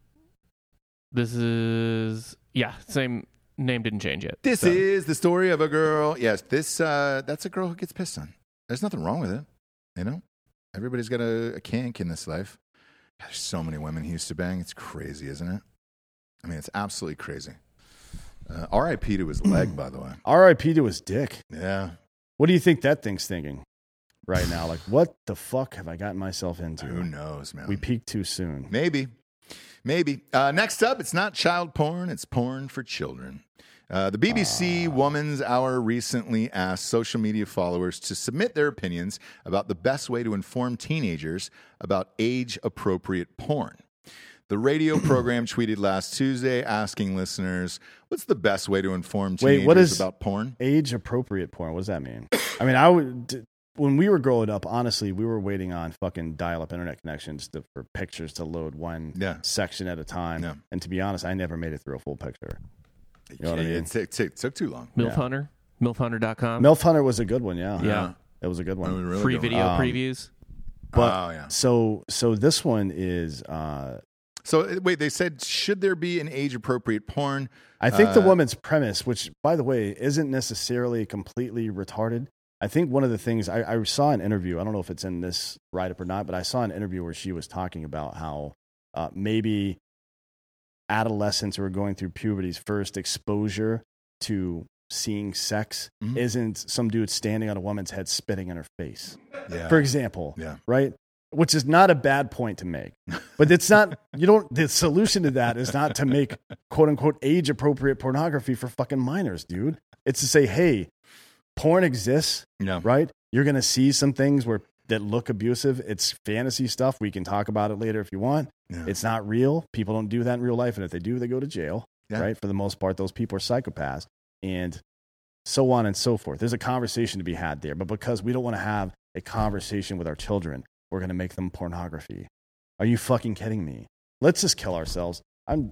This is... Yeah, same name didn't change yet. This is the story of a girl. Yes, that's a girl who gets pissed on. There's nothing wrong with it. You know? Everybody's got a kink in this life. There's so many women he used to bang. It's crazy, isn't it? I mean, it's absolutely crazy. R.I.P. to his leg, by the way. R.I.P. to his dick. Yeah. What do you think that thing's thinking right now? Like, what the fuck have I gotten myself into? Who knows, man? We peaked too soon. Maybe. Next up, it's not child porn, it's porn for children. The BBC Woman's Hour recently asked social media followers to submit their opinions about the best way to inform teenagers about age-appropriate porn. The radio program tweeted last Tuesday asking listeners, what's the best way to inform teenagers about porn? Age-appropriate porn? What does that mean? I mean, when we were growing up, honestly, we were waiting on fucking dial-up internet connections for pictures to load one section at a time. Yeah. And to be honest, I never made it through a full picture. You know what I mean? It took too long. MILF Hunter? MILFHunter.com? MILF Hunter was a good one, yeah. It was a good one. Really free video previews. But, so this one is... So, wait, they said, should there be an age-appropriate porn? I think the woman's premise, which, by the way, isn't necessarily completely retarded. I think one of the things, I saw an interview, I don't know if it's in this write-up or not, but I saw an interview where she was talking about how maybe adolescents who are going through puberty's first exposure to seeing sex isn't some dude standing on a woman's head spitting in her face, for example, right? Which is not a bad point to make, but it's not, the solution to that is not to make quote unquote age appropriate pornography for fucking minors, dude. It's to say, hey, porn exists, right? You're going to see some things that look abusive. It's fantasy stuff. We can talk about it later if you want. Yeah. It's not real. People don't do that in real life. And if they do, they go to jail, right? For the most part, those people are psychopaths and so on and so forth. There's a conversation to be had there, but because we don't want to have a conversation with our children, we're going to make them pornography. Are you fucking kidding me? Let's just kill ourselves. What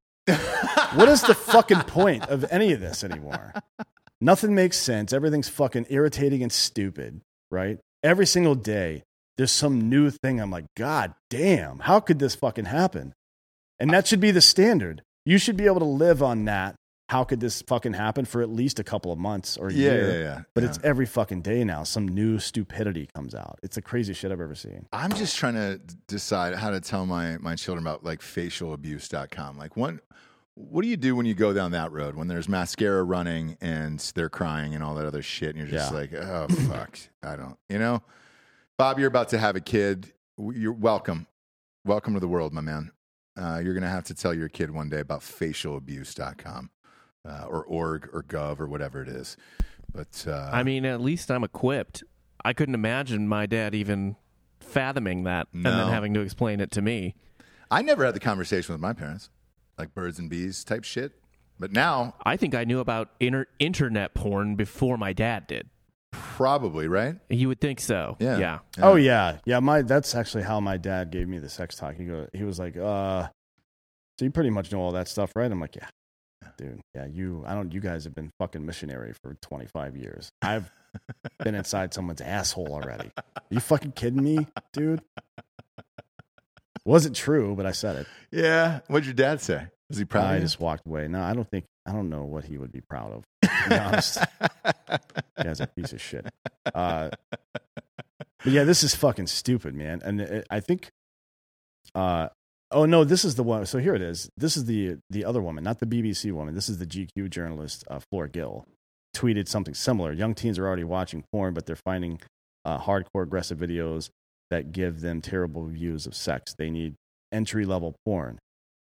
is the fucking point of any of this anymore? Nothing makes sense. Everything's fucking irritating and stupid, right? Every single day, there's some new thing. I'm like, God damn, how could this fucking happen? And that should be the standard. You should be able to live on that. How could this fucking happen for at least a couple of months or a year? But it's every fucking day now. Some new stupidity comes out. It's the craziest shit I've ever seen. I'm just trying to decide how to tell my children about like facialabuse.com. Like what do you do when you go down that road when there's mascara running and they're crying and all that other shit and you're just like, oh, fuck. I don't, Bob, you're about to have a kid. You're welcome. Welcome to the world, my man. you're going to have to tell your kid one day about facialabuse.com or org or gov or whatever it is. But I mean, at least I'm equipped. I couldn't imagine my dad even fathoming that and then having to explain it to me. I never had the conversation with my parents, like birds and bees type shit. But now, I think I knew about internet porn before my dad did. probably, right? You would think so. Yeah. Oh yeah. That's actually how my dad gave me the sex talk. He was like, so you pretty much know all that stuff, right? I'm like, yeah, dude. Yeah, you guys have been fucking missionary for 25 years. I've been inside someone's asshole already. Are you fucking kidding me, dude? Wasn't true, but I said it. Yeah. What'd your dad say? Was he proud of I you? just walked away. No, I don't know what he would be proud of, to be honest. Guy's a piece of shit. But yeah, this is fucking stupid, man. And I think, oh no, this is the one. So here it is. This is the other woman, not the BBC woman. This is the GQ journalist, Flora Gill, tweeted something similar. Young teens are already watching porn, but they're finding hardcore aggressive videos that give them terrible views of sex. They need entry-level porn.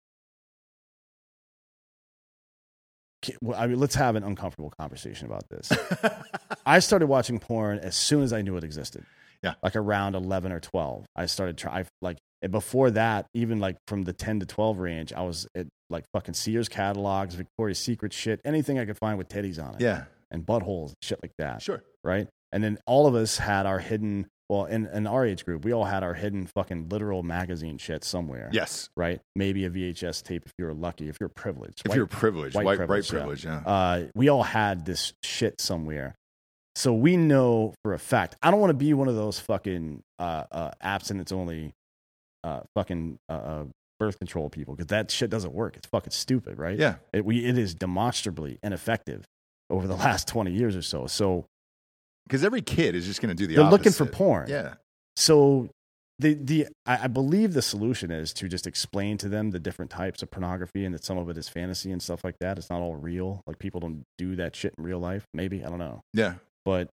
I mean, let's have an uncomfortable conversation about this. I started watching porn as soon as I knew it existed. Yeah. Like around 11 or 12. I started before that, even like from the 10 to 12 range, I was at like fucking Sears catalogs, Victoria's Secret shit, anything I could find with titties on it. Yeah. And buttholes, shit like that. Sure. Right? And then all of us had our hidden, well, in our age group, we all had our hidden fucking literal magazine shit somewhere. Yes. Right? Maybe a VHS tape if you were lucky, if you're privileged. If you're privileged, white privilege, yeah. We all had this shit somewhere. So we know for a fact. I don't want to be one of those fucking abstinence-only fucking birth control people, because that shit doesn't work. It's fucking stupid, right? Yeah. It is demonstrably ineffective over the last 20 years or so. So because every kid is just going to do the they're opposite. looking for porn. Yeah. So I believe the solution is to just explain to them the different types of pornography and that some of it is fantasy and stuff like that. It's not all real. Like people don't do that shit in real life. Maybe, I don't know. Yeah. But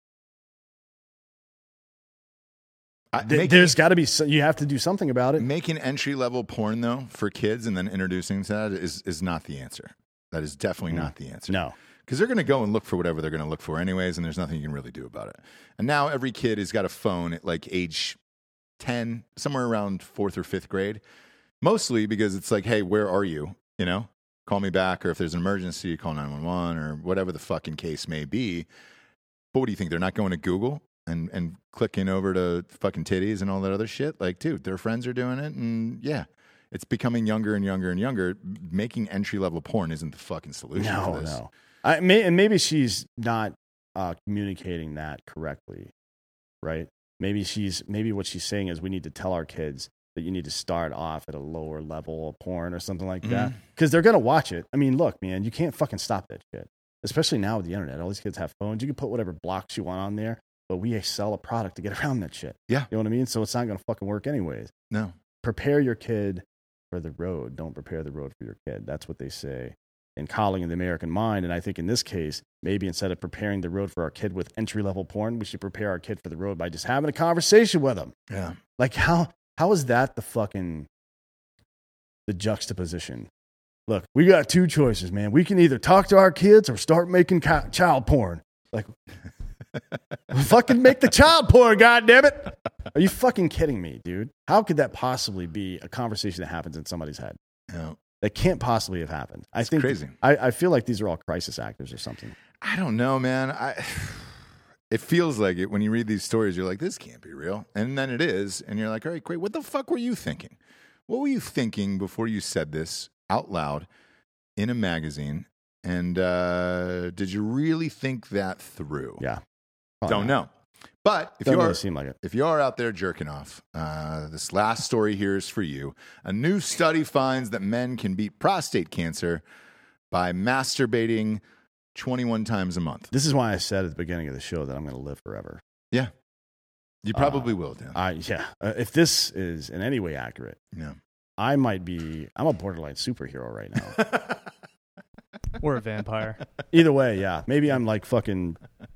there's got to be, you have to do something about it. Making entry-level porn, though, for kids and then introducing to that is not the answer. That is definitely not the answer. No. Because they're going to go and look for whatever they're going to look for anyways, and there's nothing you can really do about it. And now every kid has got a phone at like age 10, somewhere around 4th or 5th grade, mostly because it's like, hey, where are you? You know, call me back, or if there's an emergency, call 911 or whatever the fucking case may be. But what do you think? They're not going to Google and clicking over to fucking titties and all that other shit? Like, dude, their friends are doing it, and yeah. It's becoming younger and younger and younger. Making entry-level porn isn't the fucking solution for this. No. And maybe she's not communicating that correctly, right? Maybe what she's saying is we need to tell our kids that you need to start off at a lower level of porn or something like that, because they're gonna watch it. I mean, look, man, you can't fucking stop that shit. Especially now with the internet, all these kids have phones. You can put whatever blocks you want on there, but we sell a product to get around that shit. Yeah, you know what I mean. So it's not gonna fucking work anyways. No. Prepare your kid for the road. Don't prepare the road for your kid. That's what they say in Calling of the American Mind. And I think in this case, maybe instead of preparing the road for our kid with entry-level porn, we should prepare our kid for the road by just having a conversation with them. Yeah. Like how is that the juxtaposition? Look, we got two choices, man. We can either talk to our kids or start making child porn. Like, fucking make the child porn, goddammit. Are you fucking kidding me, dude? How could that possibly be a conversation that happens in somebody's head? No. That can't possibly have happened. I think crazy. I feel like these are all crisis actors or something. I don't know, man. It feels like it when you read these stories. You're like, this can't be real, and then it is, and you're like, all right, great. What the fuck were you thinking? What were you thinking before you said this out loud in a magazine? And did you really think that through? Yeah, don't know. But if really seem like it. If you are out there jerking off, this last story here is for you. A new study finds that men can beat prostate cancer by masturbating 21 times a month. This is why I said at the beginning of the show that I'm going to live forever. Yeah. You probably will, Dan. If this is in any way accurate, yeah. I'm a borderline superhero right now. Or a vampire. Either way, yeah. Maybe I'm like fucking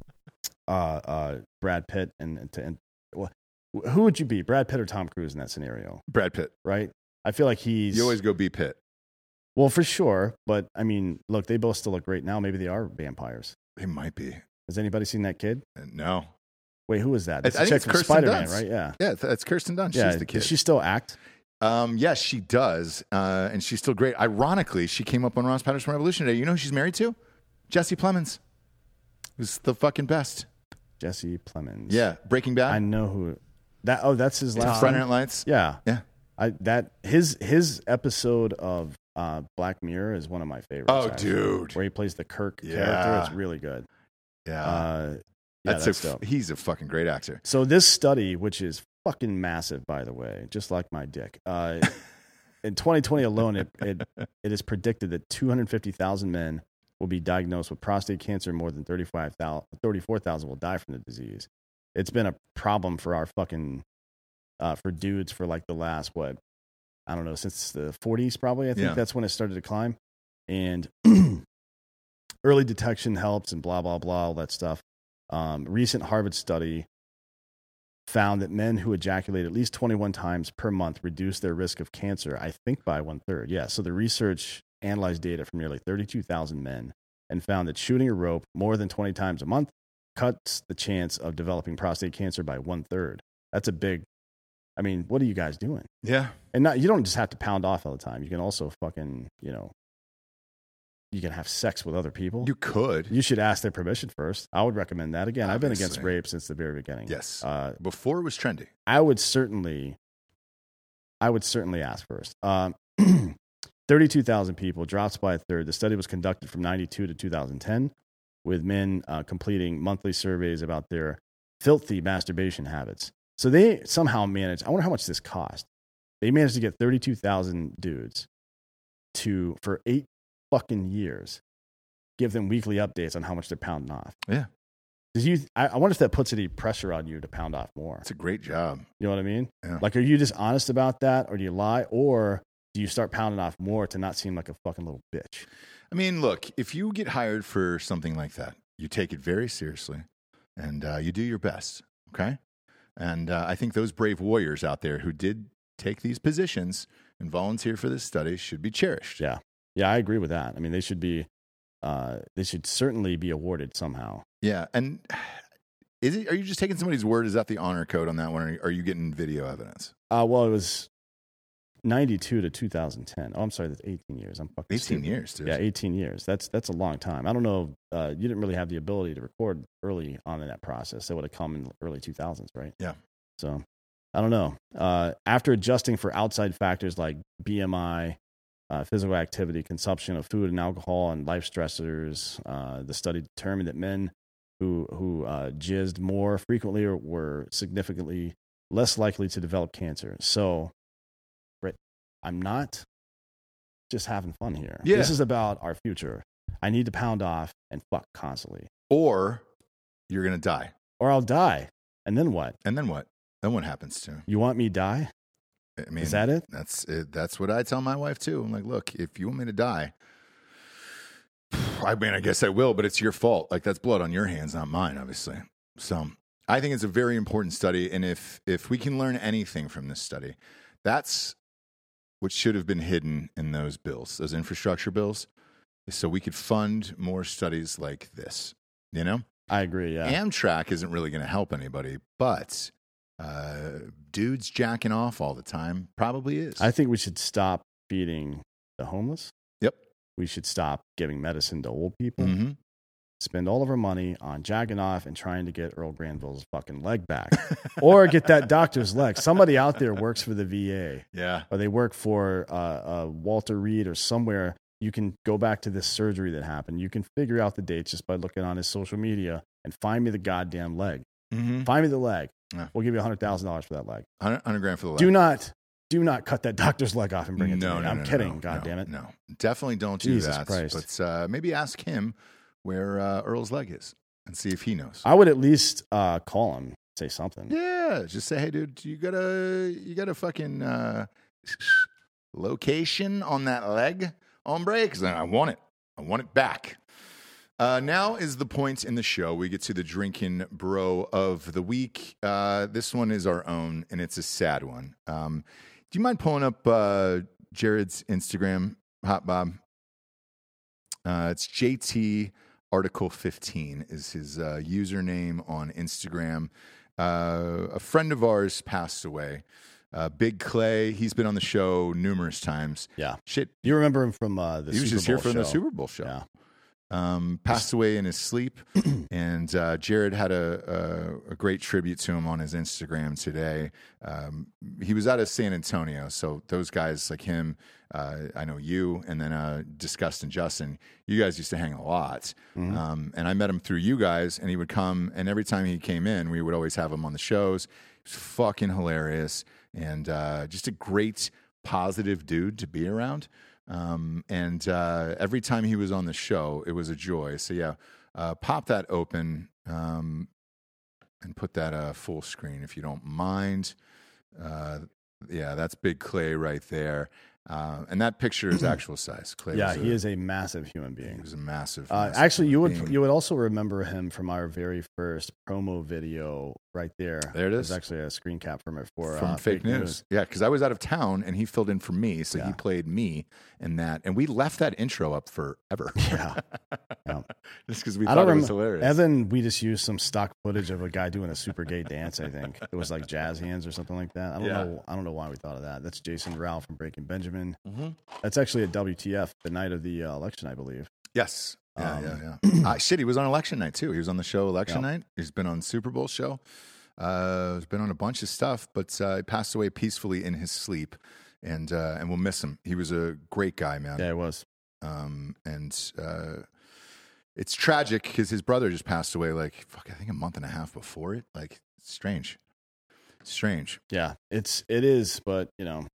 Brad Pitt and who would you be, Brad Pitt or Tom Cruise in that scenario? Brad Pitt. Right? I feel like he's. You always go B Pitt. Well, for sure. But I mean, look, they both still look great now. Maybe they are vampires. They might be. Has anybody seen that kid? No. Wait, who is that? I That's think the it's chick from Kirsten Spider-Man, Dunst. right? Yeah. Yeah, that's Kirsten Dunst. Yeah. She's the kid. Does she still act? Yes, she does. And she's still great. Ironically, she came up on Ross Patterson Revolution today. You know who she's married to? Jesse Plemons. Who's the fucking best. Jesse Plemons. Yeah. Breaking Bad. I know who. That's his last Friday name? Night Lights. Yeah. Yeah. His episode of Black Mirror is one of my favorites. Oh, actually, dude. where he plays the Kirk Yeah. character. It's really good. Yeah. That's dope. He's a fucking great actor. So this study, which is fucking massive, by the way, just like my dick, in 2020 alone, it is predicted that 250,000 men will be diagnosed with prostate cancer. More than 34,000 will die from the disease. It's been a problem for our fucking for dudes for like the last I don't know, since the 40s probably. I think that's when it started to climb. And early detection helps and blah blah blah, all that stuff. Recent Harvard study found that men who ejaculate at least 21 times per month reduce their risk of cancer, I think by 1/3. Yeah. So the research analyzed data from nearly 32,000 men and found that shooting a rope more than 20 times a month cuts the chance of developing prostate cancer by 1/3. That's a big, I mean, what are you guys doing? Yeah. And you don't just have to pound off all the time. You can also fucking, you can have sex with other people. You could. You should ask their permission first. I would recommend that. Again, I've been against Obviously. rape since the very beginning. Yes. Before it was trendy. I would certainly ask first. 32,000 people, drops by 1/3. The study was conducted from 92 to 2010 with men completing monthly surveys about their filthy masturbation habits. So they somehow managed, I wonder how much this cost. They managed to get 32,000 dudes for 8 fucking years, give them weekly updates on how much they're pounding off. Yeah. I wonder if that puts any pressure on you to pound off more. It's a great job. You know what I mean? Yeah. Like, are you just honest about that, or do you lie, or do you start pounding off more to not seem like a fucking little bitch? I mean, look, if you get hired for something like that, you take it very seriously and you do your best. Okay. And I think those brave warriors out there who did take these positions and volunteer for this study should be cherished. Yeah. Yeah, I agree with that. I mean, they should certainly be awarded somehow. Yeah. And are you just taking somebody's word? Is that the honor code on that one? Or are you getting video evidence? Well, it was 92 to 2010. Oh, I'm sorry, that's 18 years. I'm fucking 18 stupid. years, dude. Yeah, 18 years. That's a long time. I don't know. You didn't really have the ability to record early on in that process. That would have come in the early 2000s, right? Yeah. So I don't know. After adjusting for outside factors like BMI, physical activity, consumption of food and alcohol, and life stressors, the study determined that men who jizzed more frequently were significantly less likely to develop cancer. So, Britt, I'm not just having fun here. Yeah. This is about our future. I need to pound off and fuck constantly. Or you're going to die. Or I'll die. And then what? And then what? Then what happens to You want me to die? I mean, Is that it? That's what I tell my wife too. I'm like, look, if you want me to die, I mean, I guess I will, but it's your fault. Like, that's blood on your hands, not mine, obviously. So I think it's a very important study. And if we can learn anything from this study, that's what should have been hidden in those bills, those infrastructure bills, so we could fund more studies like this, you know? I agree, yeah. Amtrak isn't really going to help anybody, but dudes jacking off all the time probably is. I think we should stop feeding the homeless. Yep. We should stop giving medicine to old people. Mm-hmm. Spend all of our money on jacking off and trying to get Earl Granville's fucking leg back. Or get that doctor's leg. Somebody out there works for the VA. Yeah. Or they work for Walter Reed or somewhere. You can go back to this surgery that happened. You can figure out the dates just by looking on his social media and find me the goddamn leg. Mm-hmm. Find me the leg. Yeah. We'll give you $100,000 for that leg. $100,000 for the leg. Do not cut that doctor's leg off and bring it to me. I'm kidding. God damn it. No, definitely don't do Jesus that. Christ. But maybe ask him where Earl's leg is and see if he knows. I would at least call him, say something. Yeah, just say, hey, dude, you got a fucking location on that leg, hombre? Because I want it. I want it back. Now is the point in the show we get to the drinking bro of the week. This one is our own, and it's a sad one. Do you mind pulling up Jared's Instagram, Hot Bob? It's JT Article 15 is his username on Instagram. A friend of ours passed away. Big Clay. He's been on the show numerous times. Yeah. Shit. You remember him from the Super Bowl He was just here from the show. Super Bowl show. Yeah. Passed away in his sleep, and Jared had a great tribute to him on his Instagram today. He was out of San Antonio, so those guys like him, I know you, and then Disgust and Justin, you guys used to hang a lot. And I met him through you guys, and he would come, and every time he came in, we would always have him on the shows. He was fucking hilarious, and just a great, positive dude to be around. And every time he was on the show, it was a joy. So yeah, pop that open and put that full screen if you don't mind. Yeah, that's Big Clay right there. And that picture is actual size. Clay He is a massive human being. He was a massive. Actually, you being. would also remember him from our very first promo video right there. There it is. There's actually a screen cap from it for Fake News. Yeah, because I was out of town and he filled in for me, so he played me in that, and we left that intro up forever. Yeah. Just because we thought it was hilarious. Evan, we just used some stock footage of a guy doing a super gay dance. I think it was like jazz hands or something like that. I don't know why we thought of that. That's Jason Rao from Breaking Benjamin. That's actually at WTF the night of the election, I believe. Yes. Yeah. Shit, he was on election night too. He was on the show election night. He's been on Super Bowl show. He's been on a bunch of stuff, but he passed away peacefully in his sleep, and we'll miss him. He was a great guy, man. Yeah, it was. It's tragic because his brother just passed away I think a month and a half before it. Like, it's strange. Yeah, it is, but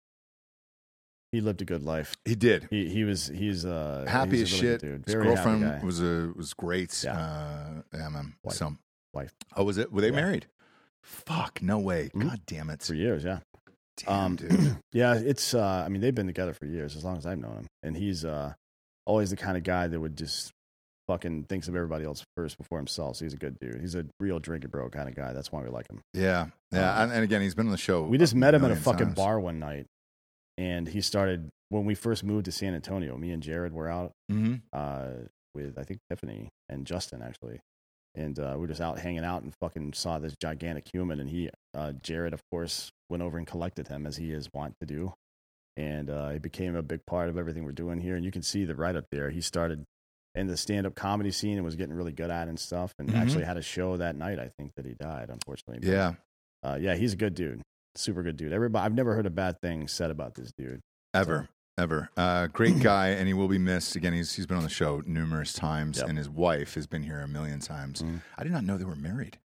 he lived a good life. He did. He's happy as shit. Dude. His Very girlfriend happy guy. was great. Yeah. Man. Wife. Oh, was it? Were they married? Fuck, no way. God damn it. For years, yeah. Damn, dude. Yeah, it's. They've been together for years, as long as I've known him, and he's always the kind of guy that would just fucking thinks of everybody else first before himself. So he's a good dude. He's a real drink it bro kind of guy. That's why we like him. Yeah. And again, he's been on the show. We just met him at a fucking times. bar one night, and he started when we first moved to San Antonio. Me and Jared were out with I think Tiffany and Justin actually. And we were just out hanging out and fucking saw this gigantic human. And Jared, of course, went over and collected him as he is wont to do. And he became a big part of everything we're doing here. And you can see the right up there. He started in the stand-up comedy scene and was getting really good at it and stuff. And actually had a show that night, I think, that he died, unfortunately. But, yeah, he's a good dude. Super good dude. I've never heard a bad thing said about this dude. Ever. Great guy, and he will be missed. Again, he's been on the show numerous times, and his wife has been here a million times. I did not know they were married.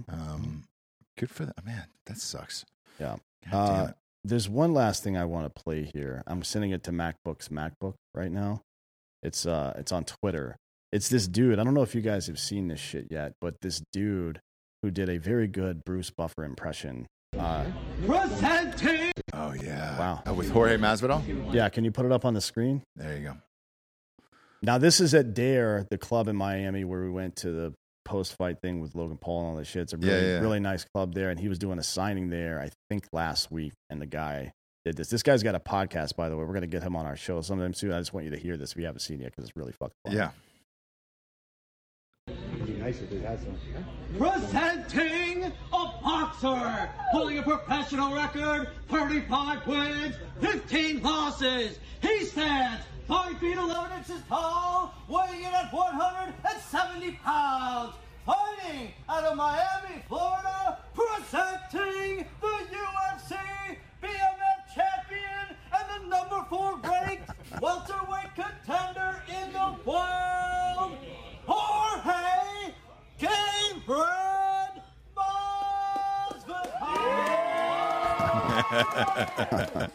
Good for them. Man, that sucks. Yeah. God damn it. There's one last thing I want to play here. I'm sending it to MacBook's MacBook right now. It's on Twitter. It's this dude. I don't know if you guys have seen this shit yet, but this dude who did a very good Bruce Buffer impression. Presenting. Oh yeah! Wow. With Jorge Masvidal. Yeah, can you put it up on the screen? There you go. Now this is at Dare, the club in Miami where we went to the post-fight thing with Logan Paul and all that shit. It's a really nice club there, and he was doing a signing there, I think last week, and the guy did this. This guy's got a podcast, by the way. We're gonna get him on our show sometime soon. I just want you to hear this if you haven't seen it because it's really fucking fun. Yeah. Presenting a boxer holding a professional record, 35 wins, 15 losses. He stands 5 feet 11 inches tall, weighing in at 170 pounds. Fighting out of Miami, Florida, presenting the UFC BMF champion and the number 4 ranked welterweight contender in the world, Jorge Gamebred Masvidal.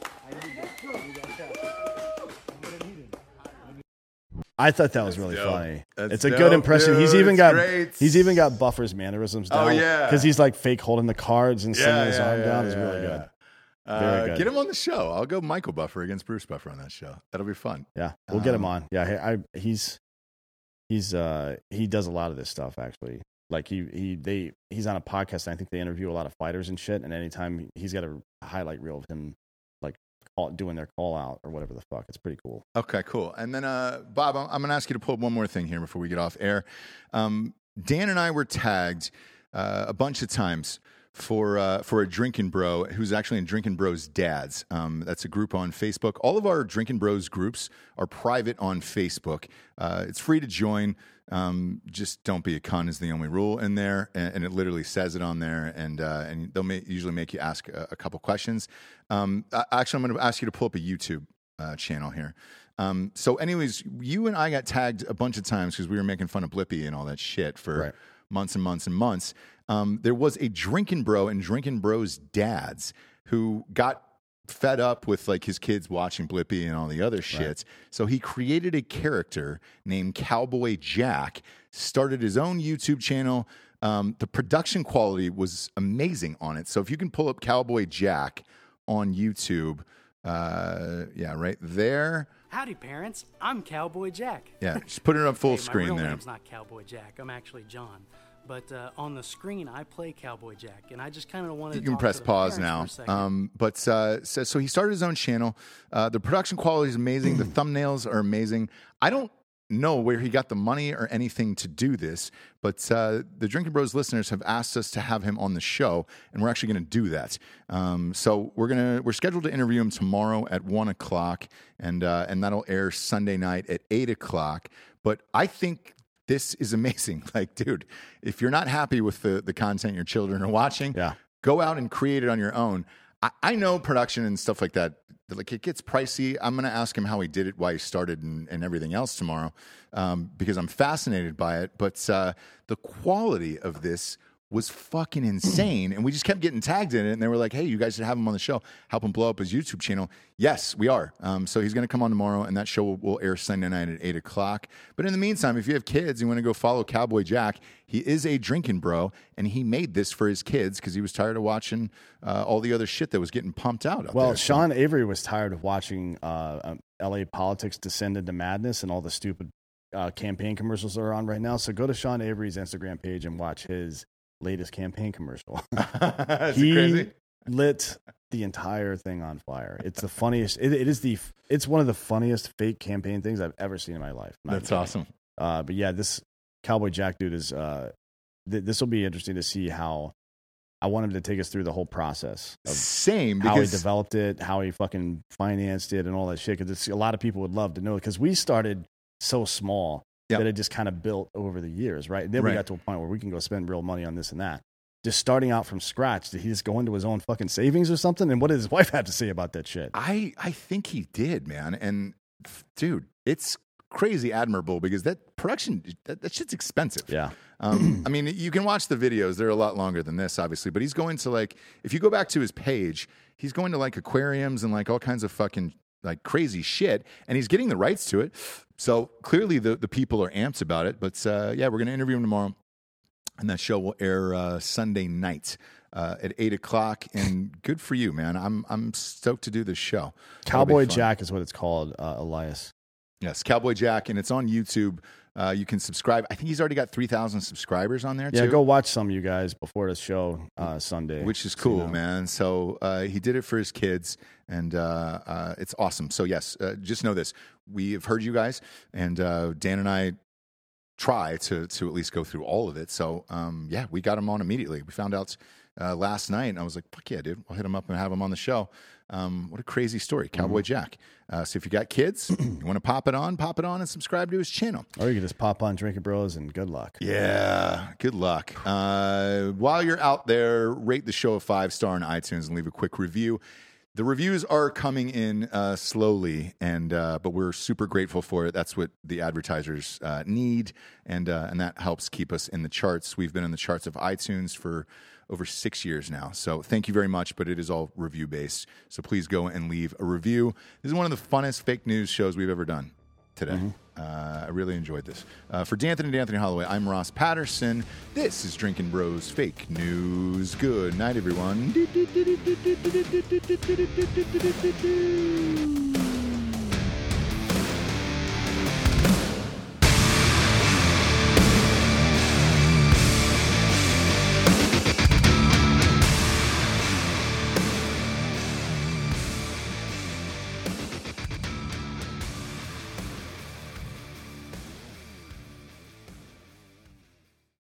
I thought that was really funny. It's a dope, good impression. dude. He's even It's got Buffer's mannerisms down. Oh, yeah. Because he's like fake holding the cards and sending his arm down. It's really good. Very good. Get him on the show. I'll go Michael Buffer against Bruce Buffer on that show. That'll be fun. Yeah, we'll get him on. Yeah, he does a lot of this stuff actually. Like he's on a podcast and I think they interview a lot of fighters and shit. And anytime he's got a highlight reel of him like doing their call out or whatever the fuck. It's pretty cool. Okay, cool. And then, Bob, I'm going to ask you to pull up one more thing here before we get off air. Dan and I were tagged a bunch of times for a Drinkin' Bro who's actually in Drinkin' Bros Dads. That's a group on Facebook. All of our Drinkin' Bros groups are private on Facebook. It's free to join. Just don't be a cunt is the only rule in there, and it literally says it on there. And they'll usually make you ask a couple questions. Actually, I'm going to ask you to pull up a YouTube channel here. So, anyways, you and I got tagged a bunch of times because we were making fun of Blippi and all that shit for months and months and months. There was a Drinkin' Bro and Drinkin' Bros Dads who got fed up with like his kids watching Blippi and all the other shit. So he created a character named Cowboy Jack, started his own YouTube channel. The production quality was amazing on it. So if you can pull up Cowboy Jack on YouTube, right there. Howdy, parents. I'm Cowboy Jack. Yeah, just put it up full Hey, screen my real there. name's not Cowboy Jack. I'm actually John. But on the screen, I play Cowboy Jack, and I just kind of wanted You to can talk press to the pause parents now. for a second. So he started his own channel. The production quality is amazing. The thumbnails are amazing. I don't know where he got the money or anything to do this, but the Drinkin' Bros listeners have asked us to have him on the show, and we're actually going to do that. So we're scheduled to interview him tomorrow at 1:00, and that'll air Sunday night at 8:00. But I think this is amazing. Like, dude, if you're not happy with the content your children are watching, go out and create it on your own. I know production and stuff like that, like it gets pricey. I'm going to ask him how he did it, why he started, and everything else tomorrow, because I'm fascinated by it. But the quality of this was fucking insane. And we just kept getting tagged in it. And they were like, hey, you guys should have him on the show. Help him blow up his YouTube channel. Yes, we are. So he's going to come on tomorrow, and that show will air Sunday night at 8:00. But in the meantime, if you have kids, you want to go follow Cowboy Jack. He is a Drinkin' Bro, and he made this for his kids because he was tired of watching all the other shit that was getting pumped out. Well, Sean Avery was tired of watching LA politics descend into madness and all the stupid campaign commercials that are on right now. So go to Sean Avery's Instagram page and watch his latest campaign commercial. He crazy? Lit the entire thing on fire. It's the funniest. It's one of the funniest fake campaign things I've ever seen in my life. That's awesome. But yeah, this Cowboy Jack dude is. This will be interesting to see how. I want him to take us through the whole process. Of Same, how he because developed it, how he fucking financed it, and all that shit. Because a lot of people would love to know. Because we started so small. That it just kind of built over the years, right? And then we got to a point where we can go spend real money on this and that. Just starting out from scratch, did he just go into his own fucking savings or something? And what did his wife have to say about that shit? I think he did, man. And dude, it's crazy admirable because that production, that shit's expensive. Yeah. I mean, you can watch the videos. They're a lot longer than this, obviously. But he's going to like, if you go back to his page, he's going to like aquariums and like all kinds of fucking like crazy shit. And he's getting the rights to it. So clearly the people are amped about it. But yeah, we're going to interview him tomorrow. And that show will air Sunday night at 8:00. And good for you, man. I'm stoked to do this show. Cowboy Jack is what it's called, Elias. Yes, Cowboy Jack, and it's on YouTube. You can subscribe. I think he's already got 3,000 subscribers on there, too. Yeah, go watch some, you guys, before the show Sunday. Which is cool, man. So he did it for his kids, and it's awesome. So, yes, just know this. We have heard you guys, and Dan and I try to at least go through all of it. So, yeah, we got him on immediately. We found out last night, and I was like, fuck yeah, dude. I'll hit him up and have him on the show. What a crazy story, Cowboy Jack. So if you got kids, you want to pop it on and subscribe to his channel. Or you can just pop on Drinkin' Bros and good luck. Yeah, good luck. While you're out there, rate the show a 5-star on iTunes and leave a quick review. The reviews are coming in slowly, but we're super grateful for it. That's what the advertisers need, and that helps keep us in the charts. We've been in the charts of iTunes for over 6 years now. So thank you very much, but it is all review-based. So please go and leave a review. This is one of the funnest fake news shows we've ever done today. I really enjoyed this. For D'Anthony and D'Anthony Holloway, I'm Ross Patterson. This is Drinkin' Bros Fake News. Good night, everyone.